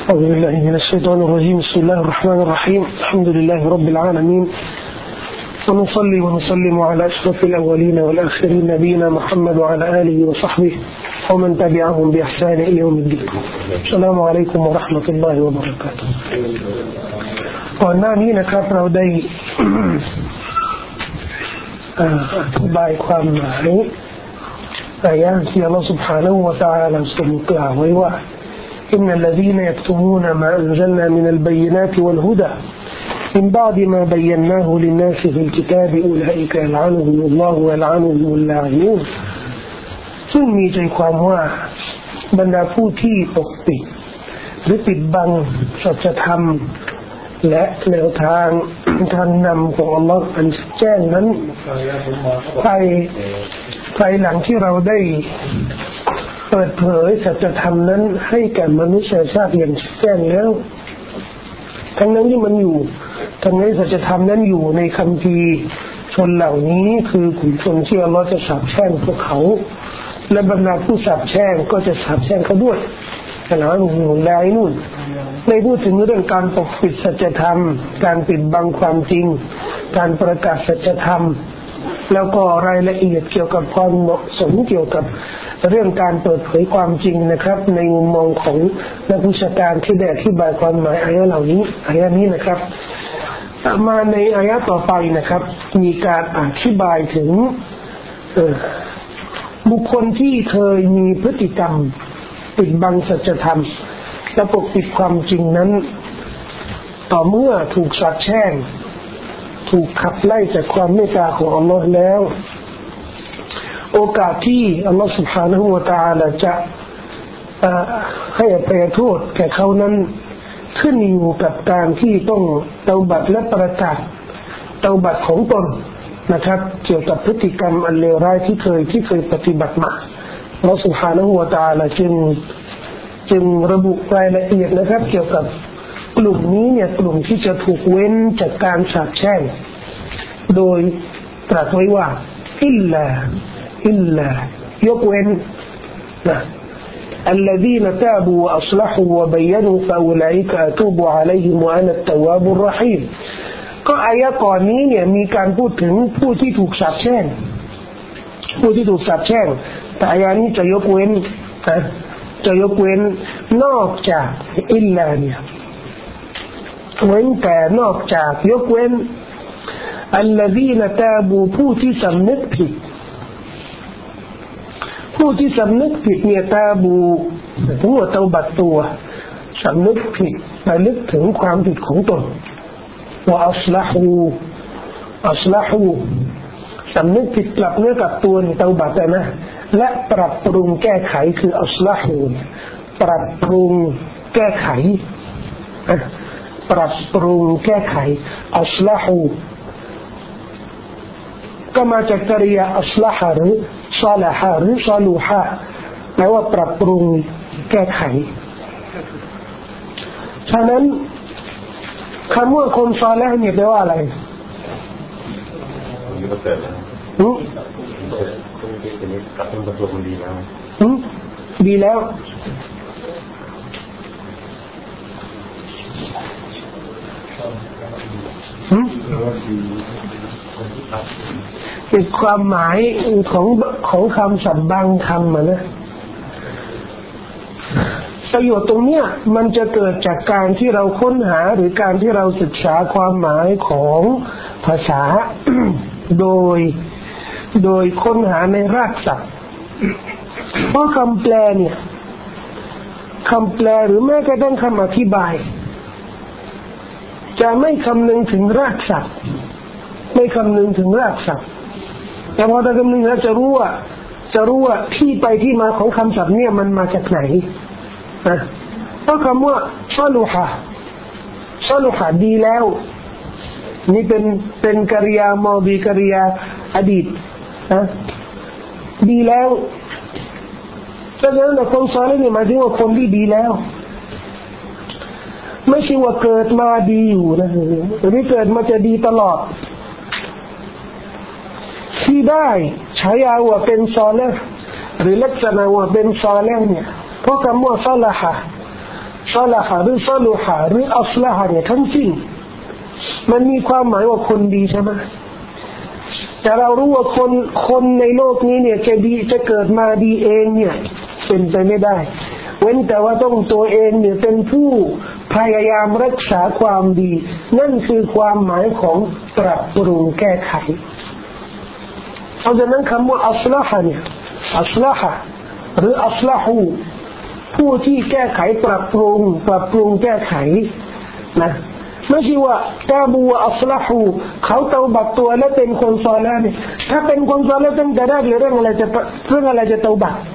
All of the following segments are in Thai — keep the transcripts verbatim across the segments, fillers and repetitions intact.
أعوذ بالله من الشيطان الرجيم بسم الله الرحمن الرحيم الحمد لله رب العالمين ونصلي ونسلم على أشرف الأولين والآخرين نبينا محمد وعلى آله وصحبه ومن تبعهم بإحسان إلى يوم الدين السلام عليكم ورحمة الله وبركاته ก่อนหน้านี้นะครับเราได้อธิบายความหมายอายะห์ที่อัลเลาะห์ سبحانه และ تعالى ทรงกล่าวไว้ว่าإن الذين يكتمون ما أنزلنا من البينات والهدى من بعد ما بيناه للناس في الكتاب أولئك يلعنهم الله ويلعنهم اللاعنون ซึ่งมีใจความว่าบรรดาผู้ที่ปกปิดหรือปิดบังสัจธรรมและแนวทางทางนำของอัลลอฮ์อันแจ้งนั้นภายภายหลังที่เราได้เปิดเผยสัจธรรมนั้นให้แก่มนุษยชาติอย่างแจ้งแล้วทั้งนั้นที่มันอยู่ทั้งนี้สัจธรรมนั้นอยู่ในคัมภีร์ชนเหล่านี้คือกลุ่มชนที่อัลลอฮ์จะสาปแช่งพวกเขาและบรรดาผู้สาปแช่งก็จะสาปแช่งเขาด้วยแต่ละหมู่ใดนู่นได้พูดถึงเรื่องการปกปิดสัจธรรมการปิดบังความจริงการประกาศสัจธรรมแล้วก็รายละเอียดเกี่ยวกับความเหมาะสมเกี่ยวกับเรื่องการเปิดเผยความจริงนะครับในมุมมองของนักวิชาการที่ได้อธิบายความหมายอายะห์เหล่านี้อายะห์นี้นะครับมาในอายะห์ต่อไปนะครับมีการอธิบายถึงบุคคลที่เคยมีพฤติกรรมปิดบังสัจธรรมและปกปิดความจริงนั้นต่อเมื่อถูกสาปแช่งถูกขับไล่จากความเมตตาของอัลลอฮ์แล้วโอกาสที่อัลลอฮ์ سبحانه และ تعالى จะให้อภัยโทษแก่เขานั้นขึ้นอยู่กับการที่ต้องเตาบัตและประกาศเตาบัตของตนนะครับเกี่ยวกับพฤติกรรมอันเลวร้ายที่เคยที่เคยปฏิบัติมาอัลลอฮ์ سبحانه และ تعالى จึงจึงระบุรายละเอียดนะครับเกี่ยวกับกลุ่มนี้เนี่ยกลุ่มที่จะถูกเว้นจากการสาปแช่งโดยตรัสไว้ว่าอิลลาอิลลายกเว้นนะ الذين تابوا وأصلحوا وبينوا فأولئك أتوب عليهم وأنا التواب الرحيم ก็อายะห์ก่อนนี้เนี่ยมีการพูดถึงผู้ที่ถูกสาปแช่งผู้ที่ถูกสาปแช่งแต่อายะห์นี้จะยกเว้นนะจะยกเว้นนอกจากอิลลาเนี่ยเว้นแต่นอกจากยกเว้น الذين تابوا ผู้ที่สำนึกผิดผู้ที่สำนึกผิดเนี่ยตาบูถึงว่าเตาบัตตัวสำนึกผิดระลึกถึงความผิดของตนว่าอัศลาหูอัศลาหูสำนึกผิดกลับเนื้อกลับตัวในเตาบัตนะและปรับปรุงแก้ไขคืออัศลาหูปรับปรุงแก้ไขปรับปรุงแก้ไขอัศลาหูก็มาจากกริยาอัศลาหะหรือซอลาฮะหรือซอลูฮะแปลว่าปรับปรุงแก้ไขฉะนั้นคำว่าคนซอลิฮ์เนี่ยแปลว่าอะไรอืมอืมดีแล้วอืมเป็นความหมายของของคำศัพท์บางคำนะประโยชน์ตรงเนี้ยมันจะเกิดจากการที่เราค้นหาหรือการที่เราศึกษาความหมายของภาษา โดยโดยค้นหาในรากศัพท์เพราะคำแปลเนี่ยคำแปลหรือแม้กระทั่งคำอธิบายจะไม่คำนึงถึงรากศัพท์ไม่คำนึงถึงรากศัพท์แต่พอถ้าคำนึงแล้วจะรู้ว่าจะรู้ว่าที่ไปที่มาของคำศัพท์เนี่ยมันมาจากไหนนะเพราะคำว่าซอลูฮะซอลูฮะดีแล้วนี่เป็นเป็นกริยามอดีกริยาอดีตนะดีแล้วดังนั้นคนซอลิฮ์เนี่ยหมายถึงว่าคนที่ดีแล้วไม่ใช่ว่าเกิดมาดีอยู่นะหรือเกิดมาจะดีตลอดที่ได้ฉายาว่าเป็นซอลิฮ์หรือลักษณะว่าเป็นซอลิฮ์เนี่ยเพราะคำว่าซอลาฮะซอละฮะหรือซอลุฮะหรืออัศละฮะเนี่ยทั้งสิ้นมันมีความหมายว่าคนดีใช่ไหมแต่เรารู้ว่าคนคนในโลกนี้เนี่ยจะดีจะเกิดมาดีเองเนี่ยเป็นไปไม่ได้เว้นแต่ว่าต้องตัวเองเนี่ยเป็นผู้พยายามรักษาความดีนั่นคือความหมายของปรับปรุงแก้ไขเพราะฉะนั้นคำว่าอัศละฮะเนี่ยอัศละฮะหรืออัศละฮูผู้ที่แก้ไขปรับปรุงปรับปรุงแก้ไขนะไม่ใช่ว่าตาบูวะอัศละฮูเขาเตาบัตตัวแล้วเป็นคนซอลิฮ์เนี่ยถ้าเป็นคนซอลิฮ์ตั้งแต่แรกเรื่องอะไรจะเรื่องอะไรจะเตาบัต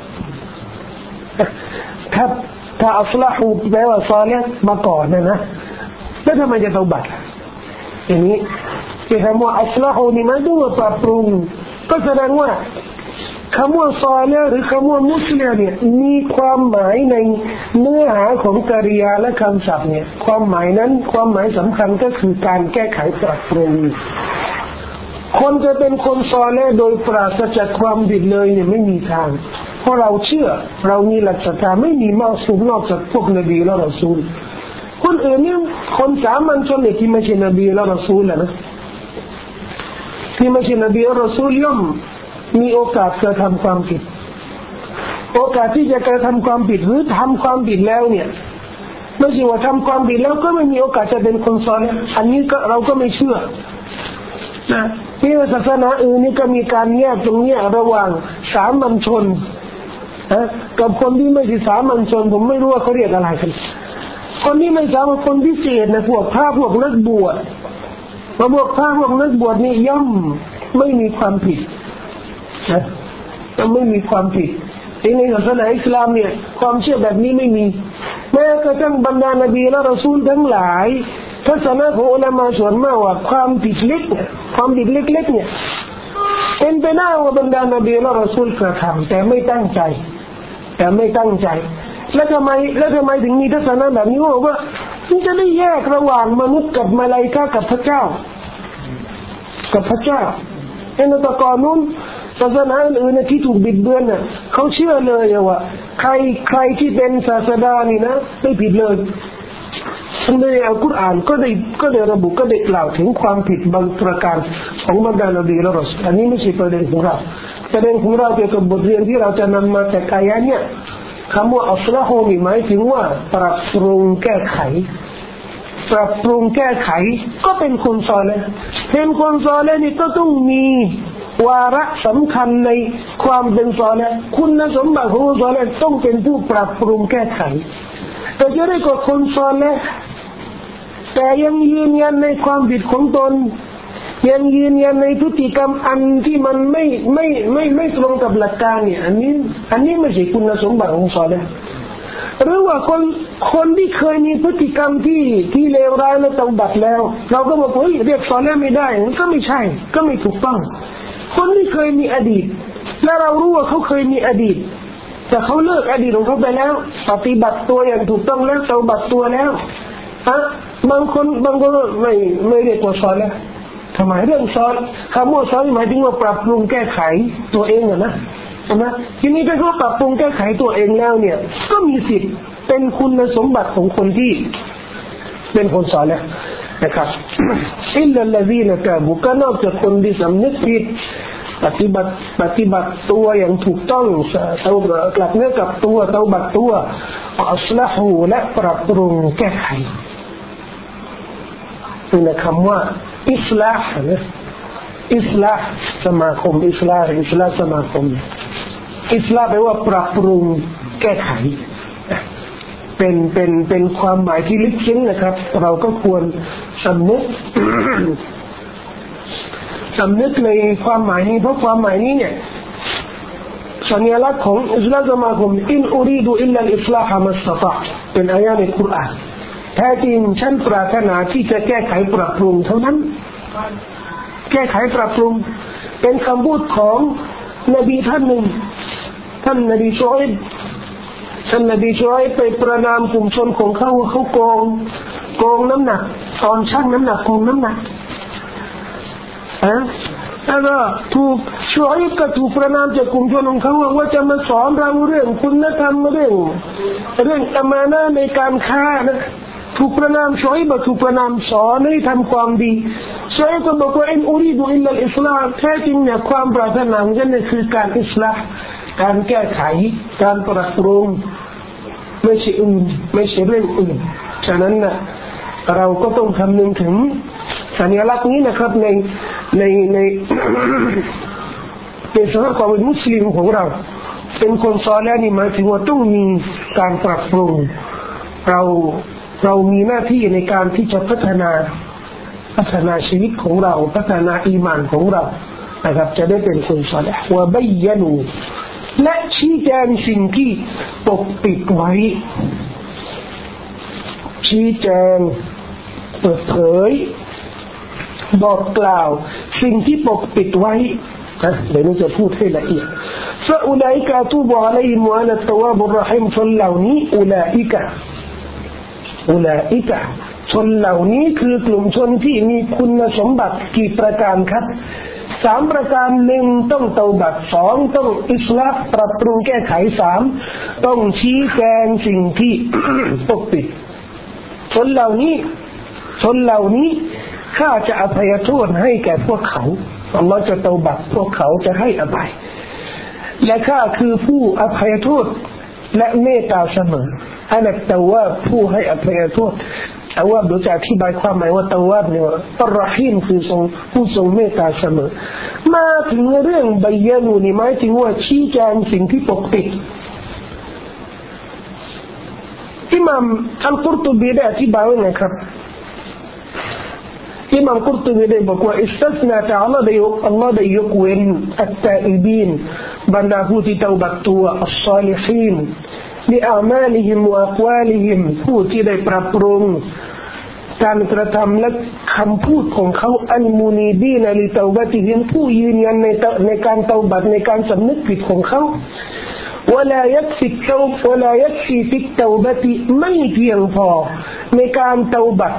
ถ้าถ้าอัศละฮูแปลว่าซอลิฮ์มาก่อนนะนะแล้วทำไมจะเตาบัตอย่างนี้ที่คำว่าอัศละฮูนี่มันดูว่าปรับปรุงก็แสดงว่าคำว่าซอลิฮ์หรือคำว่ามุสลิมเนี่ยมีความหมายในเนื้อหาของกริยาและคำศัพท์เนี่ยความหมายนั้นความหมายสำคัญก็คือการแก้ไขปรับปรุงคนจะเป็นคนซอลิฮ์โดยปราศจากความผิดเลยเนี่ยไม่มีทางเพราะเราเชื่อเรามีหลักศรัทธาไม่มีมาสูงนอกจากพวกนบีและรอซูลคนอื่นเนี่ยคนสามัญชนเนี่ยที่ไม่ใช่นบีและรอซูลนะที่ไม่ใช่นบีและรอซูลย่อมมีโอกาสจะทำความผิดโอกาสที่จะกระทำความผิดหรือทำความผิดแล้วเนี่ยไม่ใช่ว่าทำความผิดแล้วก็ไม่มีโอกาสจะเป็นคนซอลิฮ์อันนี้ก็เราก็ไม่เชื่อนะที่ศาสนาอื่นนี่ก็มีการแยกตรงนี้ระหว่างสามัญชนนะกับคนที่ไม่ใช่สามัญชนผมไม่รู้ว่าเขาเรียกอะไรกันคนที่ไม่สามัญชนพิเศษนะพวกพระพวกนักบวชพวกพระพวกนักบวชนี่ย่อมไม่มีความผิดนะไม่มีความผิดในศาสนาอิสลามเนี่ยความเชื่อแบบนี้ไม่มีแม้กระทั่งบรรดานบีและรอซูลทั้งหลายทัศนะของอุลามะส่วนมากว่าความผิดเล็กเนี่ยความผิดเล็กๆเนี่ยเป็นไปได้ว่าบรรดานบีและรอซูลกระทำแต่ไม่ตั้งใจแต่ไม่ตั้งใจแล้วทำไมแล้วทำไมถึงมีทัศนะแบบนี้ว่ามันจะได้แยกระหว่างมนุษย์กับมาลาอิกะห์กับพระเจ้ากับพระเจ้าเอ็นตะกอนู้นศาสนาอื่นที่ถูกบิดเบือนน่ะเขาเชื่อเลยว่าใครใครที่เป็นศาสดานี่นะไม่ผิดเลยในอัลกุรอานก็ได้ก็ได้ระบุก็ได้กล่าวถึงความผิดบางประการของบรรดานบีและรอซูลอันนี้ไม่ใช่ประเด็นของเราประเด็นของเราเกี่ยวกับบทเรียนที่เราจะนำมาจากอายะห์เนี่ยคำว่าอัศละฮูนี่หมายถึงว่าปรับปรุงแก้ไขปรับปรุงแก้ไขก็เป็นคนซอลิฮ์เป็นคนซอลิฮ์นี่ก็ต้องมีวาระสำคัญในความเป็นซอลิฮ์คุณสมบัติของคนซอลิฮ์ต้องเป็นผู้ปรับปรุงแก้ไขแต่จะได้กับคนซอลิฮ์แต่ยังยืนยันในความผิดของตนยังยืนยันในพฤติกรรมอันที่มันไม่ไม่ไม่ไม่ตรงกับหลักการเนี่ยอันนี้อันนี้ไม่ใช่คุณสมบัติของซอลิฮ์หรือว่าคนคนที่เคยมีพฤติกรรมที่ที่เลวร้ายและเตาบัตแล้วเราก็บอกเฮ้ยเรียกซอลิฮ์ไม่ได้ก็ไม่ใช่ก็ไม่ถูกต้องคนที่เคยมีอดีตและเรารู้ว่าเขาเคยมีอดีตแต่เขาเลิกอดีตของเขาไปแล้วปฏิบัติตัวอย่างถูกต้องแล้วเตาบัตตัวแล้วฮะบางคนบางคนไม่ไม่เรียกว่าซอลิฮ์ทำไมเรื่องซอลิฮ์คำว่าซอลิฮ์หมายถึงว่าปรับปรุงแก้ไขตัวเองอะนะใช่ไหมทีนี้ถ้าเขาปรับปรุงแก้ไขตัวเองแล้วเนี่ยก็มีสิทธิ์เป็นคุณสมบัติของคนที่เป็นคนซอลิฮ์นะครับอิลลัลลซีนะตาบูก็นอกจากคนที่สำนึกผิดปฏิบัติปฏิบัติตัวอย่างถูกต้องเตากลับเนื้อกลับตัวเตาบัตตัวอัศละฮูและปรับปรุงแก้ไขเป็นคำว่าอิสลาห์นะอิสลาห์สมาคมอิสลาห์อิสลาห์สมาคมอิสลาห์แปลว่าปรับปรุงแก้ไขเป็นเป็นเป็นความหมายที่ลึกซึ้งนะครับเราก็ควรสำนึก สำนึกในความหมายนี้เพราะความหมายนี้เนี่ยสัญลักษณ์ของอิสลามสมาคมอินอูรีดูอิลลัลอิสลาฮะมัสตะตะเป็นอายะห์ในกุรอานแท้จริงฉันปรารถนาที่จะแก้ไขปรับปรุงเท่านั้นแก้ไขปรับปรุงเป็นคำพูดของนบีท่านหนึ่งท่านนบีชูอิบท่านนบีชูอิบไปประนามกลุ่มชนของเขาว่าเขาโกงโกงน้ำหนักตอนชั่งน้ำหนักโกงน้ำหนักอะแล้วก็ถูกช่วยก็ถูกประนามจากกลุ่มชนของเขาว่าจะมาสอนเราเรื่องคุณธรรมเรื่องเรื่องอามานะห์ในการค้านะถูกประนามช่วยบ่ถูกประนามสอนให้ทำความดีช่วยก็บอกว่าอินอูรีดูอิลลัลอิสลามแท้จริงเนี่ยความปรารถนาของฉันเนี่ยคือการอิสลาห์การแก้ไขการปรับปรุงไม่ใช่อื่นไม่ใช่เรื่องอื่นฉะนั้นนะเราก็ต้องคำนึงถึงสัญลักษณ์นี้นะครับในในในในสภาพความเป็นมุสลิมของเราเป็นคนซอลิห์นี่หมายถึงว่าต้องมีการปรับปรุงเราเรามีหน้าที่ในการที่จะพัฒนาพัฒนาชีวิตของเราพัฒนาอีหม่านของเรานะครับจะได้เป็นคนซอลิห์วะบัยยะนูและชี้แจงสิ่งที่ปกปิดไว้ชี้แจงเปิดเผยบอกกล่าวสิ่งที่ปกปิดไว้นะเดี๋ยวนี้จะพูดให้ละเอียดฟะอุลัยกะตูบอะลัยฮิมวะอะนะตะวาบุรเราะฮีมชนเหล่านี้อุลัยกะอุลัยกะชนเหล่านี้คือกลุ่มชนที่มีคุณสมบัติกี่ประการครับสามประการหนึ่งต้องเตาบัตสองต้องอิสลาห์ปรับปรุงแก้ไขสามต้องชี้แจงสิ่งที่ ปกปิดชนเหล่านี้ชนเหล่านี้ข้าจะอภัยโทษให้แก่พวกเขาอัลลอฮ์จะเตาบัตพวกเขาจะให้อภัยและข้าคือผู้อภัยโทษและเมตตาเสมออันนั้นตะวาบผู้ให้อภัยโทษตะวาบโดยจะอธิบายความหมายว่าตะวาบเนี่ยอัลรอฮีมคือทรงผู้ทรงเมตตาเสมอมาถึงเรื่องบัยยะนูนี่หมายถึงว่าชี้แจงสิ่งที่ปกปิดอิหม่ามอัลกุรตุบีได้อธิบายไว้ไงครับอิหม่ามกุรตุบีได้บอกว่าอิสตัษนาตะอาลาได้ยกอัลลอฮ์ได้ยกเว้นอัตตาอิบีนบรรดาผู้ที่เตาบัตตัวอัลศอลิฮีนลิอามาลิฮิมวะอักวาลิฮิมผู้ที่ได้ปรับปรุงการกระทำและคำพูดของเขาอัลมูนีบีนลิเตาบัติฮิมผู้ยืนยันในในการเตาบัตในการสำนึกผิดของเขาولا يكفي التوب ولا يكفي في التوبة ไม่เพียงพอในการเตาบัต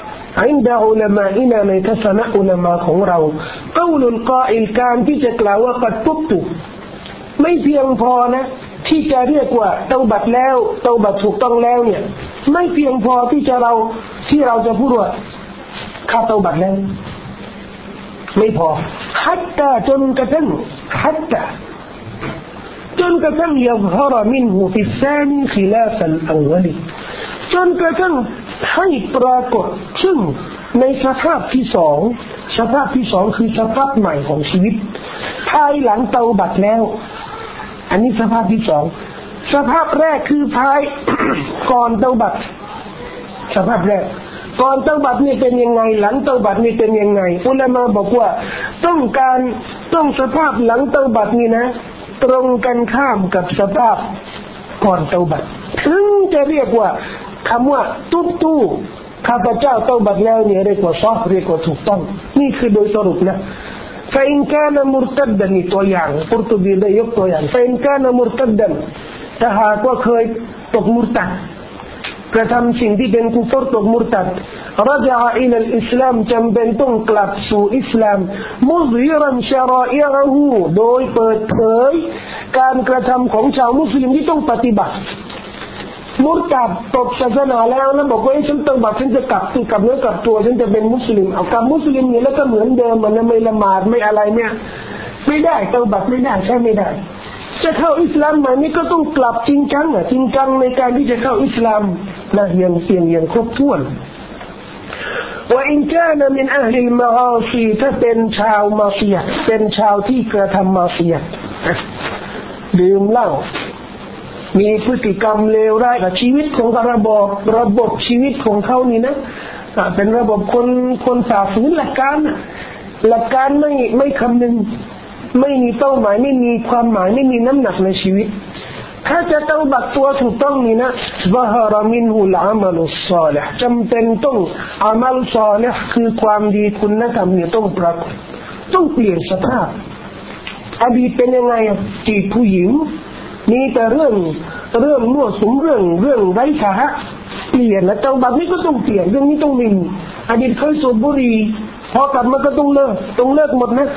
عند علمائنا ในทัศนะอุลามะของเรา قول القائل การที่จะกล่าวว่ากัดตุบตุไม่เพียงพอนะที่จะเรียกว่าเตาบัตแล้วเตาบัตถูกต้องแล้วเนี่ยไม่เพียงพอที่จะเราที่เราจะพูดว่าข้าเตาบัตแล้วไม่พอ حتى จนกระทั่ง حتى จนกระทั่งยัظهر منه في الثاني خلاف الأول จนกระทั่งให้ปรากฏซึ่งในสภาพที่สองสภาพที่สองคือสภาพใหม่ของชีวิตภายหลังเตาบัตแล้วอันนี้สภาพที่สองสภาพแรกคือภาย ก่อนเตาบัตสภาพแรกก่อนเตาบัตนี่เป็นยังไงหลังเตาบัตนี่เป็นยังไงอุลามะบอกว่าต้องการต้องสภาพหลังเตาบัตนี่นะตรงกันข้ามกับสภาพก่อนเตาบัตถึงจะเรียกว่าคำว่าตุบตู้ข้าพเจ้าเตาบัตแล้วเนี่ยเรียกว่าซอฟเรียกว่าถูกต้องนี่คือโดยสรุปนะفإن كان مرتدا นี่ตัวอย่างกุรตุบีได้ยกตัวอย่าง فإن كان مرتدا ถ้าหากว่าเคยตกมุรตัดกระทำสิ่งที่เป็นกุฟรตกมุรตัดرجع إلى الإسلام จำเป็นต้องกลับสู่อิสลาม مظهرا شرائعه โดยเปิดเผยการกระทำของชาวมุสลิมที่ต้องปฏิบัติมุรตัดตกศาสนาแล้วแล้วบอกว่าฉันต้องบัตรฉันจะกลับตัวกลับเนื้อกลับตัวฉันจะเป็นมุสลิมเอากลับมุสลิมเนี่ยแล้วก็เหมือนเดิมมันไม่ละหมาดไม่อะไรเนี่ยไม่ได้ต้องบัตรไม่ได้ใช่ไม่ได้จะเข้าอิสลามใหม่นี่ก็ต้องกลับจริงจังอ่ะจริงจังในการที่จะเข้าอิสลามนะอย่างเสี่ยงอย่างครบถ้วนว่าอินกานะมินอะห์ลิลมะอาซีถ้าเป็นชาวมาซียะเป็นชาวที่กระทำมาซียะดื่มเหล้ามีพฤติกรรมเลวร้ายกับชีวิตของระบบระบบชีวิตของเขานี่นะเป็นระบบคนคนฝ่าฝืนหลักการหลักการไม่ไม่คำนึงไม่มีเป้าหมายไม่มีความหมายไม่มีน้ำหนักในชีวิตถ้าจะเตาบัตตัวถูกต้องนี่นะซะฮะรมินฮุลอามัลุศศอลิฮ์จำเป็นต้องอามัลศอลิฮ์คือความดีคุณธรรมเนี่ยต้องปรากฏต้องเปลี่ยนสภาพอดีตเป็นยังไงจีบผู้หญิงมีแต่เรื่องเรื่องมั่วสุมเรื่องเรื่องไร้สาระเปลี่ยนแล้วเตาบัตนี้ก็ต้องเปลี่ยนเรื่องนี้ต้องมีอดีตเคยสูบบุหรี่พอกลับมาก็ต้องเลิกต้องเลิกหมดนะ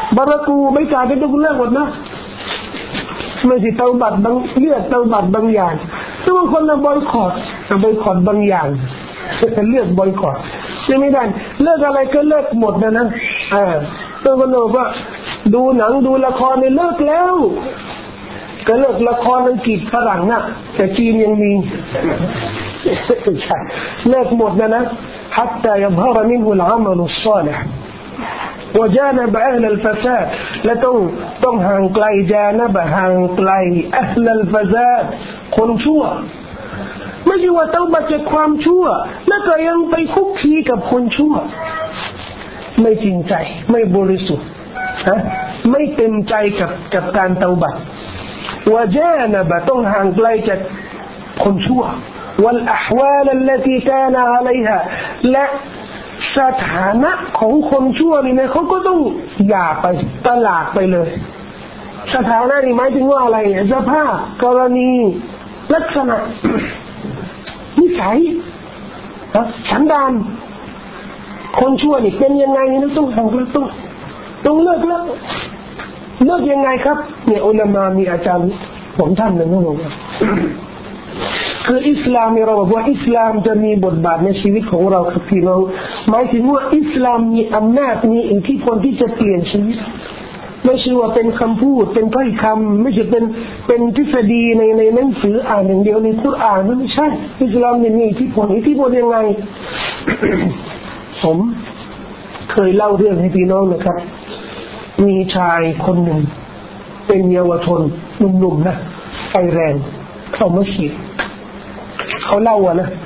บารักูไม่จ่ายเป็นต้องเลิกหมดนะไม่ใช่เตาบัตรบางเลือกเตาบัตรบางอย่างถ้าบางคนเราบอยคอตบอยคอตบางอย่างเลือกบอยคอตยังไม่ได้เลิกอะไรก็เลิกหมดนะนะอ่าบางคนบอกว่าดูหนังดูละครเนี่ยเลิกแล้วก็เลิกละครอังกฤษฝรั่งน่ะแต่จีนยังมีใช่เลิกหมดนะนะ حتى يظهر منه العمل الصالح وجانب أهل الفساد และต้องต้องห่างไกลจานบห่างไกล أهل الفساد คนชั่วไม่ใช่ว่าเตาบัตรจากความชั่วแล้วก็ยังไปคุกคีกับคนชั่วไม่จริงใจไม่บริสุทธิ์ฮะไม่เต็มใจกับกับการเตาบัตรวะจานบต้องห่างไกลจากคนชั่วوالأحوال التي كان عليها และสถานะของคนชั่วนี่นะเขาก็ต้องอย่าไปตลาดไปเลยสถานะนี่หมายถึงว่าอะไรสภาพกรณีลักษณะนิสัยสันดานคนชั่วนี่เป็นยังไงนะต้องห่างแล้วต้องต้องเลิกแล้วเลิกยังไงครับเนี่ยอุลามะมีอาจารย์ของท่านหนึ่งเขาบอกว่าคืออิสลามเราบอกว่าอิสลามจะมีบทบาทในชีวิตของเราครับพี่น้องหมายถึงว่าอิสลามมีอำนาจมีอิทธิพลที่จะเปลี่ยนชีวิตไม่ใช่ว่าเป็นคำพูดเป็นถ้อยคำไม่ใช่เป็นเป็นทฤษฎีในในหนังสืออ่านอย่างเดียวในคุรอานนั่นไม่ใช่อิสลามมีอิทธิพลอิทธิพลยังไง ผมเคยเล่าเรื่องให้พี่น้องนะครับมีชายคนหนึ่งเป็นเยาวชนหนุ่มๆนะไฟแรงเข้ามัสยิดเขาเล่าอ่ะนะ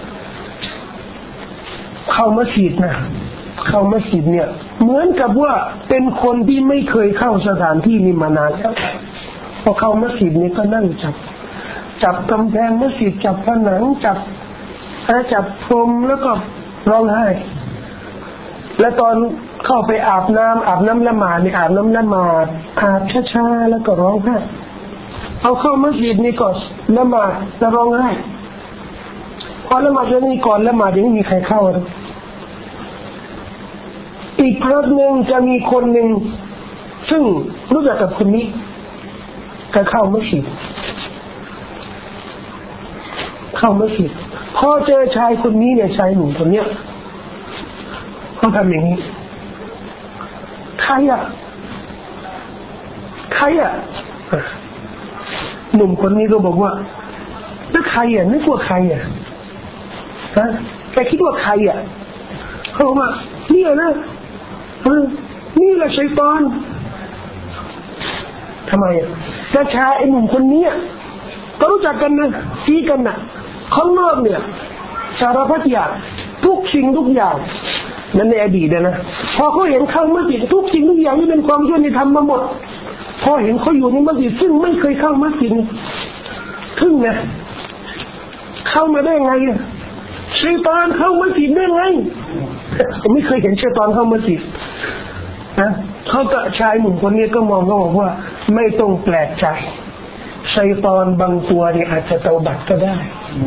เข้ามัสยิดนะเข้ามัสยิดเนี่ยเหมือนกับว่าเป็นคนที่ไม่เคยเข้าสถานที่นี้มานานแล้วพอเข้ามัสยิดนี่ก็นั่งจับจับกำแพงมัสยิดจับผนังจับจับพรมแล้วก็ร้องไห้แล้วตอนเข้าไปอาบน้ำอาบน้ำละหมาดนี่อาบน้ำละหมาดอาบช้าๆแล้วก็ร้องไห้เอาเข้ามัสยิดนี่ก็ละหมาดแล้วร้องไห้พอละหมาดแล้วนี่ก่อนละหมาดยังไม่มีใครเข้าเลยอีกครั้งหนึ่งจะมีคนหนึ่งซึ่งรู้จักกับคนนี้ก็เข้ามัสยิดเข้ามัสยิดพอเจอชายคนนี้เนี่ยชายหนุ่มคนเนี้ยเขาทำอย่างนี้ใครอ่ะใครอ่ะหนุ่มคนนี้ก็บอกว่าแล้วใครอ่ะนึกว่าใครอ่ะฮะแกคิดว่าใครอ่ะเขาบอกว่านี่นะนี่แหละชัยฏอนทำไมอ่ะแต่ชายไอ้หนุ่มคนนี้ก็รู้จักกันนะซีกันนะข้างนอกเนี่ยสารพัดอย่างทุกสิ่งทุกอย่างนั่นในอดีตนะพอเขาเห็นเข้ามัสยิดทุกสิ่งทุกอย่างที่เป็นความชั่วนี่ทำมาหมดพอเห็นเขาอยู่ในมัสยิดซึ่งไม่เคยเข้ามัสยิดทึ่งนะเข้ามาได้ไงชัยฏอนเข้ามัสยิดได้ไงผมไม่เคยเห็นชัยฏอนเข้ามัสยิดนะเขาก็ชายหนุ่มคนนี้ก็มองเขาบอกว่าไม่ต้องแปลกใจชัยฏอนบางตัวเนี่ยอาจจะเตาบัตรก็ได้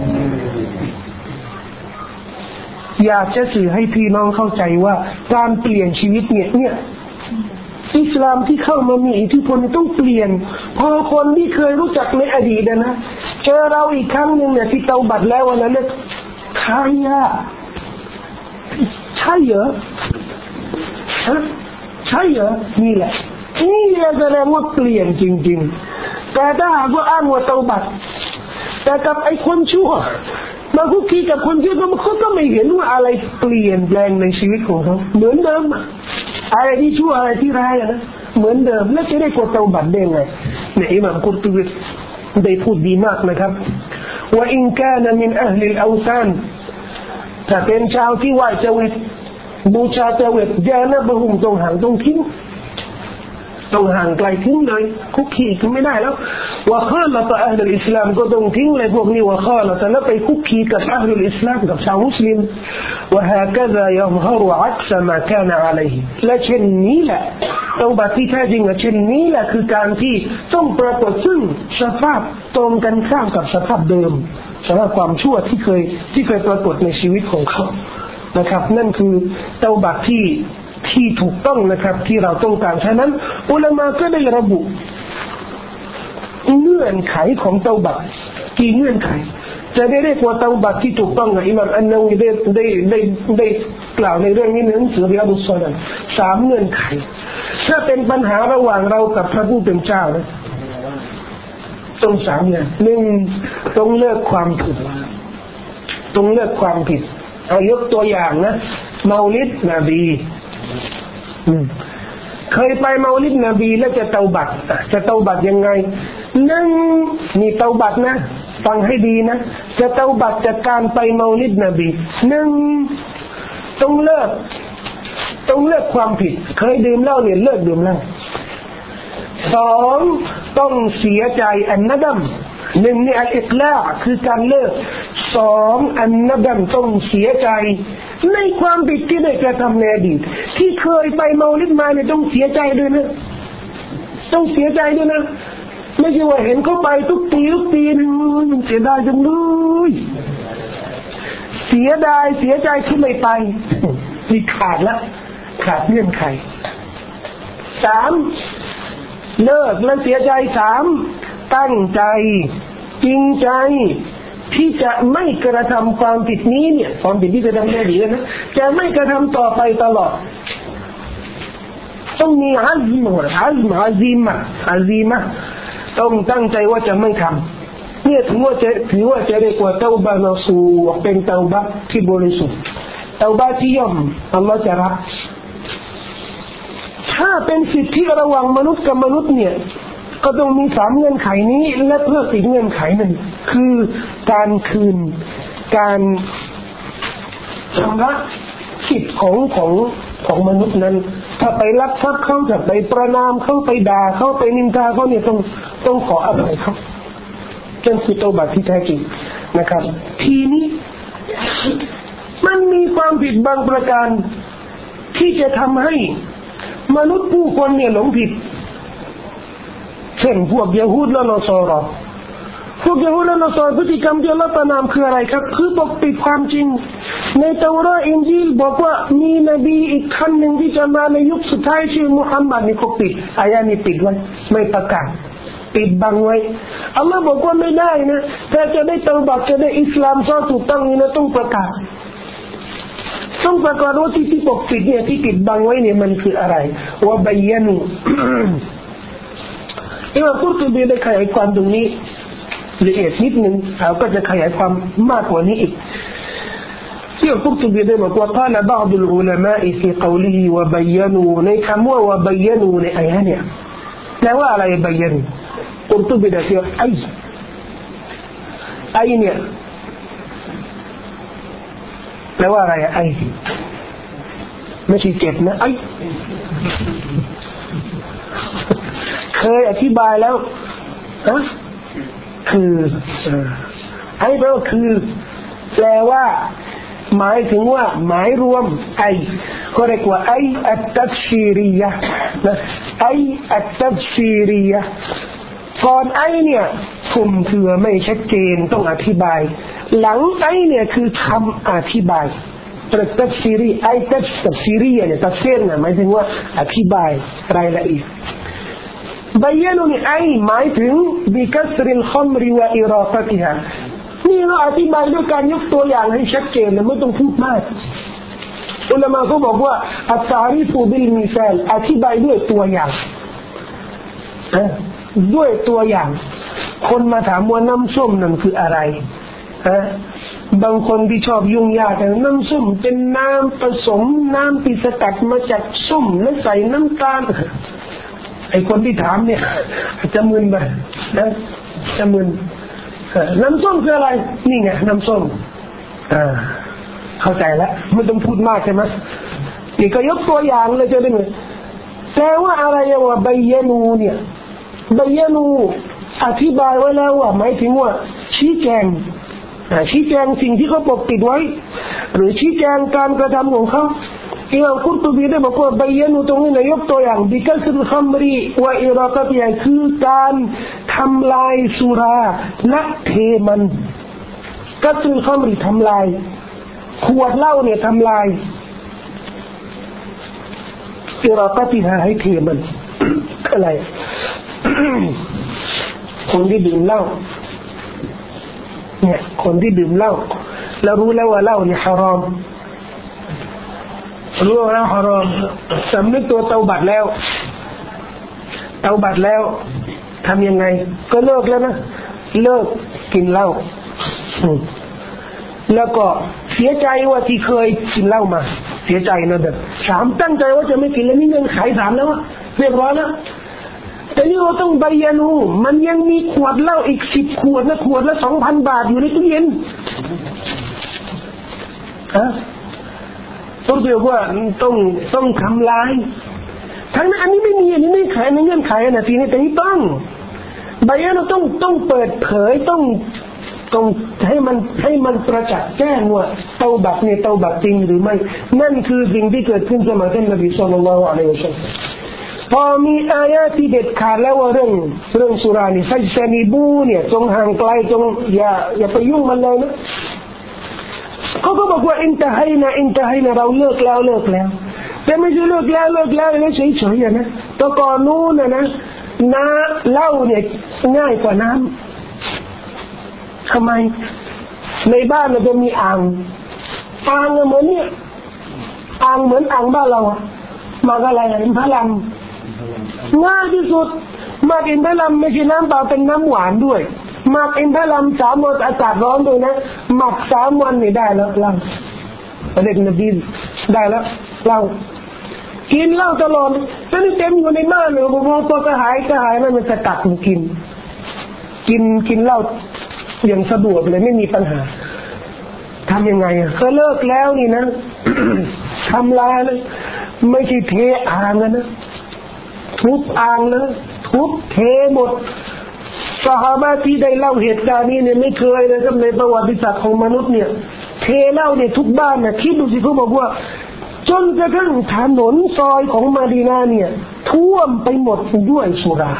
อยากจะสื่อให้พี่น้องเข้าใจว่าการเปลี่ยนชีวิตเนี่ยเนี่ยอิสลามที่เข้ามามีอิทธิพลต้องเปลี่ยนพอคนที่เคยรู้จักในอดีตนะเจอเราอีกครั้งหนึ่งเนี่ยที่เตาบัตรแล้ววันนั้นเนี่ยใครอะใช่เหรอฮะใช่เหรอนี่แหละนี่แหละแสดงว่าเปลี่ยนจริงๆแต่ถ้าหากว่าอ้างว่าเตาบัตรแต่กับไอ้คนชั่วมาคุกคีกับคนชั่วเขาก็ไม่เห็นว่าอะไรเปลี่ยนแปลงในชีวิตของเขาเหมือนเดิมอะไรที่ชั่วอะไรที่ร้ายนะเหมือนเดิมแล้วจะได้กดเตาบัตรได้ไงเนี่ยอิหม่ามกุรตุบีได้พูดดีมากนะครับว่าอินกานะมินอัลลิลอูซานถ้าเป็นชาวที่ไหว้เจวิตบูชาเจวิตญาณบะหุมต้องห่างต้องทิ้งต้องห่างไกลทิ้งเลยคุกคีก็ไม่ได้แล้วว่าข้าละต่ออัลลอฮ์อิสลามก็ต้องทิ้งเลยพวกนี้ว่าข้าละแต่แล้วไปคุกคีกับอัลลอฮ์อิสลามกับชาวมุสลิมว่าฮะก็จะยังฮารุอักษมาคานะอะลัยฮิและเช่นนี้แหละเตาบัตที่แท้จริงและเช่นนี้แหละคือการที่ต้องปรากฏซึ่งสภาพตรงกันข้ามกับสภาพเดิมสภาพความชั่วที่เคยที่เคยปรากฏในชีวิตของเขานะครับนั่นคือเตาบัตที่ทที่ถูกต้องนะครับที่เราต้องการฉะนั้นอุลามะก็ได้ระบุเงื่อนไขของเตาบะกี่เงื่อนไขจะได้เรียกว่าเตาบะที่ถูกต้องนะอิหม่ามอันนาววีได้ได้ได้ได้กล่าวในเรื่องนี้ในหนังสือริยาดุสซอลีฮีนสามเงื่อนไขถ้าเป็นปัญหาระหว่างเรากับพระผู้เป็นเจ้านะต้องสามอย่างหนึ่งต้องเลิกความผิดต้องเลิกความผิดเอายกตัวอย่างนะเมาลิดนบีเคยไปเมาลิดนบีแล้วจะเตาบัตจะเตาบัตยังไงนั่งมีเตาบัตนะฟังให้ดีนะจะเตาบัตจากการไปเมาลิดนบีหนึ่งต้องเลิกต้องเลิกความผิดเคยดื่มเหล้าเนี่ยเลิกดื่มเหล้าสองต้องเสียใจอันนัดมหนึ่งเนี่ยอัลอิกลาคือการเลิกสองอันนัดมต้องเสียใจในความผิดที่ได้กระทำในอดีตที่เคยไปเมาลิดมาเนี่ยต้องเสียใจด้วยนะต้องเสียใจด้วยนะไม่ใช่ว่าเห็นเขาไปทุกปีทุกปีนึงมันเสียดายจังเลยเสียดายเสียใจที่ไม่ไปนี่ขาดละขาดเงื่อนไขสามเลิกแล้วเสียใจสามตั้งใจจริงใจที่จะไม่กระทำความผิดนี้เนี่ยความผิดที่จะทำได้ดีนะจะไม่กระทำต่อไปตลอดต้องมีอัซมะอัซมะอัซีมะอัซีมะต้องตั้งใจว่าจะไม่ทำเนี่ยถือว่าจะถือว่าจะเรียกว่าเตาบะนอซูเป็นเตาบะที่บริสุทธิ์เตาบะที่ย่อมอัลลอฮฺจะรับถ้าเป็นสิทธิระหว่างมนุษย์กับมนุษย์เนี่ยก็ต้องมีสามเงื่อนไขนี้และเพิ่มอีกเงื่อนไขหนึ่งคือการคืนการชำระสิทธิของของของมนุษย์นั้นถ้าไปลักทรัพย์เขาจะไปประนามเขาไปด่าเขาไปนินทาเขาเนี่ยต้องต้องขออภัยเขาจนคือเตาบะที่แท้จริงนะครับทีนี้มันมีความผิดบางประการที่จะทำให้มนุษย์ผู้คนเนี่ยหลงผิดเช่นพวกยิวและนอสรอพวกยิวและนอสรพฤติกรรมที่อัลเลาะห์ประนามคืออะไรครับคือปกปิดความจริงในเตาราอินจีลบอกว่ามีนบีอีกท่านหนึ่งที่จะมาในยุคสุดท้ายชื่อมุฮัมมัดนี่เขาปิดอายะนี้ปิดไว้ไม่ประกาศปิดบังไว้อัลลอฮ์บอกว่าไม่ได้นะถ้าจะได้เตาบัตจะได้อิสลามซอถูกต้องนี่นะต้องประกาศต้องประกาศว่าที่ที่ปกปิดเนี่ยที่ปิดบังไว้เนี่ยมันคืออะไรว่าบัยนูอิหม่ามกุรตุบีได้ขยายความตรงนี้ละเอียดนิดนึงเขาก็จะขยายความมากกว่านี้อีกที่อัลกุรตุบีได้บอกว่าقال بعض العلماء في قوله وبينوا ในคำว่า وبينوا ในอายะห์เนี่ยแปลว่าอะไรบัยนูกุรตุบีได้เรียกไอไอเนี่ยแปลว่าอะไรไอไม่ใช่เจ็บนะไอเคยอธิบายแล้วนะคือไอแปลว่าคือแปลว่าหมายถึงว่าหมายรวมไอก็เรียกว่าไออัตตัชีรียะนะไออัตตัชีรียะก่อนไอเนี่ยคุมคือไม่ชัดเจนต้องอธิบายหลังไอเนี่ยคือคำอธิบายแต่ตัฟซีรีไอตัฟซีรีเนี่ยตัฟซีรเนี่ยหมายถึงว่าอธิบายรายละเอียดบยนุนี่ไอหมายถึงบิคัสริลคัมริวะอิราฟะติฮะนี่เราอธิบายด้วยการยกตัวอย่างให้ชัดเจนนะไม่ต้องพูดมากอุลามะเขาบอกว่าอัตตาริฟุบิลมิซาลอธิบายด้วยตัวอย่างด้วยตัวอย่างคนมาถามว่าน้ำส้มนั่นคืออะไรฮะบางคนที่ชอบยุ่งยากน้ำส้มเป็นน้ำผสมน้ำที่สกัดมาจากส้มและใส่น้ำตาลไอ้คนที่ถามเนี่ยจะมึนไปนะจะมึนน้ำส้มคืออะไรนี่ไงน้ำส้มอ่าเข้าใจแล้วไม่ต้องพูดมากใช่ไหมนี่ก็ยกตัวอย่างเลยจะได้ไหมแต่ว่าอะไรว่าใบยนูเนี่ยใบยนูอธิบายไว้แล้วว่าหมายถึงว่าชี้แจงชี้แจงสิ่งที่เขาปกปิดไว้หรือชี้แจงการกระทำของเขาอิหม่ามกุรตุบีได้บอกว่าบยนูตรงนี้นะยกตัวอย่างบิคัสรุลคัมรีวะอิราตะติฮะคือการทำลายสุราและเทมันกัสรุลคัมรีทำลายขวดเหล้าเนี่ยทำลายอิราตติฮาให้เทมันอะไรคนที่ดื่มเหล้าเนี่ยคนที่ดื่มเหล้าแล้วรู้แล้วว่าเหล้าเนี่ยฮารอมรู้ว่าเหล้าฮารอมสำนึกตัวเตาบัดแล้วเตาบัดแล้วทำยังไงก็เลิกแล้วนะเลิกกินเหล้าแล้วก็เสียใจว่าที่เคยกินเหล้ามาเสียใจนะแบบสามตั้งใจว่าจะไม่กินแล้วนี่เงินขายสามแล้วเรียบร้อยแล้วแต่นี่เราต้องบายานูมันยังมีขวดเหล้าอีกสิบขวดนะขวดละสองพันบาทอยู่ในตู้เย็นฮะต้องเรียกว่าต้องต้องทำลายทั้งนั้นอันนี้ไม่มีอันนี้ไม่ขายในเงื่อนไขนะทีนี้แต่นี่ต้องบายานูต้องต้องเปิดเผยต้องต้องให้มันให้มันประจักษ์แจ้งว่าเตาบัตเนี่ยเตาบัตจริงหรือไม่นั่นคือสิ่งที่เกิดขึ้นสมัยท่านนบีศ็อลลัลลอฮุอะลัยฮิวะซัลลัมพอมีอายะที่เด็ดขาดแล้วว่าเรื่องเรื่องสุรานี่ฟัจซานิบูเนี่ยจงห่างไกลจงอย่าอย่าไปยุ่งมันเลยนะเขาก็บอกว่าอินตะให้นะอินตะให้นะเราเลิกแล้วเลิกแล้วแต่ไม่ใช่เลิกแล้วเลิกแล้วแล้วเฉยๆนะแต่ก่อนนู้นนะนะน้ำเหล้าเนี่ยง่ายกว่าน้ำทำไมในบ้านเราจะมีอ่างอ่างเหมือนเนี่ยอ่างเหมือนอ่างบ้านเราอะมาอะไรอินทผลัมง่ายที่สุดมาอินทผลัมไม่ใช่น้ำเปล่าเป็นน้ำหวานด้วยหมักอินทผลัมสามวันอากาศร้อนด้วยนะหมักสามวันนี่ได้แล้วเราประเด็นนบีได้แล้วเรากินเหล้าตลอดตอนนี้เต็มอยู่ในบ้านเลยพอพอกระหายกระหายนั่นมันจะตักมันกินกินกินเหล้าอย่างสะดวกเลยไม่มีปัญหาทำยังไงอ่ะก็เลิกแล้วนี่นะ ทำลายเลยไม่ใช่เทอ่างนะทุบอ่างนะทุบเทหมดซอฮาบะห์ที่ได้เล่าเหตุการณ์นี้เนี่ยไม่เคยเลยครับในประวัติศาสตร์ของมนุษย์เนี่ยเทเหล้าเนี่ยทุกบ้านนะคิดดูสิเขาบอกว่าจนกระทั่งถนนซอยของมะดีนะห์เนี่ยท่วมไปหมดด้วยสุรา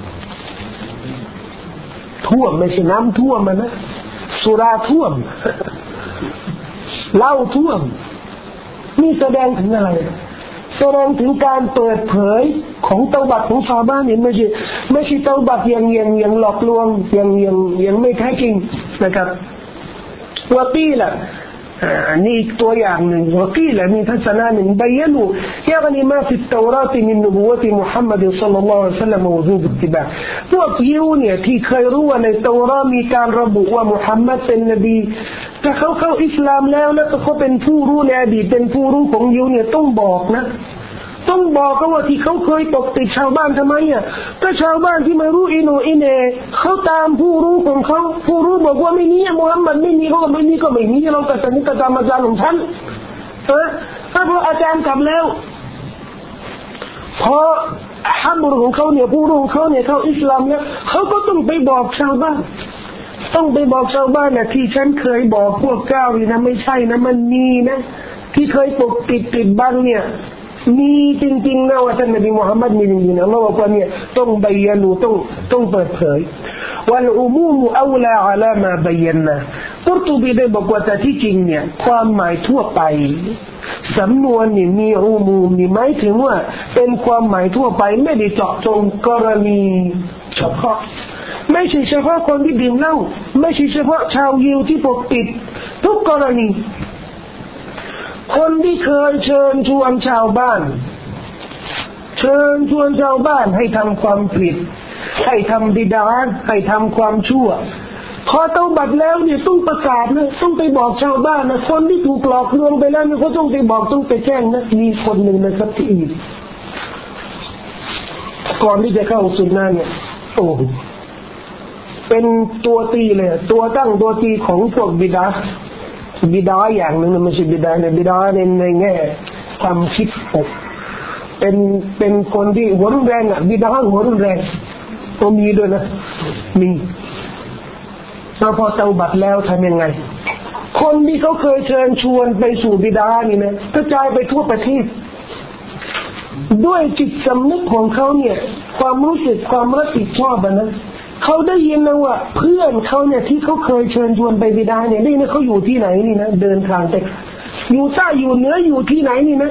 ท่วมไม่ใช่น้ำท่วมมันนะสุราท่วมเหล้าท่วมนี่แสดงถึงอะไรแสดงถึงการเปิดเผยของเตาบัตของชาวบ้านนี่ไม่ใช่ไม่ใช่เตาบัตอย่างอย่างอย่างหลอกลวงอย่างอย่างอย่างไม่แท้จริงนะครับว่าปีละอันนี้ตัวอย่างหนึ่งว่าปีละมีทัศนะหนึ่งบายนูอย่างนี้มาในเตาราตมินนุบุวะติมุฮัมมัดศ็อลลัลลอฮุอะลัยฮิวะซัลลัมวะจูบติบะพวกยิวเนี่ยที่เคยรู้ว่าในเตารามีการระบุว่ามุฮัมมัดเป็นนบีถ้าเขาเข้าอิสลามแล้วแล้วเขาเป็นผู้รู้ในอดีตเป็นผู้รู้ของยิวเนี่ยต้องบอกนะต้องบอกเขาว่าที่เขาเคยปกติชาวบ้านทำไมอ่ะก็ชาวบ้านที่ไม่รู้อิโนอิเนเขาตามผู้รู้ของเขาผู้รู้บอกว่าไม่มีมุฮัมมัดไม่มีเขาก็ไม่มีก็ไม่มีเราแต่นี่ก็ตามอาจารย์ของฉันเออถ้าพออาจารย์กลับแล้วพอฮัมรุของเขาเนี่ยผู้รู้ของเขาเนี่ยเขาอิสลามเนี่ยเขาก็ต้องไปบอกชาวบ้านต้องไปบอกชาวบ้านนะที่ฉันเคยบอกพวกเจ้านี่นะไม่ใช่นะมันมีนะที่เคยปกปิดปิดบังเนี่ยมีจริงๆนะว่าท่านนบีมุฮัมมัดมีจริงๆนะเราบอกว่าเนี่ยต้องบายานูต้องต้องเปิดเผยวัลอุมูมเอาลาอะลามาบายานะกุรตุบีได้บอกว่าแต่ที่จริงเนี่ยความหมายทั่วไปสำนวนนี่มีอุมูมนี่หมายถึงว่าเป็นความหมายทั่วไปไม่ได้เจาะจงกรณีเฉพาะไม่ใช่เฉพาะคนที่ดื่มเหล้าไม่ใช่เฉพาะชาวยิวที่ปกปิดทุกกรณีคนที่เคยเชิญชวนชาวบ้านเชิญชวนชาวบ้านให้ทำความผิดให้ทำบิดาให้ทำความชั่วพอเตาบัตแล้วเนี่ยต้องประกาศนะต้องไปบอกชาวบ้านนะคนที่ถูกหลอกลวงไปแล้วเนี่ยเขาต้องไปบอกต้องไปแจ้งนะมีคนหนึ่งนะครับที่อีกก่อนที่จะเข้าสุนนะเนี่ยโอ้เป็นตัวตีเลยตัวตั้งตัวตีของพวกบิดาบิดาอย่างหนึ่งไม่ใช่บิดาในบิดาในในแง่ความคิดเป็นเป็นคนที่หัวรุนแรงอ่ะบิดาหัวรุนแรงก็มีด้วยนะมีแล้วพอเตาบัตแล้วทำยังไงคนที่เขาเคยเชิญชวนไปสู่บิดานี่นะกระจายไปทั่วประเทศด้วยจิตสำนึกของเขาเนี่ยความรู้สึกความรับผิดชอบนะเขาได้ยินนะว่าเพื่อนเขาเนี่ยที่เขาเคยเชิญชวนไปบิดาเนี่ยนี่นะเขาอยู่ที่ไหนนี่นะเดินทางไปอยู่ใต้อยู่เหนืออยู่ที่ไหนนี่นะ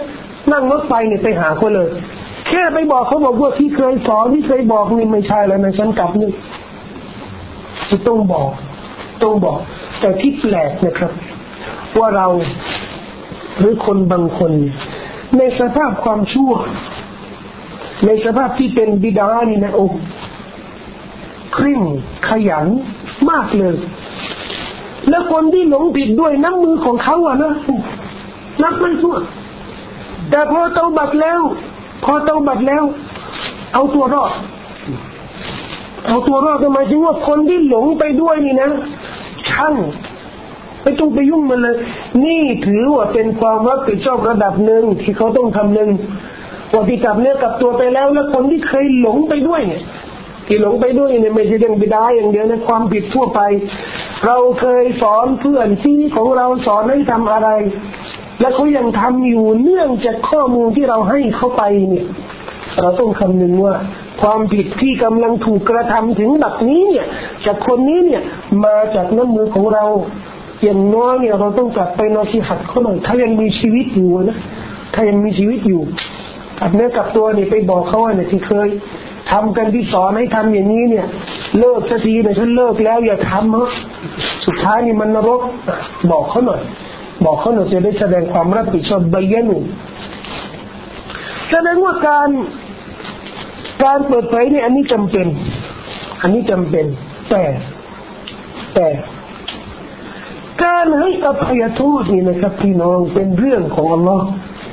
นั่งรถไฟเนี่ยไปหาเขาเลยแค่ไปบอกเขาบอกว่าที่เคยสอนที่เคยบอกนี่ไม่ใช่แล้วนะฉันกลับนี่ต้องบอกต้องบอกแต่ที่แปลกนะครับว่าเราหรือคนบางคนในสภาพความชั่วในสภาพที่เป็นบิดานี่นะโอ้คริ่งขยันมากเลยแล้วคนที่หลงผิดด้วยน้ำมือของเขาอะนะนับไม่ถ้วนแต่พอเตาบัดแล้วพอเตาบัดแล้วเอาตัวรอดเอาตัวรอดหมายถึงว่าคนที่หลงไปด้วยนี่นะช่างไม่ต้องไปยุ่งมันเลยนี่ถือว่าเป็นความรับผิดชอบระดับหนึ่งที่เขาต้องทำหนึ่งว่าที่กลับเนื้อกลับตัวไปแล้วแล้วคนที่เคยหลงไปด้วยเนี่ยที่หลงไปด้วยเนี่ยไม่ใช่เรื่องบิดาอย่างเดียวนะความผิดทั่วไปเราเคยสอนเพื่อนที่ของเราสอนให้ทำอะไรและเขายังทำอยู่เนื่องจากข้อมูลที่เราให้เขาไปเนี่ยเราต้องคำนึงว่าความผิดที่กำลังถูกกระทำถึงแบบนี้เนี่ยจากคนนี้เนี่ยมาจากน้ำมือของเราอย่างน้อยเนี่ยเราต้องกลับไปนอสิฮัตเขาหน่อยถ้ายังมีชีวิตอยู่นะถ้ายังมีชีวิตอยู่กับเนื้อกับตัวเนี่ยไปบอกเขาเนี่ยที่เคยทำกันที่สอนให้ทำอย่างนี้เนี่ยเลิกสักทีเนี่ยฉันเลิกแล้วอย่าทำเถอะสุดท้ายนี่มันนรกบอกเขาหน่อยบอกเขาหน่อยจะได้แสดงความรับผิดชอบใบยันแสดงว่าการการเปิดเผยเนี่ยอันนี้จำเป็นอันนี้จำเป็นแต่แต่การให้อภัยโทษนี่นะครับพี่น้องเป็นเรื่องของอัลลอฮ์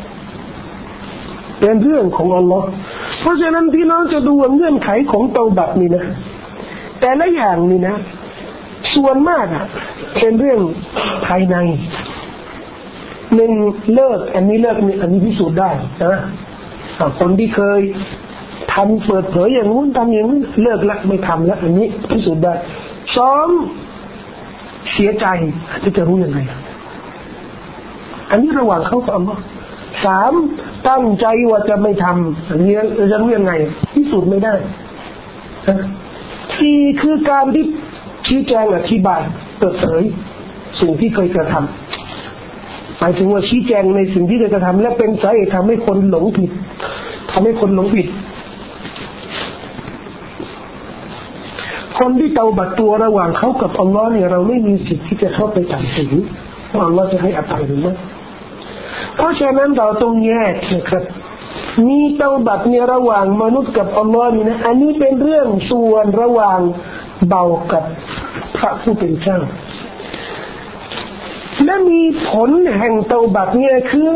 เป็นเรื่องของอัลลอฮ์เพราะฉะนั้นพี่น้องจะดูเงื่อนไขของเตาบัตนี่นะแต่ละอย่างนี่นะส่วนมากอ่ะเป็นเรื่องภายในหนึ่งเลิกอันนี้เลิกอันนี้พิสูจน์ได้นะคนที่เคยทำเปิดเผยอย่างนู้นทำอย่างนี้เลิกละไม่ทำแล้วอันนี้พิสูจน์ได้สองเสียใจจะจะรู้ยังไงอันนี้ระหว่างเขากับอัลลอฮ์สามตั้งใจว่าจะไม่ทำอันนี้จะรู้ยังไงพิสูจน์ไม่ได้สี่คือการที่ชี้แจงอธิบายเปิดเผยสิ่งที่เคยกระทำหมายถึงว่าชี้แจงในสิ่งที่เคยกระทำและเป็นสาเหตุทำให้คนหลงผิดทำให้คนหลงผิดคนที่เตาบัดตัวระหว่างเขากับอัลลอฮ์เนี่ยเราไม่มีสิทธิ์ที่จะเข้าไปตัดสินว่าอัลลอฮ์จะให้อภัยหรือไม่เพราะฉะนั้นเราต้องแยกนะครับมีเตาบัดเนี่ยระหว่างมนุษย์กับอัลลอฮ์นี่นะอันนี้เป็นเรื่องส่วนระหว่างเบากับพระผู้เป็นเจ้าและมีผลแห่งเตาบัดเนี่ยคือ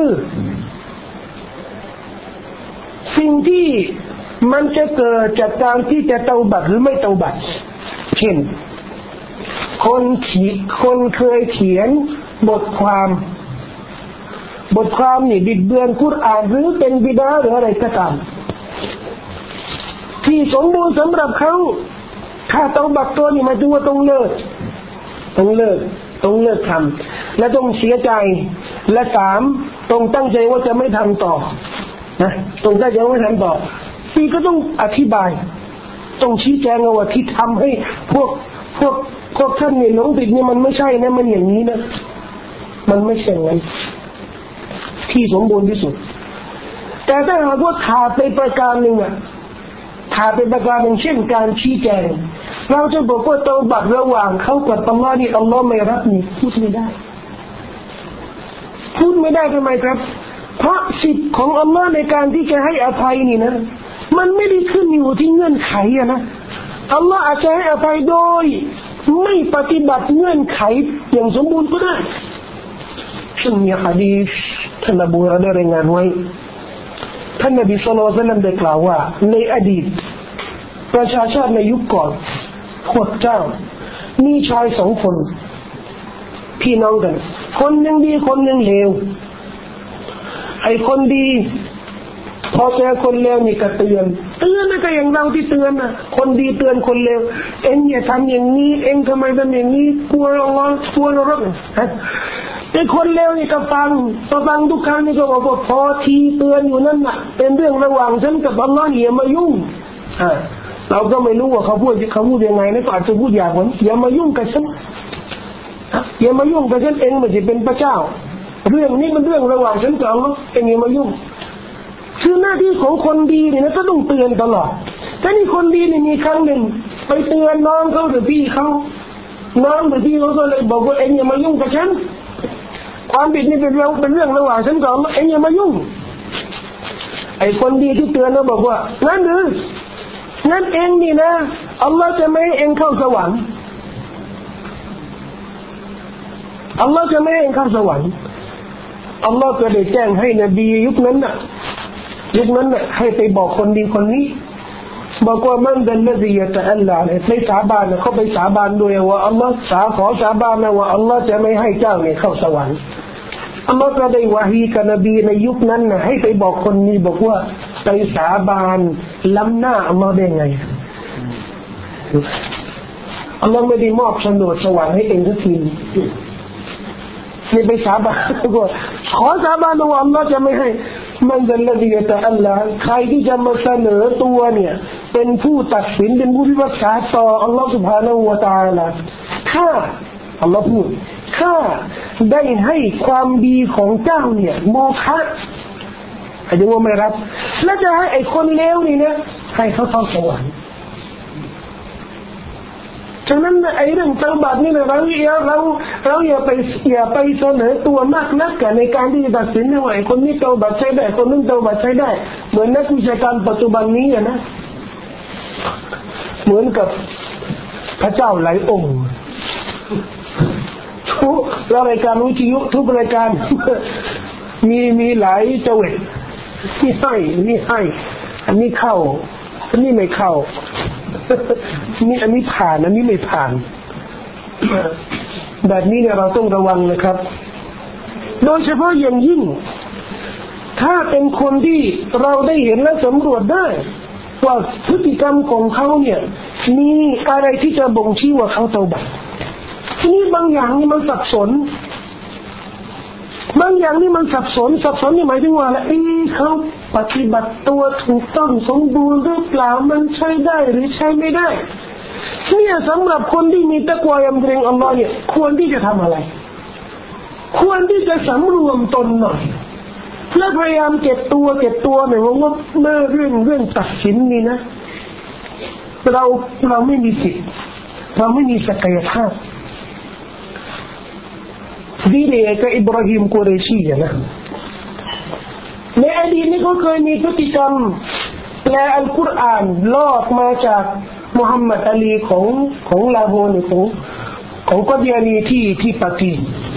สิ่งที่มันจะเกิดจากการที่จะเตาบัดหรือไม่เตาบัดเช่นคนขีคนเคยเขียนบทความบทความนี่บิดเบือนกุรอานหรือเป็นบิดาหรืออะไรก็ตามที่สมบูรณ์สำหรับเขาถ้าเตาบัดตัวนี่มาดูว่าต้องเลิกต้องเลิกต้องเลิกทำและต้องเสียใจและสามต้องตั้งใจว่าจะไม่ทำต่อนะต้องตั้งใจว่าไม่ทำต่อสี่ก็ต้องอธิบายต้องชี้แจงว่าที่ทำให้พวกพวกพวกท่านเนี่ยหลงผิดเนี่ยมันไม่ใช่นะมันอย่างนี้นะมันไม่ใช่งั้นที่สมบูรณ์ที่สุดแต่ถ้าหากว่าขาดไปประการหนึ่งอ่ะขาดไปประการหนึ่งเช่นการชี้แจงเราจะบอกว่าเตาบัดระหว่างเขากับอัลลอฮ์นี่อัลลอฮ์ไม่รับนี่พูดไม่ได้พูดไม่ได้ทำไมครับเพราะสิทธิ์ของอัลลอฮ์ในการที่จะให้อภัยนี่นะมันไม่ได้ขึ้นอยู่ที่เงื่อนไขอะนะอัลลอฮ์อาจจะให้อภัยโดยไม่ปฏิบัติเงื่อนไขอย่างสมบูรณ์ก็ได้ซึ่งมีหะดีษท่านอบูฮุรอยเราะห์ได้รายงานไว้ท่านนบีศ็อลลัลลอฮุอะลัยฮิวะซัลลัมได้กล่าวว่าในอดีตประชาชาติในยุคก่อนพวกเจ้ามีชายสองคนพี่น้องกันคนหนึ่งดีคนหนึ่งเลวไอ้คนดีพอเจอคนเลวนี่ก็เตือนเตือนนะก็อย่างเราที่เตือนนะคนดีเตือนคนเลวเอ็งอย่าทำอย่างนี้เอ็งทำไมทำอย่างนี้กลัวอัลลอฮ์กลัวนรกไอ้คนเลวนี่ก็ฟังพอฟังทุกครั้งนี่ก็บอกว่าพอทีเตือนอยู่นั่นน่ะเป็นเรื่องระหว่างฉันกับอัลลอฮ์อย่ามายุ่งอ่าเราก็ไม่รู้ว่าเขาพูดเขาพูดยังไงนะก็อาจจะพูดอย่างนั้นอย่ามายุ่งกับฉันอย่ามายุ่งกับฉันเองไม่ใช่เป็นพระเจ้าเรื่องนี้มันเรื่องระหว่างฉันกับอัลลอฮ์เองอย่ามายุ่งคือหน้าที่ของคนดีเนี่ยนะก็ต้องเตือนตลอดแต่นี่คนดีนี่มีครั้งหนึ่งไปเตือนน้องเขาหรือพี่เขาน้องหรือพี่เขาก็เลยบอกว่าเอ็งอย่ามายุ่งกับฉันความผิดนี่เป็นเรื่องเป็นเรื่องระหว่างฉันกับอัลเลาะห์เอ็งอย่ามายุ่งไอ้คนดีที่เตือนเราบอกว่างั้นหรืองั้นเองนี่นะอัลลอฮ์จะไม่ให้เองเข้าสวรรค์อัลลอฮ์จะไม่ให้เองเข้าสวรรค์อัลลอฮ์ก็ได้แจ้งให้นบียุคนั้นน่ะยุคนั้นน่ะให้ไปบอกคนดีคนนี้บอกว่ามันเป็นละดียะตะอัลลอฮ์เนี่ยไปสาบานเขาไปสาบานด้วยว่าอัลลอฮ์สาขอสาบานนะว่าอัลลอฮ์จะไม่ให้เจ้าเนี่ยเข้าสวรรค์อัลลอฮ์ก็ได้วะฮีกับนบีในยุคนั้นน่ะให้ไปบอกคนนี้บอกว่าไปสาบานล้ำหน้าอัลลอฮ์ได้ไงอัลลอฮ์ไม่ได้มอบโฉนดสวรรค์ให้เองสักทีนี่ไปสาบานก็ขอสาบานว่าอัลลอฮ์จะไม่ให้มันจะละดีแต่อัลลอฮ์ใครที่จะมาเสนอตัวเนี่ยเป็นผู้ตัดสินเป็นผู้พิพากษาต่ออัลลอฮ์ سبحانه และ تعالى ถ้าอัลลอฮ์พูดถ้าได้ให้ความดีของเจ้าเนี่ยโมฆะอาจจะว่าไม่รับแล้วจะให้ไอ้คนเลวนี่นะให้เขาเข้าสวรรค์ฉะนั้นไอ้เรื่องเตาบัตนี่นะเราอย่าเราเราอย่าไปอย่าไปเสนอตัวมากนักในการที่จะตัดสินว่าไอ้คนนี้เตาบัตใช้ได้คนนึงเตาบัตใช้ได้เหมือนนักวิชาการปัจจุบันนี้นะเหมือนกับพระเจ้าหลายองค์ทุกรายการวิทยุทุกรายการมีมีหลายเจวิตนี่ให้นี่ให้อันนี้เข้าอันนี้ไม่เข้านี่อันนี้ผ่านอันนี้ไม่ผ่านแบบนี้เนี่ยเราต้องระวังนะครับโดยเฉพาะอย่างยิ่งถ้าเป็นคนที่เราได้เห็นและสำรวจได้ว่าพฤติกรรมของเขาเนี่ยมีอะไรที่จะบ่งชี้ว่าเขาเตาบัตทีนี้บางอย่างนี่มันสับสนบางอย่างนี่มันสับสนสับสนนี่หมายถึงว่าเอ๊ะเขาปฏิบัติตัวถูกต้องสมบูรณ์หรือเปล่ามันใช้ได้หรือใช้ไม่ได้เนี่ยสำหรับคนที่มีตะกวายำเกรงอัลลอฮ์เนี่ยควรที่จะทำอะไรควรที่จะสำรวมตนหน่อยและพยายามเก็บตัวเก็บตัวหน่อยว่าเมื่อเรื่องเรื่องตัดสินนี่นะเราเราไม่มีสิทธิ์เราไม่มีศักยภาพดีเลยกับอิบราฮิมกุเรชีนะในอดีตนี้เขาเคยมีพฤติกรรมแปลอัลกุรอานลอกมาจากมุฮัมมัดอาลีของของลาโฮนของของกอดียานีที่ที่ปากี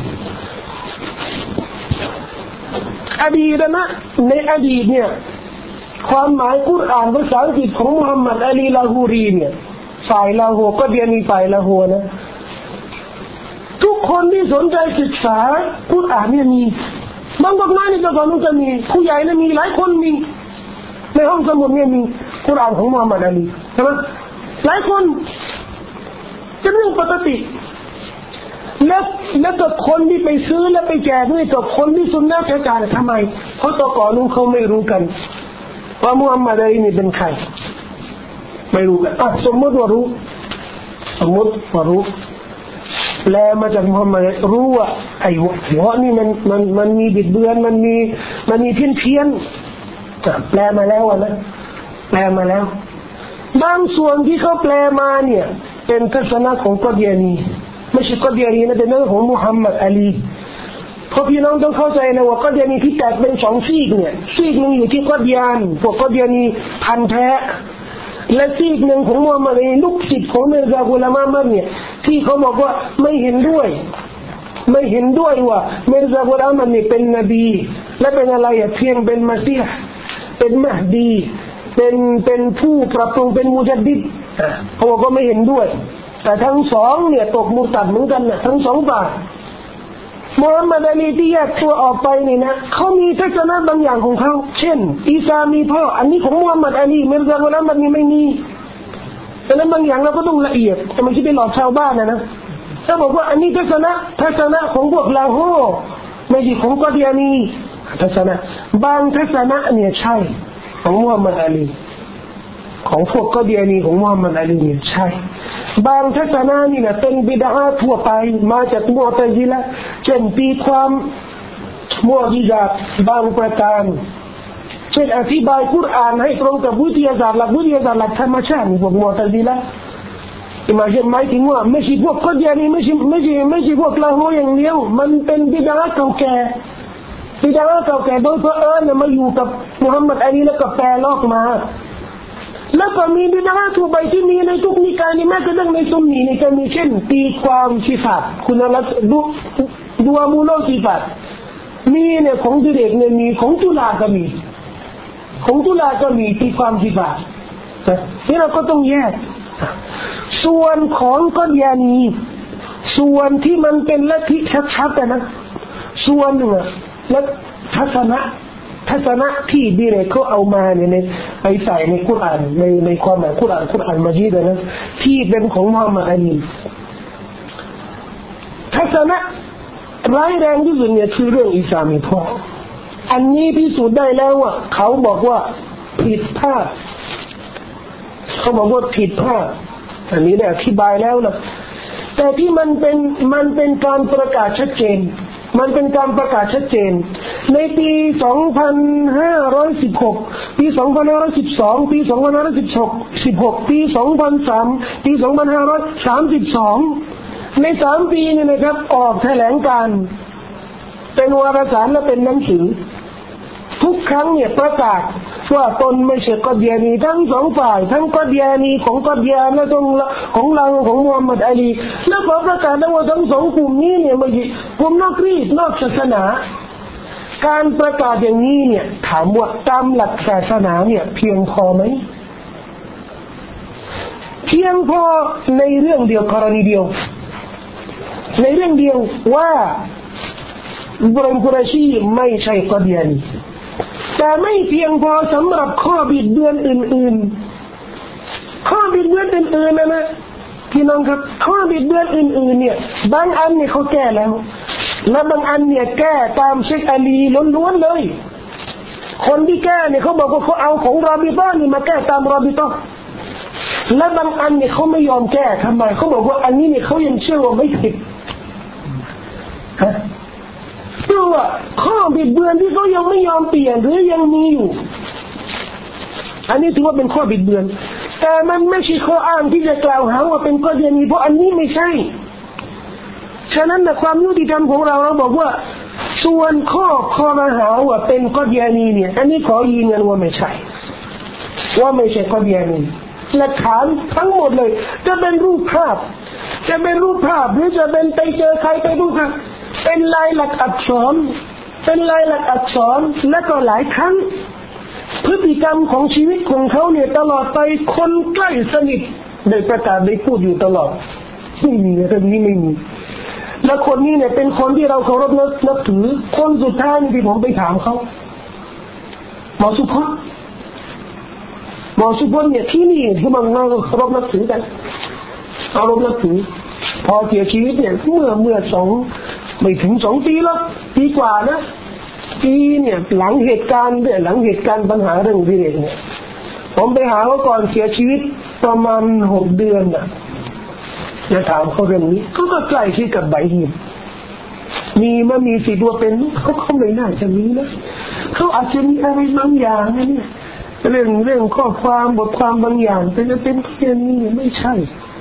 อดีตนะในอดีตเนี่ยความหมายกุรอานภาษาอังกฤษของมุฮัมมัดอาลีลาฮูรีเนี่ยฝ่ายลาโฮกอดียานีฝ่ายลาโฮนะทุกคนที่สนใจศึกษากุรอานเนี่ยมีบางคนนี่ก็สอนจะมีผู้ใหญ่เนี่ยมีหลายคนมีในห้องสมุดเนี่ยมีกุรอานของมุฮัมมัดอาลีใช่ไหมหลายคนจะเรื่องปกติแล้วแล้วกับคนที่ไปซื้อแล้วไปแจกนี่กับคนที่สุนนะประกาศทำไมเพราะตัวก่อนนู้นเขาไม่รู้กันว่ามุฮัมมัดอาลีนี่เป็นใครไม่รู้กันอ่ะสมมติว่ารู้สมมติว่ารู้แปลมาจากมุฮัมมัดรู้ว่าไอ้หัวนี่มันมันมันมีบิดเบือนมันมีมันมีเพี้ยนเพี้ยนแปลมาแล้วนะแปลมาแล้วบางส่วนที่เขาแปลมาเนี่ยเป็นทัศนะของกอดียานีไม่ใช่กอดียานีนะเป็นเรื่องของมุฮัมมัดอาลีเพราะพี่น้องต้องเข้าใจนะว่ากอดียานีที่แตกเป็นสองซีกเนี่ยซีกนึงอยู่ที่กอดียานพวกกอดียานีพันแท้และซีกหนึ่งของมุฮัมมัดอาลีลูกศิษย์ของมิร์ซากุลามะมัดเนี่ยที่เขาบอกว่าไม่เห็นด้วยไม่เห็นด้วยว่ามิร์ซากุลามะมัดนี่เป็นนบีและเป็นอะไรอ่ะเพียงเป็นมัซีฮ์เป็นมหดีเป็นเป็นผู้ปรับปรุงเป็นมุจัดดิดเขาบอกว่าไม่เห็นด้วยแต่ทั้งสองเนี่ยตกมุตัดเหมือนกันนะทั้งสองฝ่ายมุฮัมมัดอาลีที่แยกตัวออกไปนี่นะเขามีทัศนะบางอย่างของเขาเช่นอีสามีพ่ออันนี้ของมุฮัมมัดอาลีมิร์ซากุลามะมัดนี่ไม่มีแต่นั้นบางอย่างเราก็ต้องละเอียดแต่ไม่ใช่ไปหลอกชาวบ้านนะนะถ้าบอกว่าอันนี้ทัศนะทัศนะของพวกลาโฮไม่ใช่ของกอดียานีทัศนะบางทัศนะเนี่ยใช่ของมุฮัมมัดอาลีของพวกกอดียานีของมุฮัมมัดอาลีเนี่ยใช่บางทัศนะนี่นะเป็นบิดาทั่วไปมาจากมุอ์ตะซิละเช่นตีความมุอ์ญิซาตบางประการเช่นอธิบายกุรอานให้ตรงกับวิทยาศาสตร์หลักวิทยาศาสตร์หลักธรรมชาติพวกมุอ์ตะซิละห์หมายหมายถึงว่าไม่ใช่พวกกัดยานีไม่ใช่ไม่ใช่ไม่ใช่พวกละโหอย่างเดียวมันเป็นบิดาเก่าแก่บิดาเก่าแก่โดยเผอิญมาอยู่กับมุฮัมมัดอาลีแล้วก็แปลลอกมาแล้วก็มีบิดาทั่วไปที่มีในทุกนิกายนี่แม้กระทั่งในซุนนีนี่ก็มีเช่นตีความสิฟัตคุณลักษณะดูดูอามูโลสิฟัตมีเนี่ยของดิเรกเนี่ยมีของจุฬาก็มีของจุฬาก็มีตีความสิฟัตนี่เราก็ต้องแยกส่วนของกัดยานีส่วนที่มันเป็นลัทธิชัดๆนะส่วนหนึ่งและทัศนะทัศนะที่ดิเรกเขาเอามาเนี่ยในไปใส่ในกุรอานในในความหมายกุรอานกุรอานมัจีดนะที่เป็นของมุฮัมมัดอาลีทัศนะร้ายแรงที่สุดเนี่ยคือเรื่องอิสลามมีพ่ออันนี้พิสูจน์ได้แล้วว่าเขาบอกว่าผิดพลาดเขาบอกว่าผิดพลาดอันนี้ได้อธิบายแล้วนะแต่ที่มันเป็นมันเป็นการประกาศชัดเจนมันเป็นการประกาศชัดเจนในปีสองพันห้าร้อยสิบหกปีสองพันห้าร้อยสิบสองปีสองพันห้าร้อยสิบหก สิบหกปีสองพันสามปีสองพันห้าร้อยสามสิบสองในสามปีนี่นะครับออกแถลงการเป็นวารสารและเป็นหนังสือทุกครั้งเนี่ยประกาศว่าตนไม่ใช่กัดยานีทั้งสองฝ่ายทั้งกัดยานีของกัดยานและของของเราของมุฮัมมัดอาลีแล้วขอประกาศว่าทั้งสองกลุ่มนี้เนี่ยไม่ใช่กลุ่มนอกรีดนอกศาสนาการประกาศอย่างนี้เนี่ยถามว่าตามหลักศาสนาเนี่ยเพียงพอไหมเพียงพอในเรื่องเดียวกรณีเดียวในเรื่องเดียวว่าอิบราฮิมกุรชีไม่ใช่กัดยานีแต่ไม่เพียงพอสำหรับข้อบิดเบือนอื่นๆข้อบิดเบือนอื่นๆนะนะพี่น้องครับข้อบิดเบือนอื่นๆเนี่ยบางอันเนี่ยเขาแก้แล้วและบางอันเนี่ยแก้ตามเชคอาลีล้วนๆเลยคนที่แก้เนี่ยเขาบอกว่าเขาเอาของรอบิตอนี่มาแก้ตามรอบิตอและบางอันเนี่ยเขาไม่ยอมแก้ทำไมเขาบอกว่าอันนี้เนี่ยเขายังเชื่อว่าไม่ผิดฮะดูว่าข้อบิดเบือนที่เขายังไม่ยอมเปลี่ยนหรือยังมีอยู่อันนี้ถือว่าเป็นข้อบิดเบือนแต่มันไม่ใช่ข้ออ้างที่จะกล่าวหาว่าเป็นกัดยานีเพราะอันนี้ไม่ใช่ฉะนั้นในความยุติธรรมของเราเราบอกว่าส่วนข้อข้อมาหาว่าเป็นกัดยานีเนี่ยอันนี้ขอยืนยันว่าไม่ใช่ว่าไม่ใช่กัดยานีหลักฐานทั้งหมดเลยจะเป็นรูปภาพจะเป็นรูปภาพหรือจะเป็นไปเจอใครไปดูค่ะเป็นลายหลักอักษรเป็นลายหลักอักษรและก็หลายครั้งพฤติกรรมของชีวิตของเขาเนี่ยตลอดไปคนใกล้สนิทได้ประกาศได้พูดอยู่ตลอดไม่มีเรื่องนี้ไม่มีและคนนี้เนี่ยเป็นคนที่เราเคารพนับถือคนสุดท้ายที่ผมไปถามเขาหมอสุพจน์หมอสุพจน์เนี่ยที่นี่ที่มันเราเคารพนับถือกันเคารพนับถือพอเสียชีวิตเนี่ยเมื่อเมื่อสองไม่ถึงสองปีแล้วปีกว่านะปีเนี่ยหลังเหตุการณ์เนี่ยหลังเหตุการณ์ปัญหาเรื่องวิเรกเนี่ยผมไปหาเขาก่อนเสียชีวิตประมาณหกเดือนน่ะจะถามเขาเรื่องนี้เขาก็ใกล้ชิดกับไบฮิมมีมันมีสิทธิ์ว่าเป็นเขาเขาไม่น่าจะมีนะเขาอาจจะมีอะไรบางอย่างนะเนี่ยเรื่องเรื่องข้อความบทความบางอย่างแต่จะเป็นแค่นี้ไม่ใช่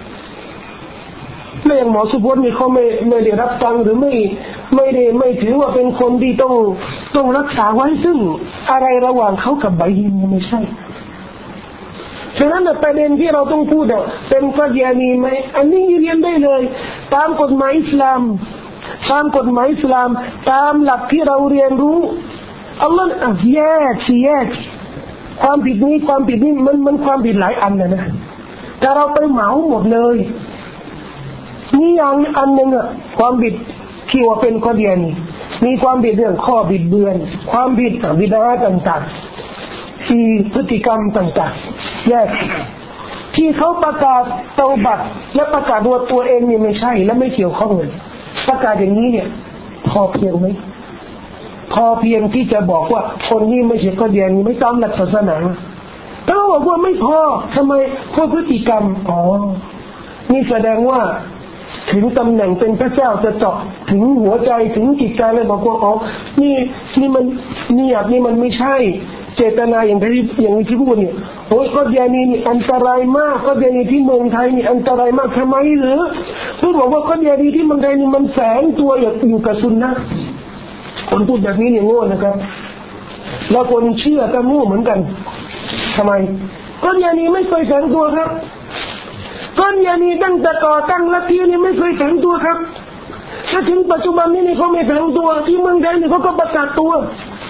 เรื่องหมอสุพจน์นี่เขาไม่ไม่ได้รับฟังหรือไม่ไม่ได้ไม่ถือว่าเป็นคนที่ต้องต้องรักษาไว้ซึ่งอะไรระหว่างเขากับไบฮิมไม่ใช่ฉะนั้นประเด็นที่เราต้องพูดเป็นกัดยานีไหมอันนี้ยืนยันได้เลยตามกฎหมายอิสลามตามกฎหมายอิสลามตามหลักที่เราเรียนรู้อัลลอฮฺแยกแยกความผิดนี้ความผิดนี้มันมันความผิดหลายอันนะนะแต่เราไปเหมาหมดเลยนี่อย่างอันหนึ่งอะความผิดที่ว่าเป็นกัดยานีมีความผิดเรื่องข้อบิดเบือนความผิดบิดาต่างๆที่พฤติกรรมต่างๆแยกที่เขาประกาศเตาบัตและประกาศว่าตัวเองนี่ไม่ใช่และไม่เกี่ยวข้องเลยประกาศอย่างนี้เนี่ยพอเพียงไหมพอเพียงที่จะบอกว่าคนนี้ไม่ใช่กัดยานีไม่ตามหลักศาสนาถ้าบอกว่าไม่พอทำไมเพราะพฤติกรรมอ๋อนี่แสดงว่าถึงตำแหน่งเป็นพระเจ้าจะเจาะถึงหัวใจถึงจิตใจเลยบอกว่าอ๋อนี่นี่มันนี่อ่ะนี่มันไม่ใช่เจตนาอย่างที่อย่างที่พูดเนี่ยโอ้ยก็ยานีนี่อันตรายมากก็ยานีที่เมืองไทยนี่อันตรายมากทำไมหรือพูดบอกว่าก็ยานีที่เมืองไทยนี่มันแฝงตัวอยู่กับซุนนะคนพูดแบบนี้เนี่ยโง่นะครับแล้วคนเชื่อก็โง่เหมือนกันทำไมก็ยานีไม่เคยแฝงตัวครับก็ยานีตั้งแต่ก่อตั้งลัทธินี่ไม่เคยแฝงตัวครับถ้าถึงปัจจุบันนี้นี่เขาไม่แฝงตัวที่เมืองไทยนี่เขาก็ประกาศตัว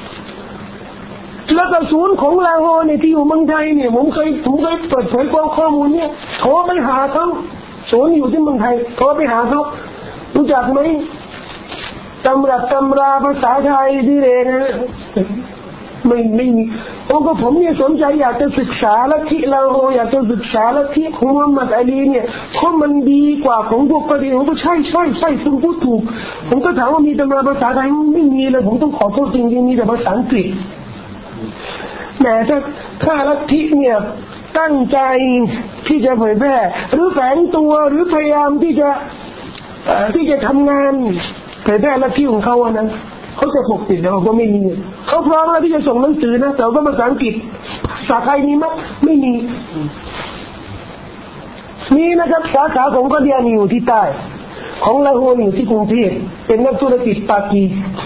แล้วก็ศูนย์ของลาโฮเนี่ยที่อยู่เมืองไทยเนี่ยผมเคยผมเคยเปิดเผยข้อมูลเนี่ยเขาไปหาเขาศูนย์อยู่ที่เมืองไทยเขาไปหาเขารู้จักไหมตำรับตำราภาษาไทยดีเลยนะไม่ไม่มีผมก็ผมเนี่ยสนใจอยากจะศึกษาลัทธิลาโฮอยากจะศึกษาลัทธิของมุฮัมมัดอาลีเนี่ยเพราะมันดีกว่าของพวกกะดีผมก็ใช่ใช่ใช่คุณพูดถูกผมก็ถามว่ามีตำราภาษาไทยไม่มีเลยผมต้องขอโทษจริงๆมีแต่ภาษาอังกฤษแม้ถ้าถ้าลัทธิเนี่ยตั้งใจที่จะเผยแพร่หรือแฝงตัวหรือพยายามที่จะที่จะทำงานเผยแพร่ลัทธิของเขาอะนะเขาจะปกปิดแล้วก็ไม่มีเขาพร้อมแล้วที่จะส่งหนังสือนะแต่ว่าภาษาอังกฤษภาษาไทยมีมั้ยไม่มีมีนะครับสาขาของกอดียานีอยู่ที่ใต้ของลาโฮอยู่ที่กรุงเทพเป็นนักธุรกิจปากี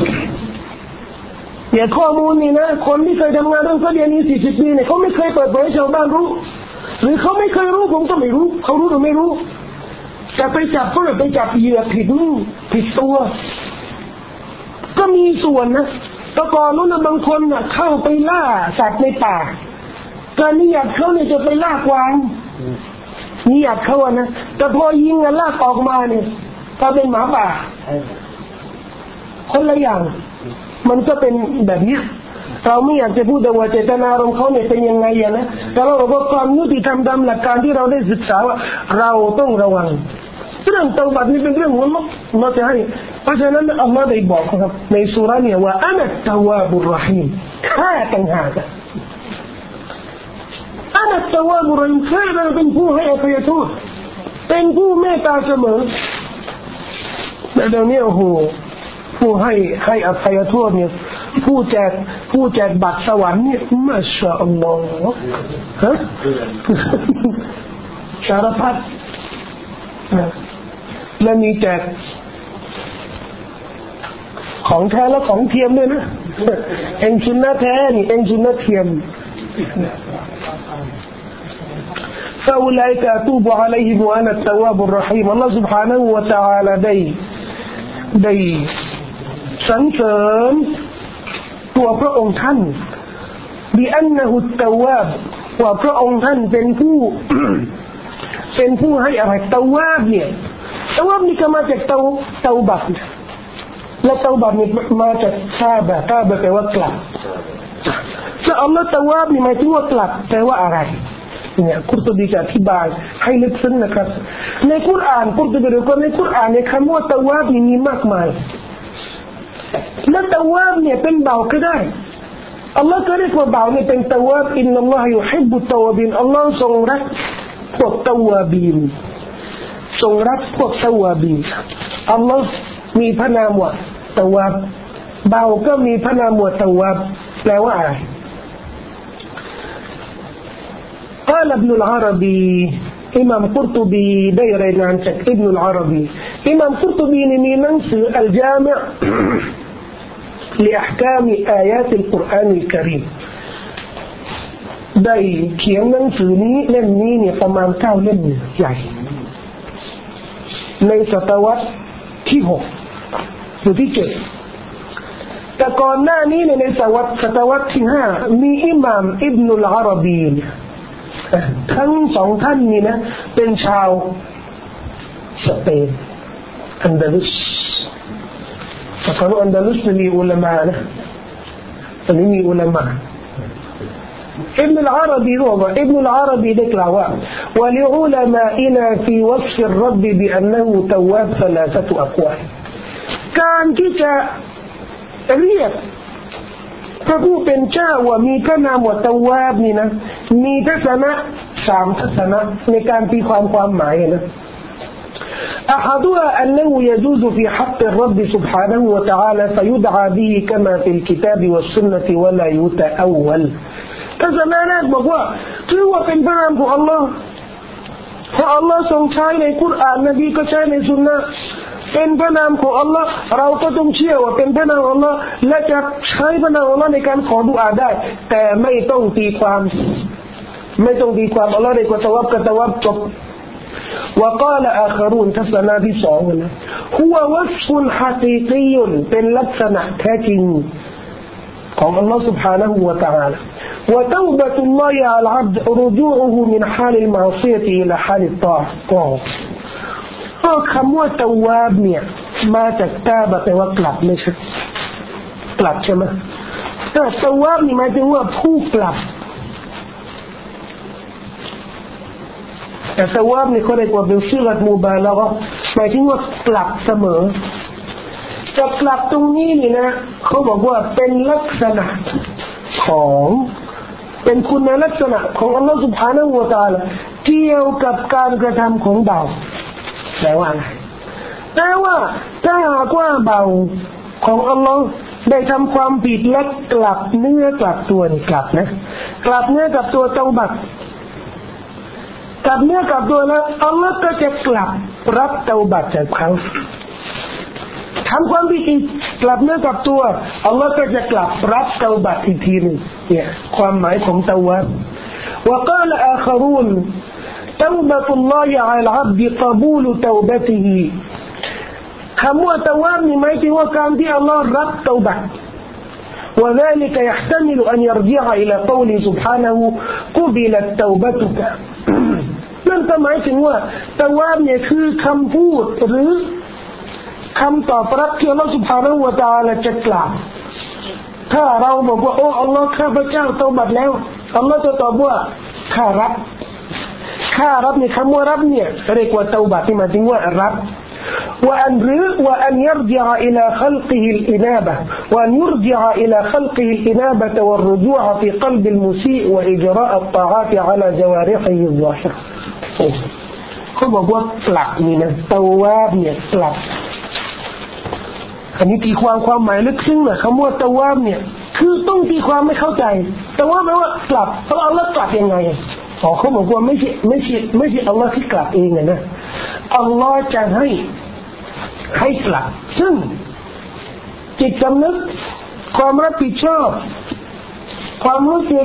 เนี่ยข้อมูลนี่นะคนที่เคยทำงานเรื่องกอดียานีสี่สิบปีเนี่ยเขาไม่เคยเปิดเผยให้ชาวบ้านรู้หรือเขาไม่เคยรู้ผมก็ไม่รู้เขารู้หรือไม่รู้จะไปจับก็ไปจับเหยื่อผิดผิดตัวก็มีส่วนนะแต่ก่อนนู้นนะบางคนน่ะเข้าไปล่าสัตว์ในป่าการนิยามเขาเนี่ยจะไปล่ากวางนิยามเขาอะนะแต่พอยิงอ่ะลากออกมาเนี่ยก็เป็นหมาป่าคนละอย่างมันก็เป็นแบบเนี้ยเราไม่อยากจะพูดแต่ว่าเจตนารมณ์เขาเนี่ยเป็นยังไงอะนะแต่เราบอกว่าความยุติธรรมตามหลักการที่เราได้ศึกษาว่าเราต้องระวังเรื่องเตาบัดนี่เป็นเรื่องของAllahมาจะให้เพราะฉะนั้นอัลลอฮ์ได้บอกครับในสุราเนี่ยว่าอันตะวาบุรเราะฮีมข้าต่างหากอันตะวาบุรเราะฮีมข้าเป็นผู้ให้อภัยโทษเป็นผู้เมตตาเสมอแต่เดี๋ยวนี้โอ้โหผู้ให้ให้อภัยโทษเนี่ยผู้แจกผู้แจกบัตรสวรรค์เนี่ยมาชาอัลลอฮ์ฮะสารพัดและมีแจกของแท้และของเทียมด้วยนะเองชุนนะแท้นี่เองชุนนะเทียมفأولئك أتوب عليهم وأنا التواب الرحيم الله سبحانه وتعالى ได้ได้สรรเสริญตัวพระองค์ท่าน بأنه التواب ว่าพระองค์ท่านเป็นผู้เป็นผู้ให้อภัยตาวาบเนี่ยตาวาบนี่ก็มาจากเตาเตาบัตและเตาบัตนี่มาจากตาบะตาบะแปลว่ากลับถ้าอัลลอฮ์ตาวาบนี่หมายถึงว่ากลับแปลว่าอะไรเนี่ยกุรตุบีจะอธิบายให้ลึกซึ้งนะครับในกุรอานกุรตุบีบอกว่าในกุรอานเนี่ยคำว่าตาวาบนี่มีมากมายและตาวาบเนี่ยเป็นเบาก็ได้อัลลอฮ์ก็เรียกว่าเบาเนี่ยเป็นตาวาบอินนัลลอฮฺยุฮิบบุตตาวาบินอัลลอฮ์ทรงรักพวกตาวาบินทรงรักพวกตาวาบินอัลลอฮ์มีพระนามว่าตาวาบเบาก็มีพระนามว่าตาวาบแปลว่าอะไร قال ابن العربي อิหม่ามกุรตุบีได้รายงานจากอิบนุลอาระบีอิหม่ามกุรตุบีมีหนังสืออัลญามิอ์ لأحكام آيات القرآن الكريم ได้เขียนหนังสือนี้เล่มนี้เนี่ยประมาณเก้าเล่มใหญ่ในศตวรรษที่หกหรือที่เจ็ดแต่ก่อนหน้านี้ในศตวรรษศตวรรษที่ห้ามีอิหม่ามอิบนุลอาระบีทั้งสองท่านนี่นะเป็นชาวสเปนอันดาลุสฝั่งอันดาลุสมีอุลามะนะตอนนี้มีอุลามะอิบนุลอาระบีบอกว่าอิบนุลอาระบีได้กล่าวว่า ولعلمائنا في وصف الرب بأنه تواب ثلاثة أقوال การที่จะเรียกพระผู้เป็นเจ้าว่ามีพระนามว่าตาวาบนี่นะมีทัศนะสามทัศนะในการตีความความหมายนะ أحدها أنه يجوز في حق الرب سبحانه وتعالى فيدعى به كما في الكتاب والسنة ولا يتأول كزمانا بقوا تلو في البرام của Allahเพราะ Allah ทรงใช้ในกุรอานนบีก็ใช้ในสุนนะเป็นพระนามของ Allah เราก็ต้องเชื่อว่าเป็นพระนามของ Allah และจะใช้พระนามของ Allah ในการขอดุอาได้แต่ไม่ต้องตีความไม่ต้องตีความ Allah ได้กว่าตะวับกับตะวับจบوقال آخرون تسنا في صعونا هو وصف حقيقيเป็นลักษณะแท้จริงของ Allah سبحانه وتعالى وتوبة الله على العبد رجوعه من حال المعصية إلى حال الطاعةก็คำว่าตะวาบเนี่ยมาจากตาบะแปลว่ากลับไม่ใช่กลับใช่ไหมแต่ตะวาบนี่หมายถึงว่าผู้กลับแต่ตะวาบนี่เขาเรียกว่าเป็นชื่อรัดมูบาแล้วก็หมายถึงว่ากลับเสมอจะกลับตรงนี้นี่นะเขาบอกว่าเป็นลักษณะของเป็นคุณลักษณะของอัลลอฮฺ سبحانه และ تعالى เกี่ยวกับการกระทำของเบาแปลว่าอะไรแปลว่าถ้าหากว่าเบาของอัลลอฮฺได้ทำความผิดและกลับเนื้อกลับตัวนี่กลับนะกลับเนื้อกลับตัวเตาบัตกลับเนื้อกลับตัวแล้วอัลลอฮฺก็จะกลับรับเตาบัตจากเขาทำความผิดกลับเนื้อกลับตัวอัลลอฮฺก็จะกลับรับเตาบัตอีกทีนึงเนี่ยความหมายของเตาวาบ وقال آخرون توبة الله على العبد قبول توبته คำว่าเตาวาบนี่หมายถึงว่าการที่อัลลอฮฺรับเตาบัต وذلك يحتمل أن يرجع إلى قوله سبحانه قبلت توبتك นั่นหมายถึงว่าเตาวาบเนี่ยคือคำพูดหรือคำตอบรับที่อัลลอฮฺ سبحانه และ تعالى จะกล่าวถ้าเราบอกว่าโอ้อัลลอฮฺข้าพเจ้าเตาบัตแล้วอัลลอฮฺจะตอบว่าข้ารับข้ารับเนี่ยคำว่ารับเนี่ยเรียกว่าเตาบัตที่หมายถึงว่ารับوأن وأن يرجع إلى خلقه الإنابة وأن يرجع إلى خلقه الإنابة والرجوع في قلب المسيء وإجراء الطاعات على جوارحه الظاهرة เขาบอกว่ากลับนี่นะเตาวาบเนี่ยกลับอันนี้ตีความความหมายลึกซึ้งนะคำว่าเตาวาบเนี่ยคือต้องตีความไม่เข้าใจแต่ว่าแปลว่ากลับเพราะอัลลอฮฺกลับยังไงอ๋อเขาบอกว่าไม่ใช่ไม่ใช่ไม่ใช่อัลลอฮฺที่กลับเองนะอัลลอฮฺจะให้ให้กลับซึ่งจิตสำนึกความรับผิดชอบความรู้สึก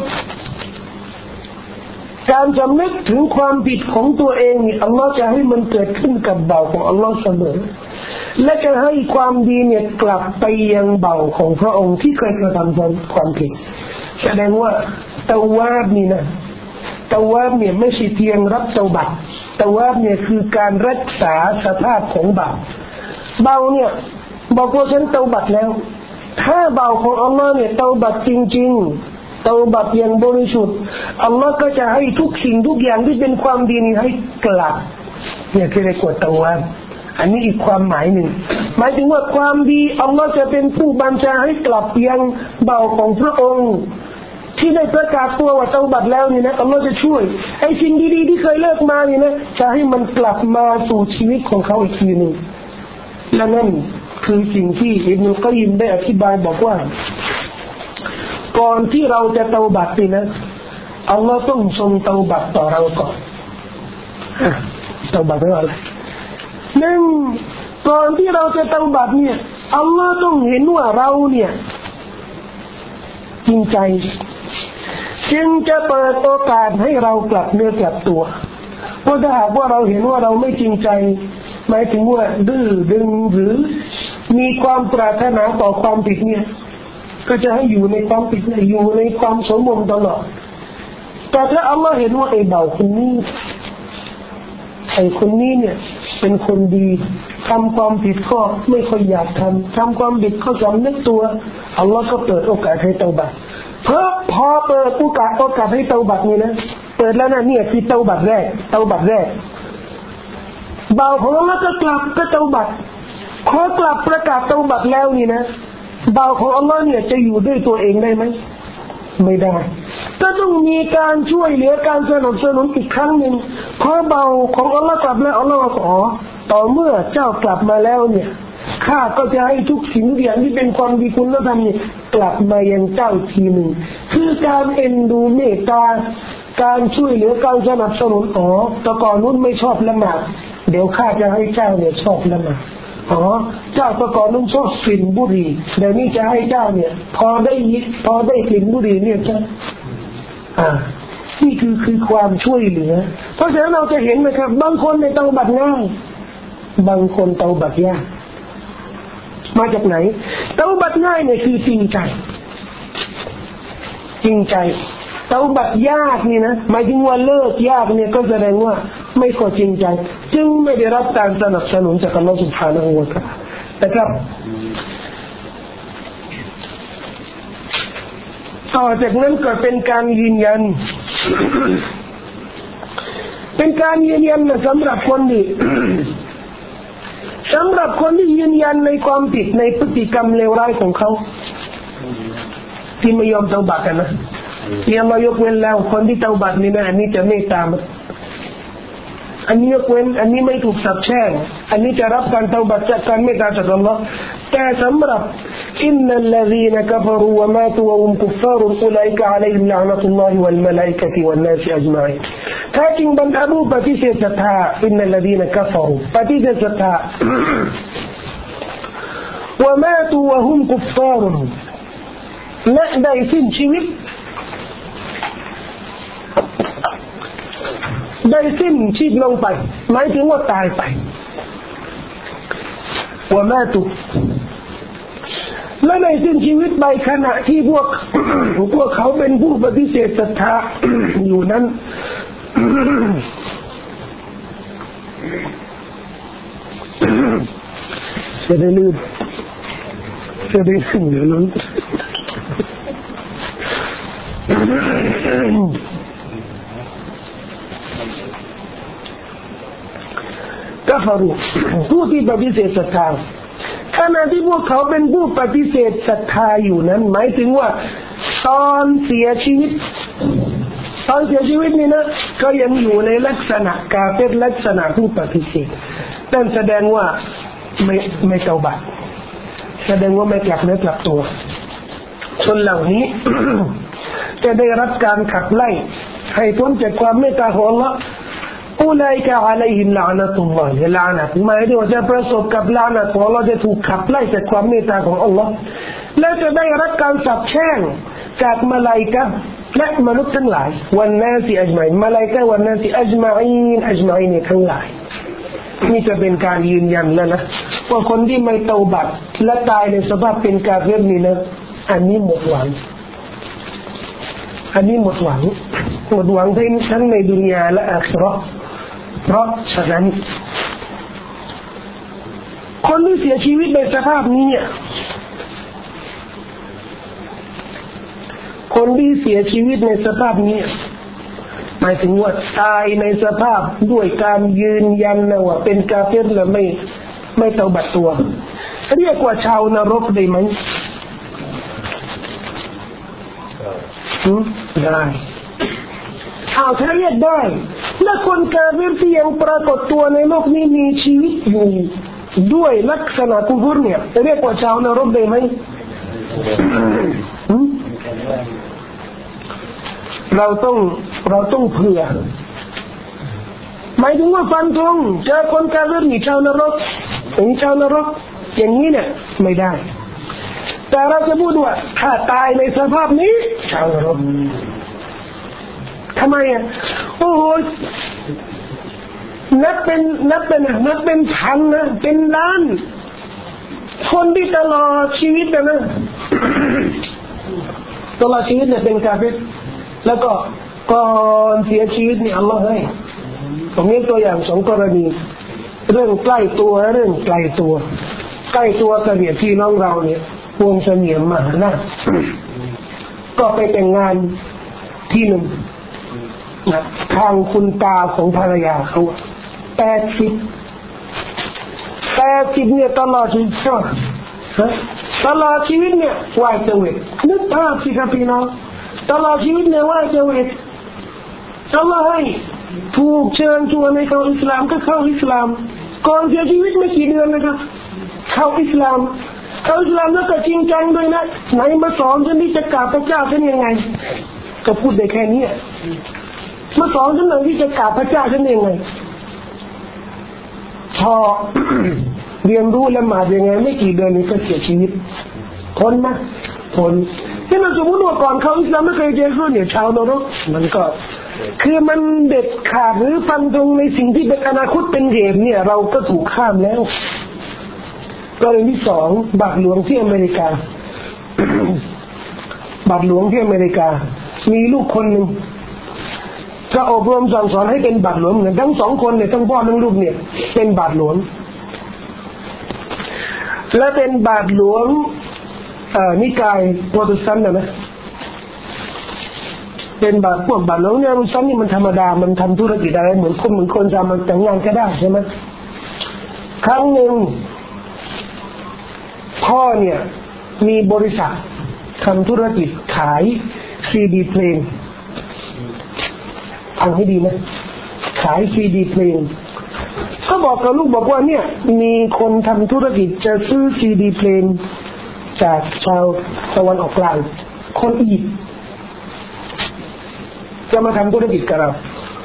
การสำนึกถึงความผิดของตัวเองนี่อัลลอฮฺจะให้มันเกิดขึ้นกับเบาของอัลลอฮฺเสมอและจะให้ความดีเนี่ยกลับไปยังเบาของพระองค์ที่เคยกระทำความผิดแสดงว่าเตาวาบนี่นะเตาวาบเนี่ยไม่ใช่เพียงรับเตาบัตเตาวาบเนี่ยคือการรักษาสภาพของเบาเบาเนี่ยบอกว่าฉันเตาบัตแล้วถ้าเบาของอัลลอฮ์เนี่ยเตาบัตจริงๆเตาบัตอย่างบริสุทธิ์อัลลอฮ์ก็จะให้ทุกสิ่งทุกอย่างที่เป็นความดีนี้ให้กลับเนี่ยคือเรียกว่าเตาวาบอันนี้อีกความหมายหนึ่งหมายถึงว่าความดีอัลลอฮ์จะเป็นผู้บัญชาให้กลับยังเบาของพระองค์ที่ได้ประกาศตัวว่าเตาบัตแล้วนี่นะอัลลอฮ์จะช่วยไอ้สิ่งดีๆที่เคยเลิกมานี่นะจะให้มันกลับมาสู่ชีวิตของเขาอีกทีนึงและนั่นคือสิ่งที่อิบนุลกัยยิมได้อธิบายบอกว่าก่อนที่เราจะเตาบัตนี่นะอัลลอฮ์ต้องทรงเตาบัตต่อเราก่อนเตาบัตเป็นอะไรหนึ่งก่อนที่เราจะเตาบัตเนี่ยอัลลอฮ์ต้องเห็นว่าเราเนี่ยจริงใจจึงจะเปิดโอกาสให้เรากลับเนื้อกลับตัวเพราะถ้าหากว่าเราเห็นว่าเราไม่จริงใจหมายถึงว่าดื้อดึงหรือมีความปรารถนาต่อความผิดเนี่ยก็จะให้อยู่ในความผิดอยู่ในความสมบูรณ์ตลอดแต่ถ้าอัลลอฮ์เห็นว่าไอ้เบาคนนี้ไอ้คนนี้เนี่ยเป็นคนดีทำความผิดก็ไม่ค่อยอยากทำทำความผิดก็สำนึกตัวอัลลอฮ์ก็เปิดโอกาสให้เตาบัตเพราะพอเปิดโอกาสโอกาสให้เตาบัตนี่นะเปิดแล้วนะเนี่ยคือเตาบัตแรกเตาบัตแรกเบาของอัลลอฮ์ก็กลับก็เตาบัตขอกลับประกาศเตาบัตแล้วนี่นะเบาของอัลลอฮ์เนี่ยจะอยู่ด้วยตัวเองได้ไหมไม่ได้ก็ต้องมีการช่วยเหลือการสนับสนุนอีกครั้งหนึ่งพอเบาของอัลลอฮ์กลับแล้วอัลลอฮ์ขอต่อเมื่อเจ้ากลับมาแล้วเนี่ยข้าก็จะให้ทุกสิ่งอย่างที่เป็นความดีคุณธรรมเนี่ยกลับมายังเจ้าทีหนึ่งคือการเอ็นดูเมตตาการช่วยเหลือการสนับสนุนอ๋อแต่ก่อนนู้นไม่ชอบละหมาดเดี๋ยวข้าจะให้เจ้าเนี่ยชอบละหมาดอ๋อเจ้าแต่ก่อนนู้นชอบกลิ่นบุหรี่เดี๋ยวนี้จะให้เจ้าเนี่ยพอได้พอได้กลิ่นบุหรี่เนี่ยจะอ่านี่คือคือความช่วยเหลือเพราะฉะนั้นเราจะเห็นนะครับบางคนในเตาบัดง่ายบางคนเตาบัดยากมาจากไหนเตาบัดง่ายเนี่ยคือจริงใจจริงใจเตาบัดยากนี่นะหมายถึงว่าเลิกยากเนี่ยก็แสดงว่าไม่ขอจริงใจจึงไม่ได้รับการสนับสนุนจากอัลลอฮฺ سبحانه และ تعالى นะครับต่อจากนั้นก็เป็นการยืนยันเป็นการยืนยันนะสำหรับคนที่สำหรับคนที่ยืนยันในความผิดในพฤติกรรมเลวร้ายของเขาที่ไม่ยอมเตาบัดกันนะที่อัลลอฮฺยกเว้นแล้วคนที่เตาบัดนี่นะอันนี้จะไม่ตามอันนี้ยกเว้นอันนี้ไม่ถูกสับแช่งอันนี้จะรับการเตาบัดจากการเมตตาจากอัลลอฮฺแต่สำหรับอินนัลลซีนกัฟรูวะมาตุวะฮุมกุฟฟารุอุลัยกะอะลัยฮิมละอ์นะตุลลอฮิวัลมะลาอิกะติวันนาสอัจมัยถ้าจริงบรรดาผู้ปฏิเสธศรัทธาอินนัลลซีนกัฟรูปฏิเสธศรัทธาวะมาตุวะฮุมกุฟฟารุและได้สิ้นชีวิตได้สิ้นชีพลงไปหมายถึงว่าตายไปวะมาตุและในสิ้นชีวิตไปขณะที่พวกพวกเขาเป็นผู้ปฏิเสธศรัทธาอยู่นั้นจะได้ลืมจะได้ลืมเดี๋ยวนั้นกัฟรุผู้ที่ปฏิเสธศรัทธาขณะที่พวกเขาเป็นผู้ปฏิเสธศรัทธาอยู่นั้นหมายถึงว่าตอนเสียชีวิตตอนเสียชีวิตนี่นะก็ยังอยู่ในลักษณะกาเฟรลักษณะผู้ปฏิเสธนั่นแสดงว่าไม่ไม่เตาบัดแสดงว่าไม่กลับเนื้อกลับตัวคนเหล่านี้ จะได้รับการขับไล่ให้พ้นจากความเมตตาของอัลเลาะห์อุลัยกะอะลัยฮิมละอ์นะตุลลอฮิละอ์นะหมายถึงว่าจะประสบกับละอ์นะของอัลเลาะห์จะถูกขับไล่จากความเมตตาของอัลเลาะห์และจะได้รับการสาปแช่งจากมลาอิกะฮ์และมนุษย์ทั้งหลายวันนาสิอัจมัยมลาอิกะฮ์วันนาสิอัจมัยนอัจมัยนทั้งหลายนี่จะเป็นการยืนยันแล้วนะว่าคนที่ไม่เตาบัดและตายในสภาพเป็นกาเฟรนี่นะอันนี้หมดหวังอันนี้หมดหวังหมดหวังทั้งในดุนยาและอาคิเราะห์เพราะฉะนั้นคนที่เสียชีวิตในสภาพนี้คนที่เสียชีวิตในสภาพนี้หมายถึงว่าตายในสภาพด้วยการยืนยันนะว่าเป็นกาเฟรและไม่ไม่เตาบัดตัวเรียกว่าชาวนรกได้ไหมได้เอาถ้าเรียกได้และคนกาเฟรที่ยังปรากฏตัวในโลกนี้มีชีวิตอยู่ด้วยลักษณะกุฟรเนี่ยเรียกว่าชาวนรกได้ไหมเราต้องเราต้องเผื่อหมายถึงว่าฟันธงเจอคนกาเฟรนี่ชาวนรกเป็นชาวนรกอย่างนี้เนี่ยไม่ได้แต่เราจะพูดว่าถ้าตายในสภาพนี้ชาวนรกทำไมอ่ะโอ้โหนับเป็นนับเป็นนับเป็นพันนะเป็นล้านคนที่ตลอดชีวิตนะ ตลอดชีวิตเนี่ยเป็นกาเฟรแล้วก็ก่อนเสียชีวิตนี่อัลลอฮ์ให้ผมยกตัวอย่างสองกรณีเรื่องใกล้ตัวเรื่องไกลตัวใกล้ตัวกระเบียดพี่น้องเราเนี่ยวงเสงี่ยมมหานาถก็ไปแต่งงานที่หนึ่งนะทางคุณตาของภรรยาเขาแปดสิบแปดสิบเนี่ยตลอดชีวิตตลอดชีวิตเนี่ยไหวเตวิดนึกภาพสิครับพี่น้องตลอดชีวิตเนี่ยว่าจะเวทอัลลอฮ์ให้ถูกเชิญชวนให้เข้าอิสลามก็เข้าอิสลามก่อนเสียชีวิตไม่กี่เดือนนะครับเข้าอิสลามเข้าอิสลามแล้วก็จริงจังด้วยนะไหนมาสอนฉันที่จะกราบพระเจ้าฉันยังไงก็พูดได้แค่นี้มาสอนฉันหน่อยที่จะกราบพระเจ้าฉันยังไงพอ เรียนรู้ละหมาดยังไงไม่กี่เดือนนี้ก็เสียชีวิตทนไหมทนที่มันสมมติว่าก่อนเข้าอิสลามไม่เคยเจอคนเนี่ยชาวนรกมันก็คือมันเด็ดขาดหรือฟันธงในสิ่งที่เป็นอนาคตเป็นเหตุเนี่ยเราก็ถูกข้ามแล้วกรณีที่สองบาทหลวงที่อเมริกา บาทหลวงที่อเมริกามีลูกคนหนึ่งก็อบรมสั่งสอนให้เป็นบาทหลวงเหมือนทั้งสองคนเนี่ยทั้งพ่อทั้งลูกเนี่ยเป็นบาทหลวงและเป็นบาทหลวงเอ่อนิกายโปรเตสแตนต์นะเป็นบาทพวกบาทหลวงเนี่ยโปรเตสแตนต์นี่มันธรรมดามันทำธุรกิจอะไรเหมือนคนเหมือนคนจะมันแต่งงานก็ได้ใช่ไหมครั้งหนึ่งพ่อเนี่ยมีบริษัททำธุรกิจขายซีดีเพลงฟังให้ดีนะขายซีดีเพลงเขาบอกกับลูกบอกว่าเนี่ยมีคนทำธุรกิจจะซื้อซีดีเพลงจากชาวตะวันออกกลางคนอียิปต์จะมาทำธุรกิจกับเรา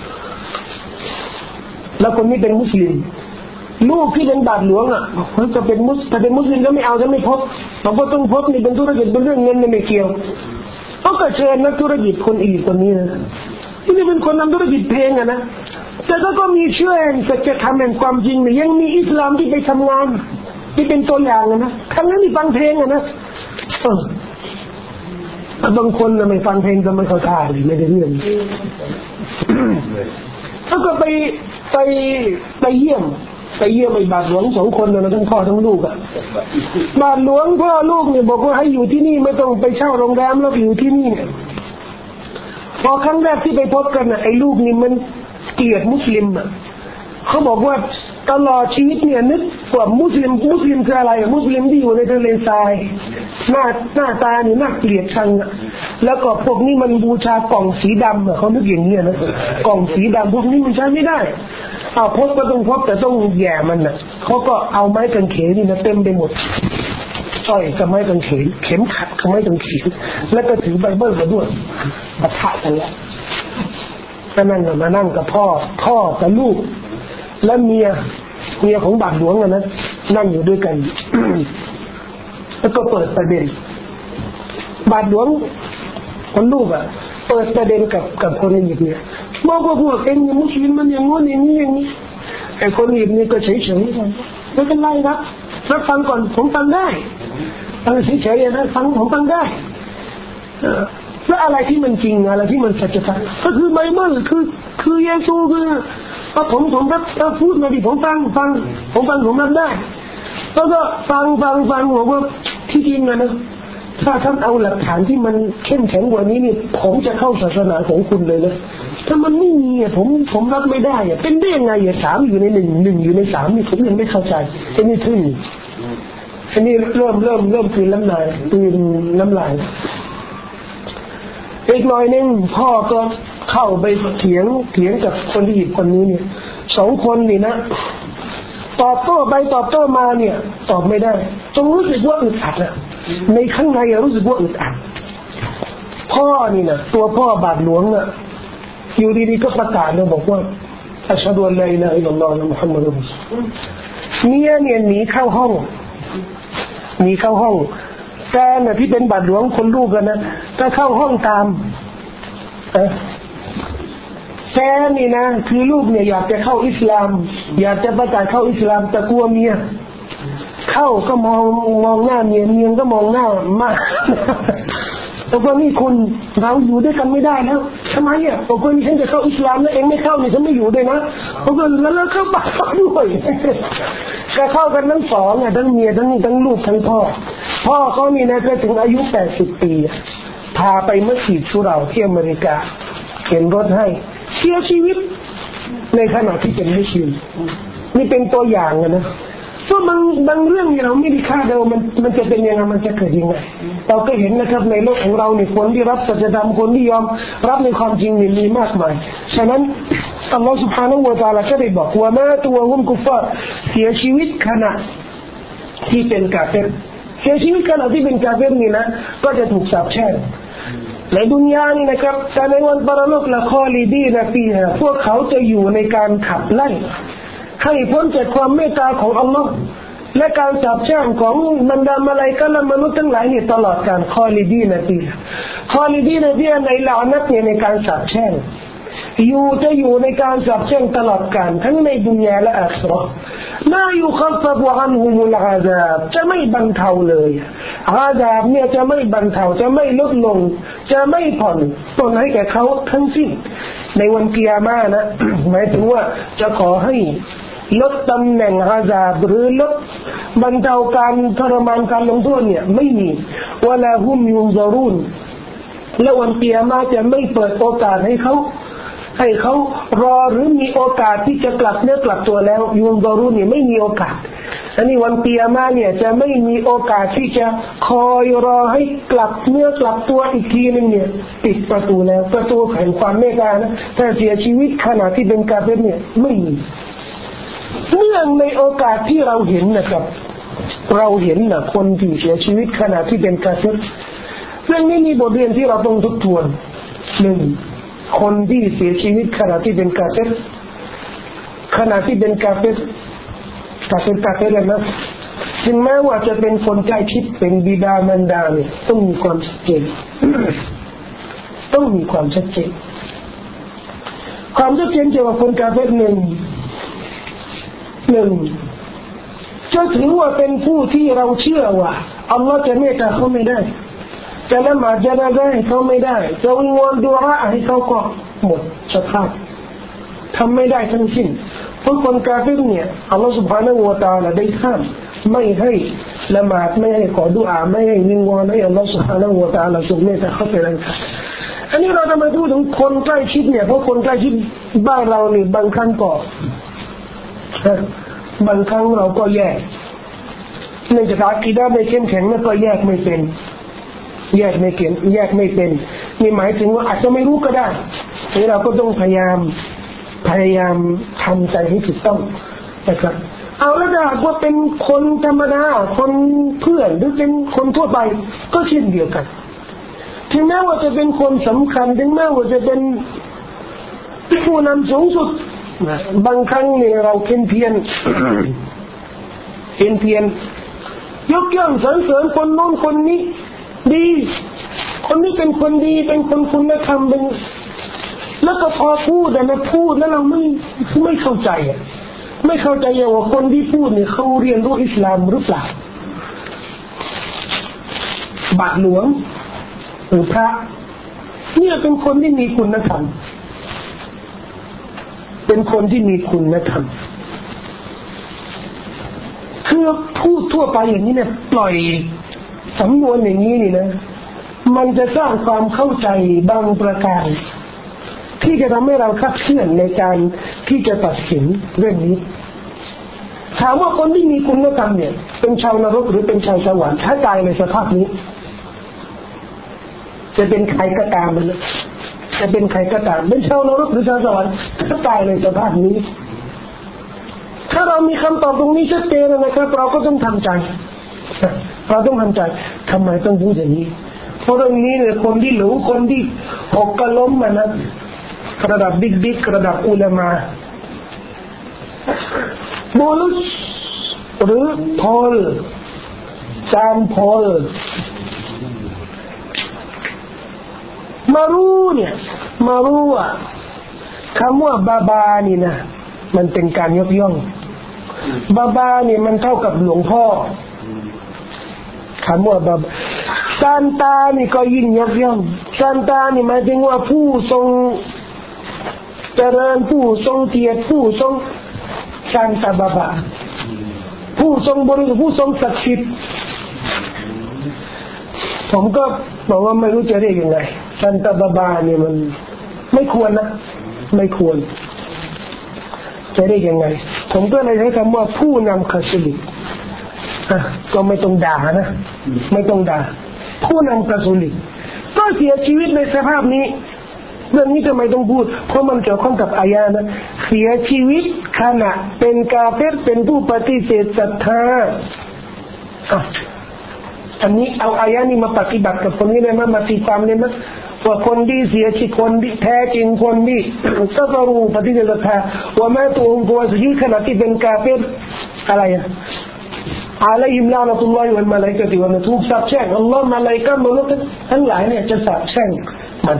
แล้วคนนี้เป็นมุสลิมลูกที่เป็นบาทหลวงอ่ะเขาจะเป็นมุสถ้าเป็นมุสลิมก็ไม่เอาจะไม่พบบอกว่าต้องพบนี่เป็นธุรกิจเป็นเรื่องเงินไม่เกี่ยวเขาก็เชิญนักธุรกิจคนอียิปต์คนนี้นะที่นี่เป็นคนทำธุรกิจเพลงอ่ะนะแต่ก็มีเชื่อสัจธรรมแห่งความจริงเนี่ยยังมีอิสลามที่ไปทำงานที่เป็นตัวอย่างนะทั้งนั้นที่ฟังเพลงอ่ะนะเออบางคนน่ะไม่ฟังเพลงก็ไม่เข้าท่าเลยไม่ได้เรื่องเขาก็ไปไปไปเยี่ยมไปเยี่ยมไอ้บาทหลวงสองคนน่ะทั้งพ่อทั้งลูกอ่ะบาทหลวงพ่อลูกเนี่ยบอกว่าให้อยู่ที่นี่ไม่ต้องไปเช่าโรงแรมแล้วอยู่ที่นี่เนี่ยพอครั้งแรกที่ไปพบกันน่ะไอ้ลูกนี่มันเกลียดมุสลิมอ่ะเขาบอกว่าตลอดชีวิตเนี่ยนึกว่ามุสลิมมุสลิมคืออะไรมุสลิมที่อยู่ในทะเลทรายหน้าหน้าตานี่น่าเกลียดชังอ่ะแล้วก็พวกนี้มันบูชากล่องสีดำอ่ะเขานึกอย่างนี้นะกล่องสีดำพวกนี้มันใช้ไม่ได้เอาพบก็ต้องพบแต่ต้องแย่มันน่ะเขาก็เอาไม้กางเขนนี่นะเต็มไปหมดสร้อยกับไม้กางเขนเข็มขัดกับไม้กางเขนแล้วก็ถือไบเบิลมาด้วยปะทะกันแล้วก็นั่งมานั่งกับพ่อพ่อกับลูกและเมียเมียของบาทหลวงนะนั่งอยู่ด้วยกัน แล้วก็เปิดประเด็นบาทหลวงคนลูกอ่ะเปิดประเด็นกับกับคนอียิปต์เนี่ยบอกว่าพวกเองเนี่ยมุสลิมมันอย่างงู้นอย่างนี้อย่างนี้ไอ้คนอียิปต์นี่ก็เฉยเฉยไม่เป็นไรครับรับฟังก่อนผมฟังได้ฟังเฉยๆนะฟังผมฟังได้แล้วอะไรที่มันจริงอะไรที่มันสัจธรรมก็คือไบเบิลคือคือเยซูคือพอผมผมรับพูดมาดิผมฟังฟังผมฟังผมรับได้แล้วก็ฟังฟังฟังบอกว่าที่จริงนะนะถ้าท่านเอาหลักฐานที่มันเข้มแข็งกว่านี้นี่ผมจะเข้าศาสนาของคุณเลยนะถ้ามันไม่มีอ่ะผมผมรับไม่ได้อ่ะเป็นได้ยังไงอ่ะสามอยู่ในหนึ่งหนึ่งอยู่ในสามนี่ผมยังไม่เข้าใจไอ้นี่ทึ่งไอ้นี่เริ่มเริ่มเริ่มคืนน้ำลายคืนน้ำลายอีกหน่อยนึงพ่อก็เข้าไปเถียงเถียงกับคนที่อีกคนนี้เนี่ยสองคนนี่นะตอบโต้ไปตอบโต้มาเนี่ยตอบไม่ได้จงรู้สึกว่าอึดอัดอะในข้างในรู้สึกว่าอึดอัดพ่อนี่นะตัวพ่อบาทหลวงน่ะอยู่ดีๆก็ประกาศเลยบอกว่าอัชฮะดุอัลลอฮฺอิลาฮะอิลลัลลอฮฺมุฮัมมัดุรอซูลุลลอฮฺเมียเนี่ยหนีเข้าห้องหนีเข้าห้องแฟนน่ะที่เป็นบาทหลวงคนลูกกันนะก็เข้าห้องตามเออแฟนนี่นะคือลูกเนี่ยอยากจะเข้าอิสลามอยากจะประกาศเข้าอิสลามแต่กลัวเมียเข้าก็มองมองหน้าเมียเมียก็มองหน้ามากแต่ว่านี่คุณเราอยู่ด้วยกันไม่ได้แล้วทำไมอ่ะบอกว่านี่ฉันจะเข้าอิสลามแล้วเองไม่เข้านี่ฉันไม่อยู่ด้วยนะบอกว่าแล้วแล้วเข้าบ้านด้วยก็เข้ากันทั้งสองอ่ะทั้งเมียทั้งทั้งลูกทั้งพ่อพ่อเขานี่นะก็ถึงอายุแปดสิบปีพาไปมัสยิดสุเหร่าที่อเมริกาเข็นรถให้เสียชีวิตในขณะที่เป็นมุสลิมนี่เป็นตัวอย่างนะเพราะบางบางเรื่องเราไม่ได้คาดเดามันมันจะเป็นยังไงมันจะเกิดยังไงเราก็เห็นนะครับในโลกของเราเนี่ยคนที่รับสัจธรรมคนที่ยอมรับในความจริงนี่มีมากมายฉะนั้นอัลลอฮฺ سبحانه และ تعالى ก็ได้บอกว่ามาตัวฮุมกุฟาร์เสียชีวิตขณะที่เป็นกาเฟรเสียชีวิตขณะที่เป็นกาเฟรนี่นะก็จะถูกสาปแช่งในดุนยานี่นะครับแต่ในวันปรโลกละคอลีดีนะฟีฮาพวกเขาจะอยู่ในการขับไล่ให้พ้นจากความเมตตาของอัลลอฮ์และการจับแช่งของบรรดามลาอิกะฮ์และมนุษย์ทั้งหลายนี่ตลอดการคอลีดีนะฟีฮาคอลีดีนะฟีฮาในละอนัตเนี่ยในการจับแช่งอยู่จะอยู่ในการจับแช่งตลอดกาลทั้งในดุนยาและอาคิเราะห์มายุคัฟฟัฟอันฮุมุลอาซาบจะไม่บรรเทาเลยอาซาบเนี่ยจะไม่บรรเทาจะไม่ลดลงจะไม่ผ่อนปลนให้แก่เขาทั้งสิ้นในวันกิยามะห์นะ หมายถึงว่าจะขอให้ลดตำแหน่งอาซาบหรือลดบรรเทาการทรมานการลงโทษเนี่ยไม่มีวะลาฮุมยุนซารูนและวันกิยามะห์จะไม่เปิดโอกาสให้เขาให้เขารอหรือมีโอกาสที่จะกลับเนื้อกลับตัวแล้วยุนซารูนเนี่ยไม่มีโอกาสอันนี้วันกิยามะห์เนี่ยจะไม่มีโอกาสที่จะคอยรอให้กลับเนื้อกลับตัวอีกทีนึงเนี่ยปิดประตูแล้วประตูแห่งความเมตตานะแต่เสียชีวิตขณะที่เป็นกาเฟรเนี่ยไม่มีเรื่องในโอกาสที่เราเห็นนะครับเราเห็นนะคนที่เสียชีวิตขณะที่เป็นกาเฟรเรื่องนี้มีบทเรียนที่เราต้องทบทวนหนึ่งคนที่เสียชีวิตขณะที่เป็นกาเฟรขณะที่เป็นกาเฟรกาเฟรกาเฟรแล้วนะถึงแม้ว่าจะเป็นคนใกล้ชิดเป็นบิดามารดาเนี่ยต้องมีความชัดเจน ต้องมีความชัดเจนความชัดเจนเกี่ยวกับคนกาเฟรหนึ่งหนึ่งจะถือว่าเป็นผู้ที่เราเชื่อว่าอัลลอฮ์จะเมตตาเขาไม่ได้จะละหมาดจะละได้เขาไม่ได้จะวิงวอนดุอาให้เขาก็หมดสภาพทำไม่ได้ทั้งสิ้นเพราะคนกาเฟรเนี่ยอัลลอฮ์ سبحانه และ تعالى ได้ห้ามไม่ให้ละหมาดไม่ให้ขอดุอาไม่ให้วิงวอนให้อัลลอฮ์ سبحانه และ تعالى ทรงเมตตาเขาเป็นอะไรครับอันนี้เราจะมาพูดถึงคนใกล้ชิดเนี่ยเพราะคนใกล้ชิดบ้านเรานี่บางครั้งก็บางครั้งเราก็แยกเนื่องจากอากีดะห์ไม่เข้มแข็งนั่นก็แยกไม่เป็นแยกไม่เก่งแยกไม่เป็นนี่หมายถึงว่าอาจจะไม่รู้ก็ได้นี่เราก็ต้องพยายามพยายามทำใจให้ถูกต้องนะครับเอาแล้วถ้าหากว่าเป็นคนธรรมดาคนเพื่อนหรือเป็นคนทั่วไปก็เช่นเดียวกันถึงแม้ว่าจะเป็นคนสำคัญถึงแม้ว่าจะเป็นผู้นำสูงสุดบางครั้งเนี่ยเราเพี้ยนเพี้ยนเพี้ยนเพี้ยนยกย่องสรรเสริญคนโน้นคนนี้ดีคนนี้เป็นคนดีเป็นคนคุณธรรมเป็นแล้วก็พอพูดแต่ไม่พูดแล้วเราไม่ไม่เข้าใจอ่ะไม่เข้าใจว่าคนที่พูดเนี่ยเขาเรียนรู้อิสลามหรือเปล่าบาทหลวงหรือพระเนี่ยเป็นคนที่มีคุณธรรมเป็นคนที่มีคุณธรรมคือพูดทั่วไปอย่างนี้เนี่ยปล่อยสำนวนอย่างนี้นี่นะมันจะสร้างความเข้าใจบางประการที่จะทำให้เราคลาดเคลื่อนในการที่จะตัดสินเรื่องนี้ถามว่าคนที่มีคุณธรรมเนี่ยเป็นชาวนรกหรือเป็นชาวสวรรค์ถ้าตายในสภาพนี้จะเป็นใครก็ตามมันนะจะเป็นใครก็ตามเป็นชาวนรกหรือชาวสวรรค์ถ้าตายในสภาพนี้ถ้าเรามีคำตอบตรงนี้ชัดเจนนะครับเราก็ต้องทำใจเราต้องทำใจทำไมต้องพูดอย่างนี้เพราะเรื่องนี้เนี่ยคนที่หลงคนที่หกกระล้มมานะระดับบิ๊กบิ๊กระดับอุลามะโบลุสหรือพอลจานพอลมารู้เนี่ยมารู้ว่าคำว่าบาบานี่นะมันเป็นการยกย่องบาบาเนี่ยมันเท่ากับหลวงพ่อคำว่าบาบาซานตานี่ก็ยิ่งยกย่องซานตานี่หมายถึงว่าผู้ทรงเจริญผู้ทรงเกียรติผู้ทรงซานตาบาบาผู้ทรงบริสุทธิ์ผู้ทรงศักดิ์สิทธิ์ผมก็บอกว่าไม่รู้จะเรียกยังไงซานตาบาบาเนี่ยมันไม่ควรนะไม่ควรจะเรียกยังไงผมก็เลยใช้คำว่าผู้นำคาทอลิกก็ไม่ต้องด่านะไม่ต้องด่าผู้นำกาซูลิกก็เสียชีวิตในสภาพนี้เรื่องนี้ทำไมต้องพูดเพราะมันเกี่ยวข้องกับอายะนะเสียชีวิตขณะเป็นกาเฟรเป็นผู้ปฏิเสธศรัทธาอ่ะอันนี้เอาอายะนี้มาปฏิบัติกับคนนี้เลยมั้ยมาตีความเลยมั้ยว่าคนที่เสียชีวิตคนที่แท้จริงคนที่ก็รู้ปฏิเสธศรัทธาว่าแม้ตัวองค์ตัวชีวิตขณะที่เป็นกาเฟรอะไรอ่ะอะลัยฮิมลานะตุลลอฮิวัลมะลาอิกะตุวะถูกสาปแช่งอัลเลาะห์มะลาอิกะฮ์มนุษย์ทั้งหลายเนี่ยจะสาปแช่งมัน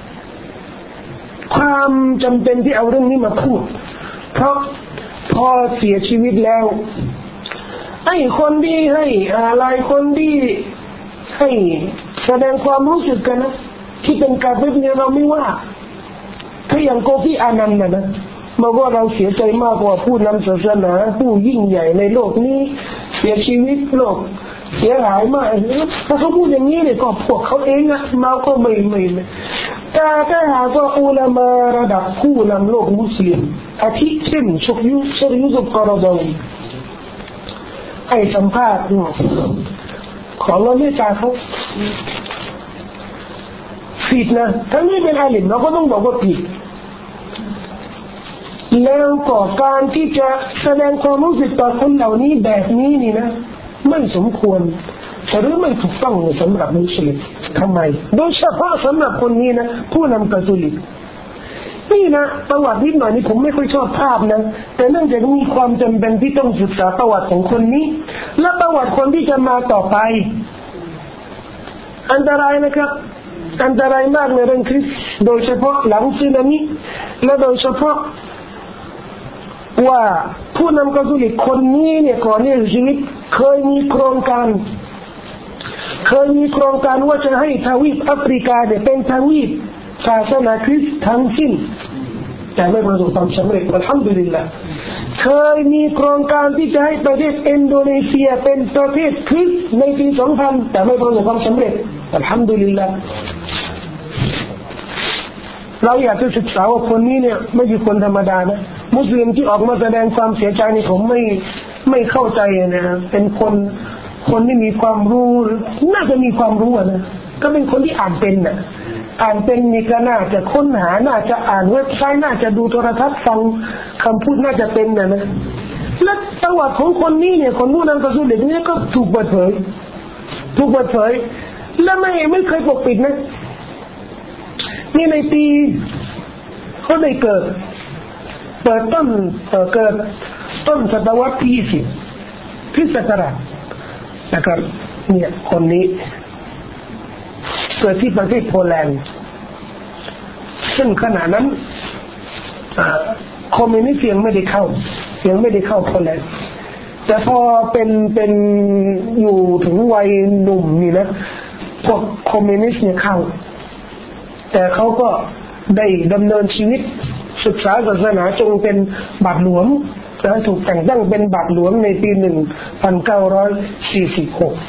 ความจำเป็นที่เอาเรื่องนี้มาพูดเพราะพอเสียชีวิตแล้วไอ้คนที่ให้อะไรคนที่ให้แสดงความรู้สึกกันนะที่เป็นกาเฟรเนี่ยเราไม่ว่าถ้าอย่างโกฟีอานันต์นะนะบอกว่าเราเสียใจมากกว่าผู้นำศาสนาผู้ยิ่งใหญ่ในโลกนี้เสียชีวิตโลกเสียหายมากถ้าเขาพูดอย่างนี้เนี่ยก็พวกเขาเองอะมาก็ไม่ไม่แต่ถ้าหากว่าอุลามะระดับผู้นำโลกมุสลิมอาทิเช่นชุกยุชรยุซุฟกอรดอยไอ้สัมภาษณ์ของเราไม่จ่าเขาผิดนะทั้งนี้เป็นอาลิมเราก็ต้องบอกว่าผิดแล้วก็การที่จะแสดงความรู้สึกต่อคนเหล่านี้แบบนี้นี่นะไม่สมควรหรือไม่ถูกต้องสำหรับมุสลิมทำไมโดยเฉพาะสำหรับคนนี้นะผู้นำกาซูลิกนี่นะประวัตินิดหน่อยนี่ผมไม่ค่อยชอบภาพนะแต่เนื่องจากมีความจำเป็นที่ต้องศึกษาประวัติของคนนี้และประวัติคนที่จะมาต่อไปอันตรายนะครับอันตรายมากในเรื่องคริสต์โดยเฉพาะหลังสึนามิและโดยเฉพาะว่าผู้นำกาซูลิกคนนี้เนี่ยก่อนเนี่ยชีวิตเคยมีโครงการเคยมีโครงการว่าจะให้ทวีปแอฟริกาเนี่ยเป็นทวีปศาสนาคริสต์ทั้งสิ้นแต่ไม่ประสบความสำเร็จอัลฮัมดุลิลละห์เคยมีโครงการที่จะให้ประเทศอินโดนีเซียเป็นประเทศคริสต์ในปีสองพันแต่ไม่ประสบความสำเร็จอัลฮัมดุลิลละห์เราอยากจะศึกษาว่าคนนี้เนี่ยไม่ใช่คนธรรมดานะมุสลิมที่ออกมาแสดงความเสียใจนี่ผมไม่ไม่เข้าใจนะเป็นคนคนที่มีความรู้น่าจะมีความรู้นะก็เป็นคนที่อ่านเป็นน่ะอ่านเป็นนี่ก็น่าจะค้นหาน่าจะอ่านเว็บไซต์น่าจะดูโทรทัศน์ฟังคำพูดน่าจะเป็นนะนะและประวัติของคนนี้เนี่ยคนผู้นำกาซูลิกเนี่ยก็ถูกเปิดเผยถูกเปิดเผยและไม่ไม่เคยปกปิดนะนี่ในปีเขาได้เกิดเปิดต้นเกิดต้นศตวรรษที่ยี่สิบคริสต์ศักราชนะครับเนี่ยคนนี้เกิดที่ประเทศโปแลนด์ซึ่งขณะนั้นคอมมิวนิสต์ยังไม่ได้เข้ายังไม่ได้เข้าโปแลนด์แต่พอเป็นเป็นอยู่ถึงวัยหนุ่มนี่นะพวกคอมมิวนิสต์เนี่ยเข้าแต่เขาก็ได้ดำเนินชีวิตศึกษาศาสนาจงเป็นบาทหลวงและถูกแต่งตั้งเป็นบาทหลวงในปีหนึ่งพันเก้าร้อยสี่สิบหก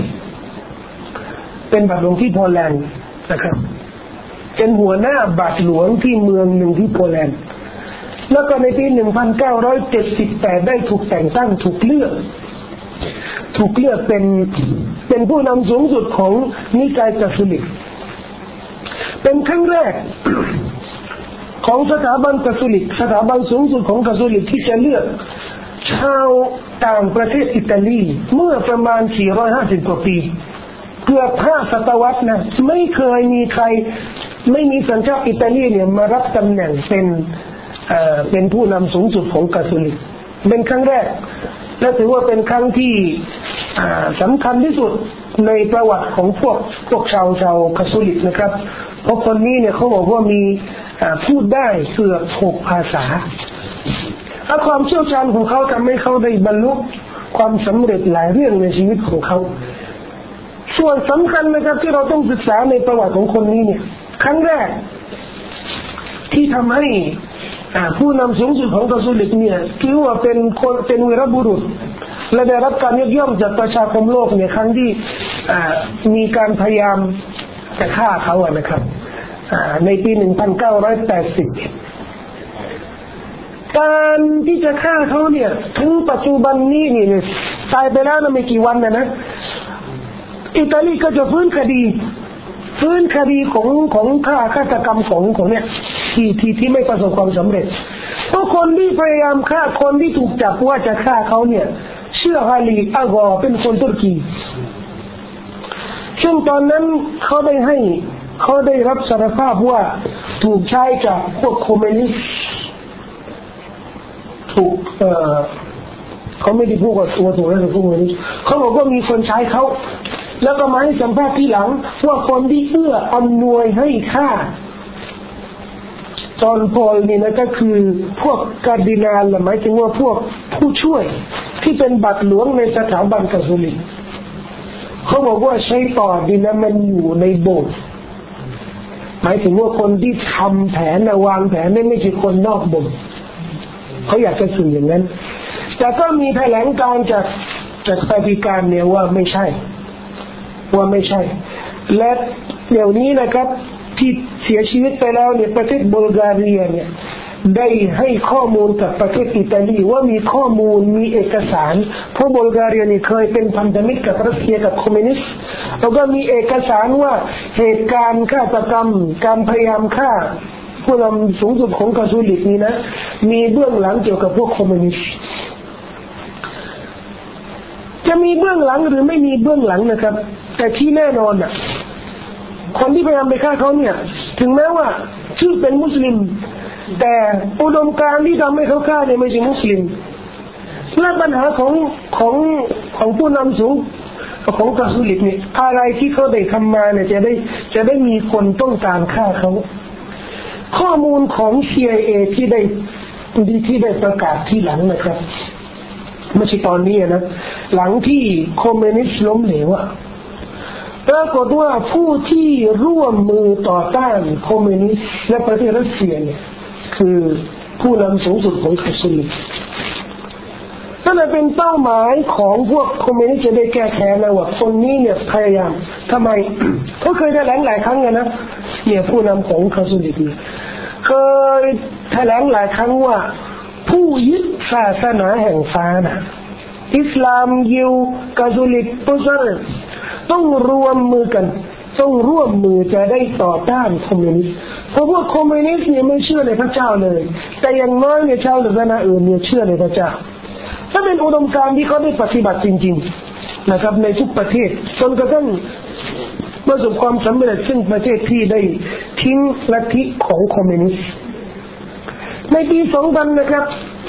เป็นบาทหลวงที่โปแลนด์นะครับเป็นหัวหน้าบาทหลวงที่เมืองหนึ่งที่โปแลนด์แล้วก็ในปีหนึ่งพันเก้าร้อยเจ็ดสิบแปดได้ถูกแต่งตั้งถูกเลือกถูกเลือกเป็นเป็นผู้นำสูงสุดของนิกายกาทอลิกเป็นครั้งแรกของสถาบันกาทอลิกสถาบันสูงสุดของกาทอลิกที่จะเลือกชาวต่างประเทศอิตาลีเมื่อประมาณสี่ร้อยห้าสิบกว่าปีเกือบห้าศตวรรษนะไม่เคยมีใครไม่มีสัญชาติอิตาลีเนี่ยมารับตำแหน่งเป็นเอ่อเป็นผู้นำสูงสุดของกาทอลิกเป็นครั้งแรกและถือว่าเป็นครั้งที่สำคัญที่สุดในประวัติของพวกพวกชาวชาวคาทอลิกนะครับเพราะคนนี้เนี่ยเขาบอกว่ามีพูดได้เกือบหกภาษาและความเชี่ยวชาญของเขาทำให้เขาได้บรรลุความสำเร็จหลายเรื่องในชีวิตของเขาส่วนสำคัญนะครับที่เราต้องศึกษาในประวัติของคนนี้เนี่ยครั้งแรกที่ทำให้ผู้นำสูงสุดของกาทอลิกเนี่ยถือว่าเป็นคนเป็นวีรบุรุษและได้รับการยกย่องจากประชาคมโลกเนี่ยครั้งที่มีการพยายามจะฆ่าเขาอะนะครับในปีหนึ่งพันเก้าร้อยแปดสิบการที่จะฆ่าเขาเนี่ยถึงปัจจุบันนี้นี่ตายไปแล้วนะไม่กี่วันนะนะอิตาลีก็จะฟื้นคดีฟื้นคดีของของฆ่าฆาตกรรมของของเนี่ยที่ที่ที่ไม่ประสบความสำเร็จเพราะคนที่พยายามฆ่าคนที่ถูกจับว่าจะฆ่าเขาเนี่ยเชื่อฮาลีอากอเป็นคนตุรกีซึ่งตอนนั้นเขาได้ให้เขาได้รับสารภาพว่าถูกใช้จากพวกคอมมิวนิสต์ถูกเอ่อเขาไม่ได้พูดกับตัวถูกแล้วถูกคอมมิวนิสต์เขาบอกว่ามีคนใช้เขาแล้วก็มาให้สัมภาษณ์ที่หลังว่าคนที่เอื้ออำนวยให้ฆ่าจอห์นพอลนี่นะก็คือพวกการดินาลหมายถึงว่าพวกผู้ช่วยที่เป็นบัตรหลวงในสถาบันคาทอลิกเขาบอกว่าใช้ต่อดินะมันอยู่ในโบสถ์หมายถึงว่าคนที่ทำแผนวางแผนนี่ไม่ใช่คนนอกโบสถ์เขาอยากจะสื่ออย่างนั้นแต่ก็มีแถลงการจากจากวาติกันเนี่ยว่าไม่ใช่ว่าไม่ใช่และเดี๋ยวนี้นะครับที่เสียชีวิตไปแล้วเนี่ยประเทศบัลแกเรียเนี่ยได้ให้ข้อมูลกับประเทศอิตาลีว่ามีข้อมูลมีเอกสารเพราะบัลแกเรียนี่เคยเป็นพันธมิตรกับรัสเซียกับคอมมิวนิสต์แล้วก็มีเอกสารว่าเหตุการณ์ฆาตกรรมการพยายามฆ่าผู้นำสูงสุดของคาทอลิกนี่นะมีเบื้องหลังเกี่ยวกับพวกคอมมิวนิสต์จะมีเบื้องหลังหรือไม่มีเบื้องหลังนะครับแต่ที่แน่นอนอ่ะคนที่พยายามไปฆ่าเขาเนี่ยถึงแม้ว่าชื่อเป็นมุสลิมแต่อุดมการณ์ที่ทำให้เขาฆ่าเนี่ยไม่ใช่มุสลิมและปัญหาของของของผู้นำสูงของคาทอลิกเนี่ยอะไรที่เขาได้ทำมาเนี่ยจะได้จะได้มีคนต้องการฆ่าเขาข้อมูลของ ซี ไอ เอ ที่ได้ที่ได้ประกาศที่หลังนะครับไม่ใช่ตอนนี้นะหลังที่คอมมิวนิสต์ล้มเหลวอะปรากฏว่าผู้ที่ร่วมมือต่อต้านคอมมิวนิสต์และประเทศรัสเซียเนี่ยคือผู้นำสูงสุดของคาทอลิกนั่นเป็นเป้าหมายของพวกคอมมิวนิสต์จะได้แก้แค้นนะว่าคนนี้เนี่ยพยายามทำไมเขาเคยแถลงหลายครั้งนะเนี่ยผู้นำของคาทอลิกเนี่ยเคยแถลงหลายครั้งว่าผู้ยึดศาสนาแห่งฟ้านะอิสลามยิวคาทอลิกพุทธศาสนาต้องรวมมือกันต้องร่วมมือจะได้ต่อต้านคอมมิวนิสต์เพราะว่าคอมมิวนิสต์เนี่ยไม่เชื่อในพระเจ้าเลยแต่อย่างน้อยเนี่ยชาวศาสนาอื่นเนี่ยเชื่อในพระเจ้าถ้าเป็นอุดมการณ์ที่เขาได้ปฏิบัติจริงๆนะครับในทุกประเทศจนกระทั่งประสบความสำเร็จซึ่งประเทศที่ได้ทิ้งลัทธิของคอมมิวนิสต์ในปีสองพันนะครับ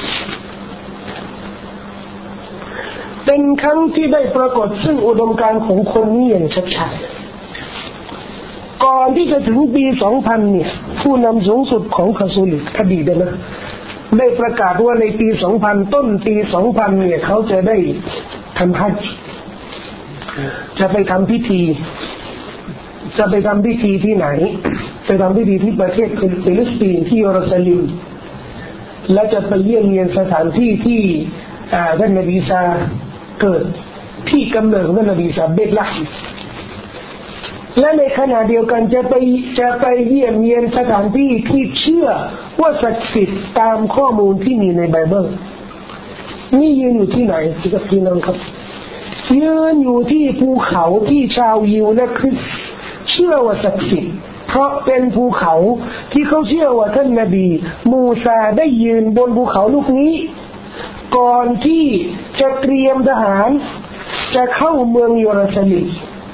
เป็นครั้งที่ได้ปรากฏซึ่งอุดมการณ์ของคนนี้อย่างชัดๆก่อนที่จะถึงปีสองพันเนี่ยผู้นำสูงสุดของคาทอลิกอดีตนะได้ประกาศว่าในปีสองพันต้นปีสองพันเนี่ยเขาจะได้ทำฮัจญ์จะไปทำพิธีจะไปทำพิธีที่ไหนไปทำพิธีที่ประเทศฟิลิปปินส์ที่เยรูซาเล็มและจะไปเยี่ยมเยียนสถานที่ที่ท่านนบีซาเกิดที่กำเนิดของท่านนบีซาเบตละและในขณะเดียวกันจะไปจะไปเยี่ยมเยียนสถานที่ที่เชื่อว่าศักดิ์สิทธิ์ตามข้อมูลที่มีในไบเบิลนี่ยืนอยู่ที่ไหนที่กับพี่น้องครับยืนอยู่ที่ภูเขาที่ชาวยิวและคริสต์เชื่อว่าศักดิ์สิทธิ์เพราะเป็นภูเขาที่เขาเชื่อว่าท่านนบีมูซาได้ยืนบนภูเขาลูกนี้ก่อนที่จะเตรียมทหารจะเข้าเมืองเยรูซาเล็ม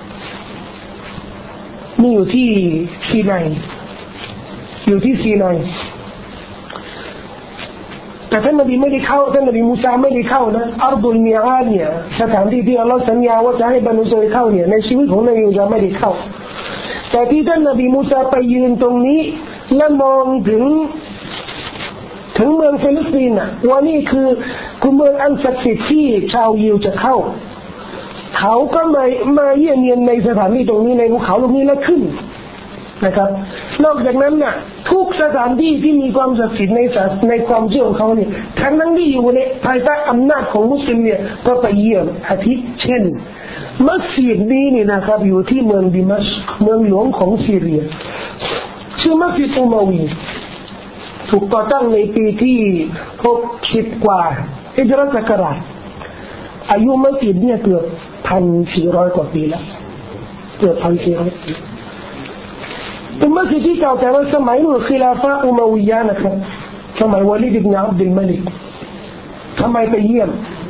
นี่อยู่ที่ซีไนอยู่ที่ซีไนแต่ท่านนบีไม่ได้เข้าท่านนบีมูซาไม่ได้เข้านะอัรดุลมีอาดเนี่ยสถานที่ที่อัลลอฮฺสัญญาว่าจะให้บรรดาอิสราเอลเข้าเนี่ยในชีวิตของนบีมูซาไม่ได้เข้าแต่ที่ท่านนบีมูซาไปยืนตรงนี้และมองถึงถึงเมืองฟิลิปปินส์น่ะว่านี่คือคือเมืองอันศักดิ์สิทธิ์ที่ชาวยิวจะเข้าเขาก็มามาเยี่ยมเยียนในสถานที่ตรงนี้ในภูเขาตรงนี้แล้วขึ้นนะครับนอกจากนั้นน่ะทุกสถานที่ที่มีความศักดิ์สิทธิ์ในในความเชื่อของเขาเนี่ยทั้งนั้นที่อยู่ในภายใต้อำนาจของมุสลิมเนี่ยก็ไปเยี่ยมอาทิเช่นมัสยิดนี้นี่นะครับอยู่ที่เมืองดิมัชก์เมืองหลวงของซีเรียชื่อมัสยิดอุมาวีถูกก่อตั้งในปีที่หกสิบกว่าฮิจรัตศักราชอายุมัสยิดเนี่ยเกือบพันสี่ร้อยกว่าปีแล้วเกือบพันสี่ร้อยปีเป็นมัสยิดที่เก่าแต่ว่าสมัยนู้นคิลาฟะอุมัวิยะนะครับสมัยวะลีดอิบนุอับดุลมะลิกทำไมไปเยี่ยม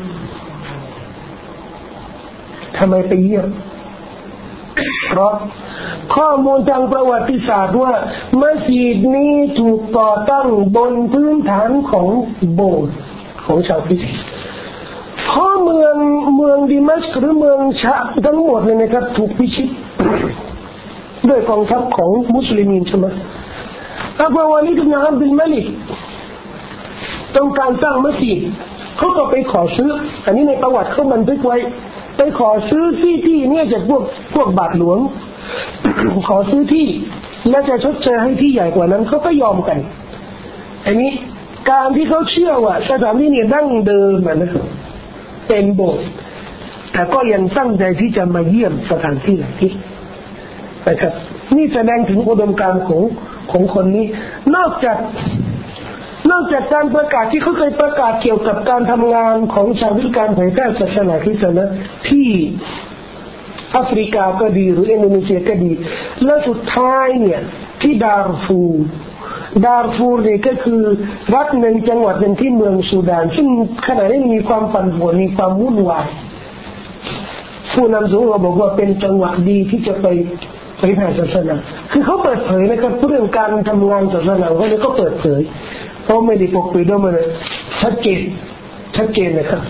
ทำไมไปเยี่ยมเพราะข้อมูลทางประวัติศาสตร์ว่ามัสยิดนี้ถูกก่อตั้งบนพื้นฐานของโบสถ์ของชาวคริสต์เพราะเมืองเมืองดิมัชกหรือเมืองชาทั้งหมดเลยนะครับถูกพิชิตด้วยกองทัพของมุสลิมใช่ไหมอับดุลวาลิดอิบนุอับดุลมะลิกต้องการสร้างมัสยิดเขาก็ไปขอซื้ออันนี้ในประวัติเขาบันทึกไว้ไปขอซื้อที่ที่เนี่ยจากพวกพวกบาทหลวง ขอซื้อที่และจะชดเชยให้ที่ใหญ่กว่านั้นเขาก็ยอมกันอันนี้การที่เขาเชื่อว่าสถานที่นี้ดั้งเดิมนะเป็นโบสถ์แต่ก็ยังตั้งใจที่จะมาเยี่ยมสถานที่นี้นะครับนี่แสดงถึงอุดมการณ์ของของคนนี้นอกจากนอกจากการประกาศที่เขาเคยประกาศเกี่ยวกับการทำงานของชาววิการเผยแพร่ศาสนาคริสต์นะที่แอฟริกาก็ดีหรืออินโดนีเซียก็ดีและสุดท้ายเนี่ยที่ดาร์ฟูร์ดาร์ฟูร์นี่ก็คือรัฐหนึ่งจังหวัดหนึ่งที่เมืองซูดานซึ่งขณะนี้มีความปั่นป่วนมีความวุ่นวายผู้นำสูงเราบอกว่าเป็นจังหวะดีที่จะไปเผยแผ่ศาสนาคือเขาเปิดเผยนะครับเรื่องการทำงานศาสนาเขาเนี่ยก็เปิดเผยเขาไม่ได้ปกปิดด้วยมันชัดเจนชัดเจนนะครับ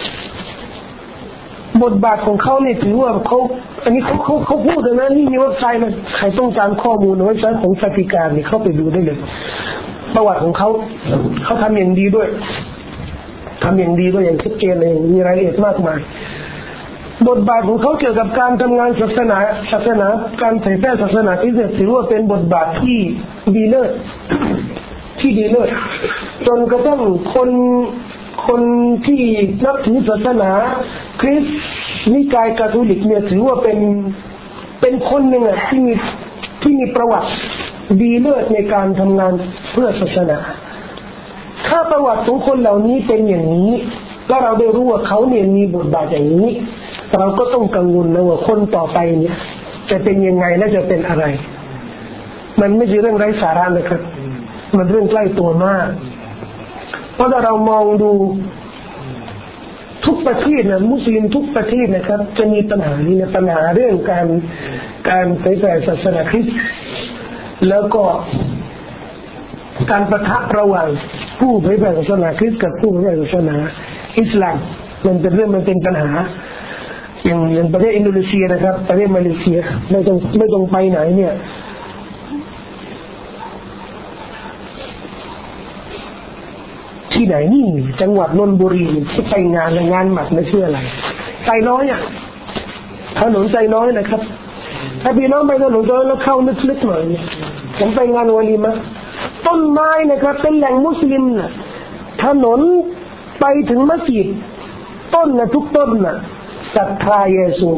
บทบาทของเขาเนี่ยถือว่าเขาอันนี้เขาเขาเขาพูดนะนี่มีเว็บไซต์นะใครต้องการข้อมูลในเว็บไซต์ของสติการนี่เข้าไปดูได้เลยประวัติของเขาเขาทำอย่างดีด้วยทำอย่างดีด้วยอย่างชัดเจนเลยมีรายละเอียดมากมายบทบาทของเขาเกี่ยวกับการทำงานศาสนาศาสนาการเผยแพร่ศาสนาที่ถือว่าเป็นบทบาทที่ดีเลิศที่ดีเลิศจนกระทั่งคนคนที่นับถือศาสนาคริสต์นิกายคาทอลิกเนี่ยถือว่าเป็นเป็นคนหนึ่งอ่ะที่มีที่มีประวัติดีเลิศในการทำงานเพื่อศาสนาถ้าประวัติของคนเหล่านี้เป็นอย่างนี้แล้วเราได้รู้ว่าเขาเนี่ยมีบทบาทอย่างนี้เราก็ต้องกังวลนะว่าคนต่อไปเนี่ยจะเป็นยังไงและจะเป็นอะไรมันไม่ใช่เรื่องไร้สาระนะครับมันเรื่องใกล้ตัวมากเพราะถ้าเรามองดูทุกประเทศนะมุสลิมทุกประเทศนะครับจะมีปัญหานี้นะปัญหาเรื่องการการเผยแผ่ศาสนาคริสต์แล้วก็การปะทะระหว่างผู้เผยแผ่ศาสนาคริสต์กับผู้เผยแผ่ศาสนาอิสลามมันเป็นเรื่องมันเป็นปัญหาอย่างอย่างประเทศอินโดนีเซียนะครับประเทศมาเลเซียไม่ต้องไม่ต้องไปไหนเนี่ยที่ไหนนี่จังหวัดนนทบุรีที่ไปงานงานหมัดไม่เชื่ออะไรใจน้อยอ่ะถนนใจน้อยนะครับถ้าพี่น้องไปถนนใจน้อยแล้วเข้าลึกๆหน่อยผมไปงานวะลีมะต้นไม้นะครับเป็นแหล่งมุสลิมน่ะถนนไปถึงมัสยิดต้นน่ะทุกต้นน่ะศรัทธาเยซู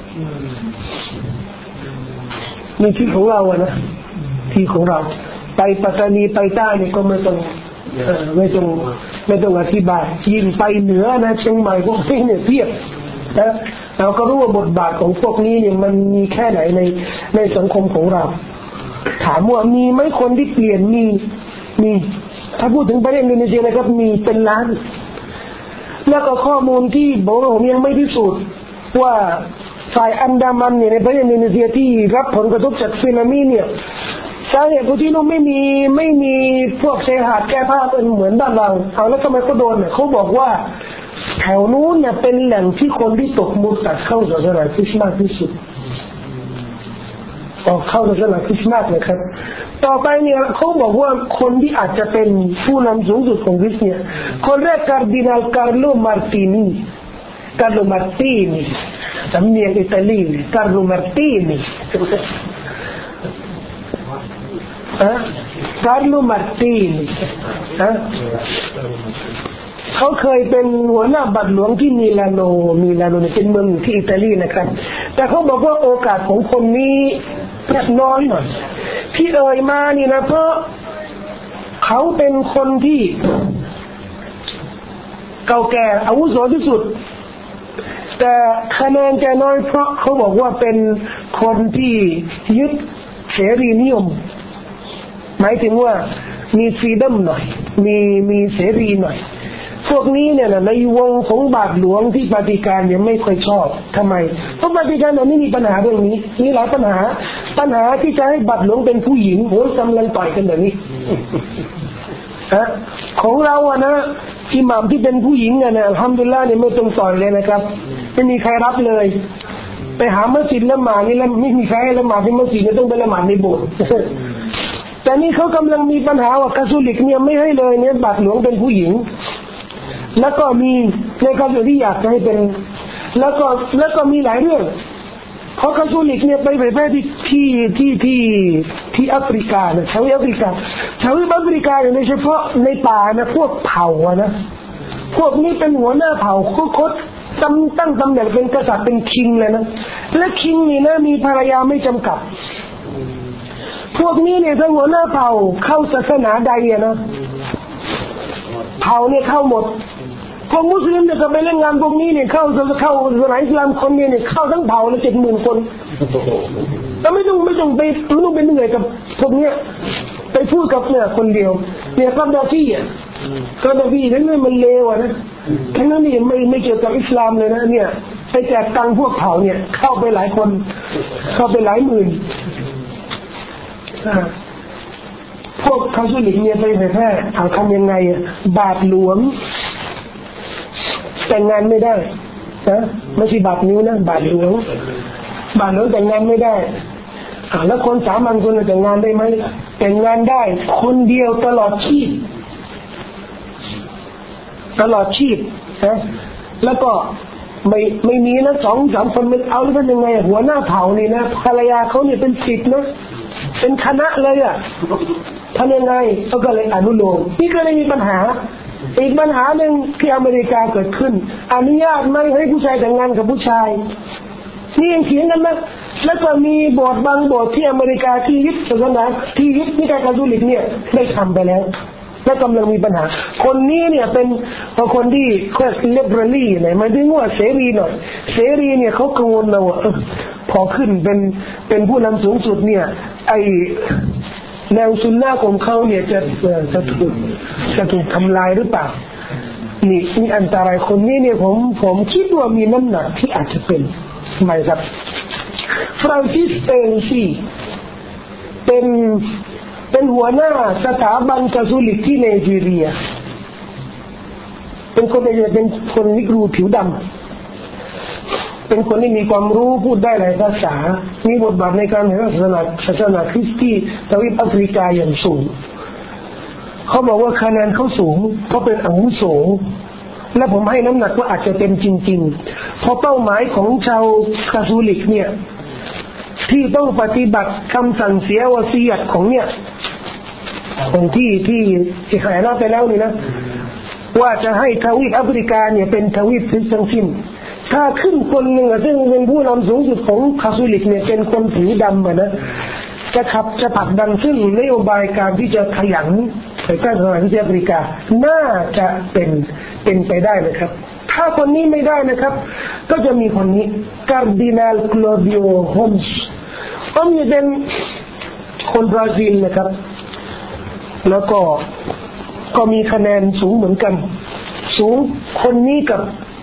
นี่ที่ของเราอะนะที่ของเราไปปัตตานีไปใต้นี่ก็ไม่ต้องไม่ต้องไม่ต้องอธิบายยิ่งไปเหนือนะเชียงใหม่พวกนี้เนี่ยเทียบนะเราก็รู้ว่าบทบาทของพวกนี้เนี่ยมันมีแค่ไหนในในสังคมของเราถามว่ามีไหมคนที่เปลี่ยนมีมีถ้าพูดถึงประเทศอินโดนีเซียนะครับมีเป็นล้านแล้วก็ข้อมูลที่บอกว่าผมยังไม่พิสูจน์ว่าฝ่ายอันดามันเนี่ยในประเทศอินโดนีเซียที่รับผลกระทบจากสึนามิเนี่ยสาเหตุที่นู้นไม่มีไม่มีพวกชายหาดแก้ผ้าเป็นเหมือนบ้านเราเอาแล้วทำไมเขาโดนเนี่ยเขาบอกว่าแถวนู้นเนี่ยเป็นแหล่งที่คนที่ตกมุตัดเข้าศาสนาคริสต์มากที่สุดออกเข้าศาสนาคริสต์มากเลยครับต่อไปเนี่ยเขาบอกว่าคนที่อาจจะเป็นผู้นำสูงสุดของคริสต์เนี่ยคนแรกคาร์ดินัลคาร์โลมาร์ตินีคาร์โลมาร์ตินีสำเนียงอิตาลีคาร์โลมาร์ตินีคาร์โลมาร์ตินีเขาเคยเป็นหัวหน้าบัตรหลวงที่มิลานโนมิลานโนเป็นเมืองที่อิตาลีนะครับแต่เขาบอกว่าโอกาสของคนนี้แค่น้อยหน่อยที่เอ่ยมานี่นะเพราะเขาเป็นคนที่เก่าแก่อาวุโสที่สุดแต่คะแนนจะน้อยเพราะเขาบอกว่าเป็นคนที่ยึดเสรีนิยมหมายถึงว่ามีฟรีดัมหน่อยมีมีเสรีหน่อยพวกนี้เนี่ยนะในวงของบาทหลวงที่ปฏิการเนี่ยไม่ค่อยชอบทำไมเพราะปฏิการเนี่ยไม่มีปัญหาเรื่องนี้มีหลายปัญหาปัญหาที่จะให้บาทหลวงเป็นผู้หญิงโหกำลังต่อยกันแบบนี้ฮะของเราอะนะอิหม่ามที่เป็นผู้หญิงเนี่ยอัลฮัมดุลิลละห์เนี่ยไม่ต้องต่อยเลยนะครับไม่มีใครรับเลยไปหามัสยิดละหมาดนี่แล้วไม่มีใครละหมาดที่มัสยิดเนี่ยต้องไปละหมาดในโบสถ์แต่นี่เขากำลังมีปัญหาว่าคาทอลิกเนี่ยไม่ให้เลยเนี่ยบาทหลวงเป็นผู้หญิงแล้วก็มีในคาทอลิกที่อยากจะให้เป็นแล้วก็แล้วก็มีหลายเรื่องเพราะคาทอลิกเนี่ยไปเผยแพร่ที่ที่ที่ที่ที่แอฟริกาเนี่ยชาวแอฟริกาชาวแอฟริกาเนี่ยโดยเฉพาะในป่านะพวกเผ่าอะนะพวกนี้เป็นหัวหน้าเผ่าคุกคดตั้งตั้งตำแหน่งเป็นกษัตริย์เป็นคิงเลยนะและคิงนี่นะมีภรรยาไม่จำกัดพวกนี้เนี่ยถ้าหัวหน้าเผ่าเข้าศาสนาใดอะนะเผ่าเนี่ยเข้าหมดพวกมุสลิมเนี่ยก็ไปเล่นงานพวกนี้เนี่ยเข้าเข้าศาสนาอิสลามคนเนี่ยเข้าทั้งเผ่าเลยเจ็ดหมื่นคนแต่ไม่ต้องไม่ต้องไปไม่ต้องไปเหนื่อยกับพวกเนี้ยไปพูดกับเนี่ยคนเดียวเนี่ยกาดาฟีอ่ะกาดาฟีนั่นเนี่ยมันเลวอ่ะนะทั้งนั้นนี่ไม่ไม่เกี่ยวกับอิสลามเลยนะเนี่ยไปแจกตังค์พวกเผ่าเนี่ยเข้าไปหลายคนเข้าไปหลายหมื่นพวกคาทอลิกเนี่ยไปเผยแพร่เอาทำยังไงอ่ะบาทหลวงแต่งงานไม่ได้นะไม่ใช่บาทนิ้วนะบาทหลวงบาทหลวงแต่งงานไม่ได้อ่าแล้วคนสามัญคนแต่งงานได้ไหมแต่งงานได้คนเดียวตลอดชีพตลอดชีพนะแล้วก็ไม่ไม่มีนะสองสามคนไม่เอาแล้วเป็นยังไงหัวหน้าเผ่านี่นะภรรยาเขาเนี่ยเป็นสิบนะเป็นคณะเลยอ่ะทำยังไงเขาก็เลยอนุโลมนี่ก็เลยมีปัญหาอีกปัญหาหนึ่งที่อเมริกาเกิดขึ้นอนุญาตไม่ให้ผู้ชายแต่งงานกับผู้ชายนี่ยังเถียงกันนะแล้วก็มีโบสถ์บางโบสถ์ที่อเมริกาที่ยึดศาสนาที่ยึดนิกายคาทอลิกเนี่ยได้ทำไปแล้วและกำลังมีปัญหาคนนี้เนี่ยเป็นคนที่แค่เลเบอรี่เนี่ยมันถึงว่าเสรีหน่อยเสรีเนี่ยเขากังวลเราว่าพอขึ้นเป็นเป็นผู้นำสูงสุดเนี่ยไอแนวซุนนะของเขาเนี่ยจะจะถูกจะถูกทำลายหรือเปล่านี่มีอันตรายคนนี้เนี่ยผมผมคิดว่ามีน้ำหนักที่อาจจะเป็นทำไมครับฟรานซิสเองสิเป็นเป็นหัวหน้าสถาบันคาทอลิกที่ไนจีเรียเป็นคนที่เป็นคนนิกรูผิวดำเป็นคนที่มีความรู้พูดได้หลายภาษามีบทบาทในการเผยแพร่ศาสนาศาสนาคริสต์ที่ทวีปแอฟริกาอย่างสูงเขาบอกว่าคะแนนเขาสูงเขาเป็นอาวุโสและผมให้น้ำหนักว่าอาจจะเป็นจริงๆเพราะเป้าหมายของชาวคาทอลิกเนี่ยที่ต้องปฏิบัติคำสั่งเสียวะซียัตของเนี่ยของที่ที่ที่ขายเราไปแล้วนี่นะว่าจะให้ทวีปแอฟริกาเนี่ยเป็นทวีปที่ทั้งสิ้นถ้าขึ้นคนหนึ่งซึ่งเป็นผู้นำสูงสุดของคาทอลิกเนี่ยเป็นคนผิวดำอ่ะนะจะขับจะผลักดันซึ่งนโยบายการที่จะขยันเผยแพร่ศาสนาที่แอฟริกาน่าจะเป็นเป็นไปได้นะครับถ้าคนนี้ไม่ได้นะครับก็จะมีคนนี้การดินาลคลอดิโอโฮมส์เขาเป็นคนบราซิลนะครับแล้วก็ก็มีคะแนนสูงเหมือนกันสูงคนนี้กับ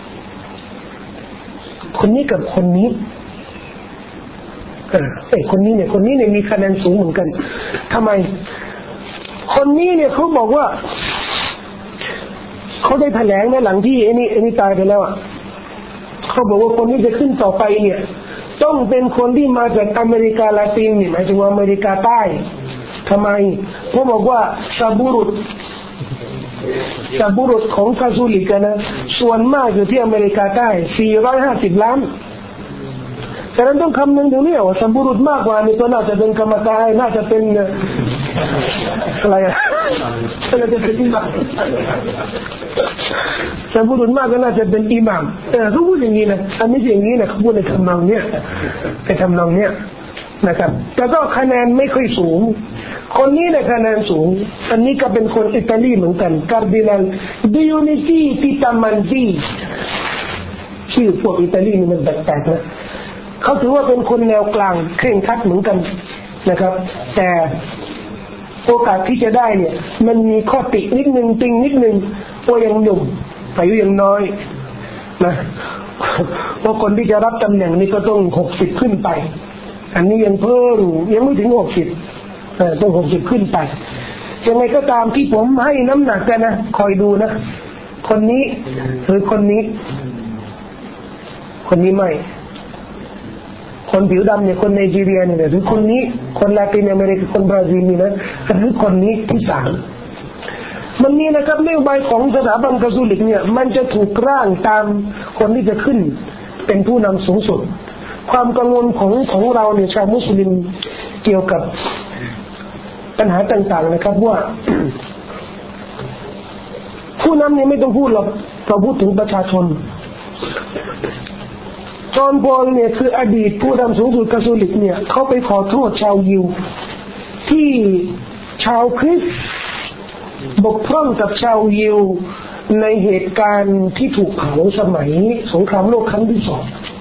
คนนี้กับคนนี้เออไอ้คนนี้เนี่ยคนนี้เนี่ยมีคะแนนสูงเหมือนกันทำไมคนนี้เนี่ยเขาบอกว่าเขาได้แถลงในหลังที่ไอ้นี่ไอ้นี่ตายไปแล้วอ่ะเขาบอกว่าคนนี้จะขึ้นต่อไปเนี่ยต้องเป็นคนที่มาจากอเมริกาลาตินนี่หมายถึงว่าอเมริกาใต้ทำไมเขาบอกว่าซาบุรุษซาบุรุษของคาทอลิกนะส่วนมากอยู่ที่อเมริกาใต้สี่ร้อยห้าสิบล้านแต่นั้นต้องคำนึงถึงเนี่ยว่าซาบุรุษมากกว่านี่ก็น่าจะเป็นกรรมการน่าจะเป็นอะไรอะน่าจะเป็นอิหม่ามซาบุรุษมากก็น่าจะเป็นอิหม่ามเออเขาพูดอย่างนี้นะอันนี้อย่างนี้นะเขาพูดในทำนองเนี้ยในทำนองเนี้ยนะครับแต่ก็คะแนนไม่ค่อยสูงคนนี้เนี่ยคะแนนสูงอันนี้ก็เป็นคนอิตาลีเหมือนกันคาร์ดินัลดิโอนิซีติตามันซีชื่อพวกอิตาลีนี่มันแปลกๆนะเขาถือว่าเป็นคนแนวกลางเคร่งครัดเหมือนกันนะครับแต่โอกาสที่จะได้เนี่ยมันมีข้อตินิดนึงติงนิดนึงว่ายังหนุ่มอายุยังน้อยนะเพราะคนที่จะรับตำแหน่งนี้ก็ต้องหกสิบขึ้นไปอันนี้ยังเพิ่งยังไม่ถึงหกสิบต้องหกสิบขึ้นไปยังไงก็ตามที่ผมให้น้ำหนักกันนะคอยดูนะคนนี้หรือคนนี้คนนี้ไม่คนผิวดำเนี่ยคนไนจีเรียเนี่ยหรือคนนี้คนลาตินอเมริกาคนบราซิลนี่นะหรือคนนี้ที่สามมันนี่นะครับนโยบายของสถาบันคาทอลิกเนี่ยมันจะถูกร่างตามคนที่จะขึ้นเป็นผู้นำสูงสุดความกังวลของของเราเนี่ยชาวมุสลิมเกี่ยวกับปัญหาต่างๆนะครับว่าผู้นำเนี่ยไม่ต้องพูดหรอกเราพูดถึงประชาชนจอห์นพอลเนี่ยคืออดีตผู้นำสูงสุดคาทอลิกเนี่ยเขาไปขอโทษชาวยิวที่ชาวคริสต์บกพร่องกับชาวยิวในเหตุการณ์ที่ถูกเผาสมัยสงครามโลกครั้งที่สอง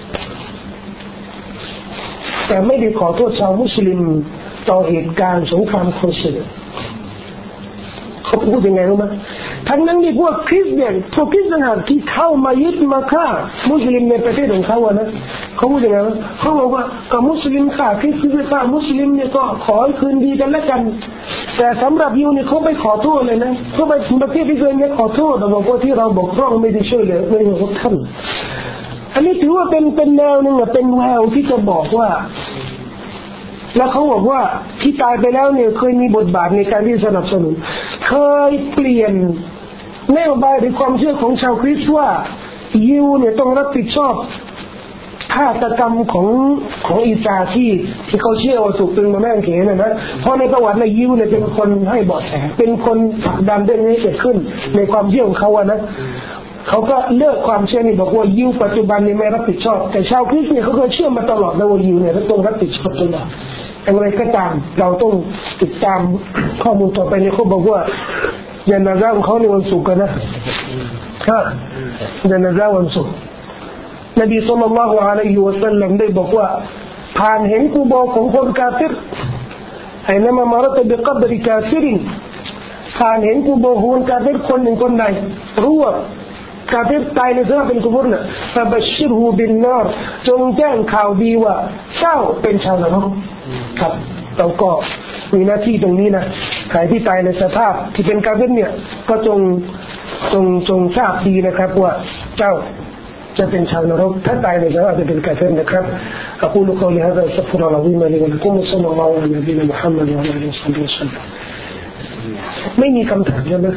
แต่ไม่ได้ขอโทษชาวมุสลิมต่อเหตุการณ์สงครามโครเซียเขาพูดยังไงรู้ไหมทั้งนั้นที่พวกคริสเตียนพวกคริสเตียนที่เข้ามายึดมาฆ่ามุสลิมในประเทศของเขาอะนะเขาพูดยังไงเขาบอกว่ากับมุสลิมฆ่าคริสเตียนฆ่ามุสลิมเนี่ยก็ขอให้คืนดีกันแล้วกันแต่สำหรับยิวเนี่ยเขาไม่ขอโทษเลยนะเขาไปประเทศที่เคยเนี่ยขอโทษแต่บอกว่าที่เราบกพร่องไม่ได้ช่วยเหลือไม่ได้ขอท่านอันนี้ถือว่าเป็นเป็นแนวหนึ่งอะเป็นแววที่จะบอกว่าแล้วเขาบอกว่าที่ตายไปแล้วเนี่ยเคยมีบทบาทในการที่สนับสนุนเคยเปลี่ยนนโยบายหรือความเชื่อของชาวคริสต์ว่ายิวเนี่ยต้องรับผิดชอบฆาตกรรมของของอิสาที่ที่เขาเชื่อว่าถูกตึงมาแม่งเขนนะนะเพราะในประวัติในยิวเนี่ยเป็นคนให้เบาะแสเป็นคนผลักดันเรื่องนี้เกิดขึ้นในความเชื่อของเขาอะนะเขาก็เลิกความเชื่อนี่บอกว่ายิวปัจจุบันนี้ไม่รับผิดชอบแต่ชาวคริสต์เนี่ยเขาเคยเชื่อมาตลอดนะว่ายิวเนี่ยต้องรับผิดชอบตลอดอะไรก็ตามเราต้องติดตามข้อมูลต่อไปในเขาบอกว่ายันนาซาของเขาในวันศุกร์กันนะฮะยันนาซาวันศุกร์นบีศ็อลลัลลอฮุอะลัยฮิวะซัลลัมได้บอกว่าผ่านเห็นกุโบร์ของคนกาเฟรไอ้นั่นมามารตบิกับริกาฟิรินผ่านเห็นกุโบร์ของคนกาเฟรคนหนึ่งคนใดรู้ว่ากาเฟรตายในสภาพเป็นกุโบร์น่ะฟะบัชชิรฮูบินนารจงแจ้งข่าวดีว่าเจ้าเป็นชาวนรกครับเราก็มีหน้าที่ตรงนี้นะใครที่ตายในสภาพที่เป็นกาเฟรเนี่ยก็จงจงจงทราบดีนะครับว่าเจ้าจะเป็นชาวนรกถ้าตายในสภาพจะเป็นกาเฟรนะครับ أقول قولي هذا أستغفر الله العظيم لي ولكم وصلى الله على نبينا محمد وعلى آله وصحبه وسلم ไม่มีคำถามใช่ไหม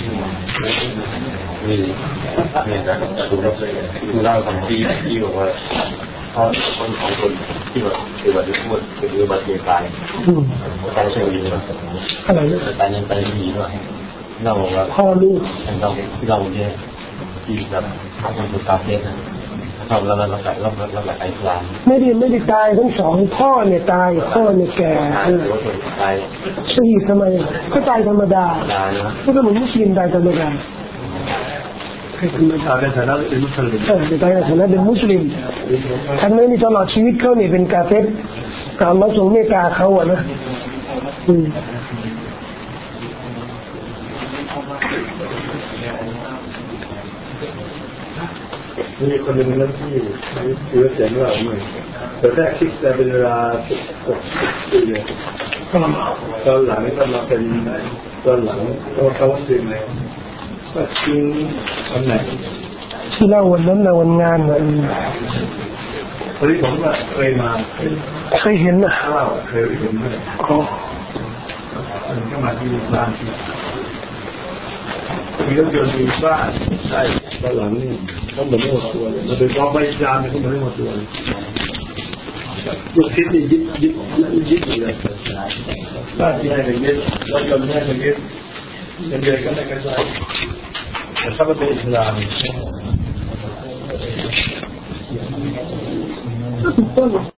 มีเนี่ยนะคุณเล่าคำที่ที่บอกว่าเพราะคนของคนที่แบบคือแบบที่พูดคือแบบเสียตายตายเฉยๆแบบอะไรนะตายยังตายไม่ดีด้วยเราบอกว่าพ่อลูกเราเราเนี่ยที่แบบคนถูกตาเสียนะเราเราเราเราเราเราแบบไอ้ปลาไม่ได้ไม่ได้ตายทั้งสองพ่อเนี่ยตายพ่อเนี่ยแก่ตายชนีทำไมก็ตายธรรมดาก็เหมือนมุสลิมตายธรรมดาตายในฐานะเป็นมุสลิมเออตายในฐานะเป็นมุสลิมทั้งนั้นตลอดชีวิตเขาเนี่ยเป็นกาเฟรแต่อัลเลาะห์ทรงเมตตาเขาอ่ะนะอืมมีคนหนึ่งนั้นที่ที่เสียงเราเหมือนแต่แรกคิดแต่เป็นเวลาหกปีเนี่ยตอนหลังก็มาเป็นตอนหลังก็เขาจริงเลยก็จริงวันไหนที่เล่าวันนั้นนะวันงานนะวันนี้ผมก็เคยมาเคยเห็นนะเล่าเคยเห็นเลยอ๋อก็มาที่บ้านที่มีรถยนต์มีบ้านใช่ตอนหลังนี่ต้องเหมือนไม่หมดตัวเลยเราไปกองใบจานเนี่ยต้องเหมือนไม่หมดตัวเลยลูกคิดนี่ยึดยึดยึดยึดอยู่เลยบ้านที่ให้เป็นยึดรถยนต์ให้เป็นยึดเงินเดือนก็ไม่กระจายแต่ถ้าเป็นอิสลามต้น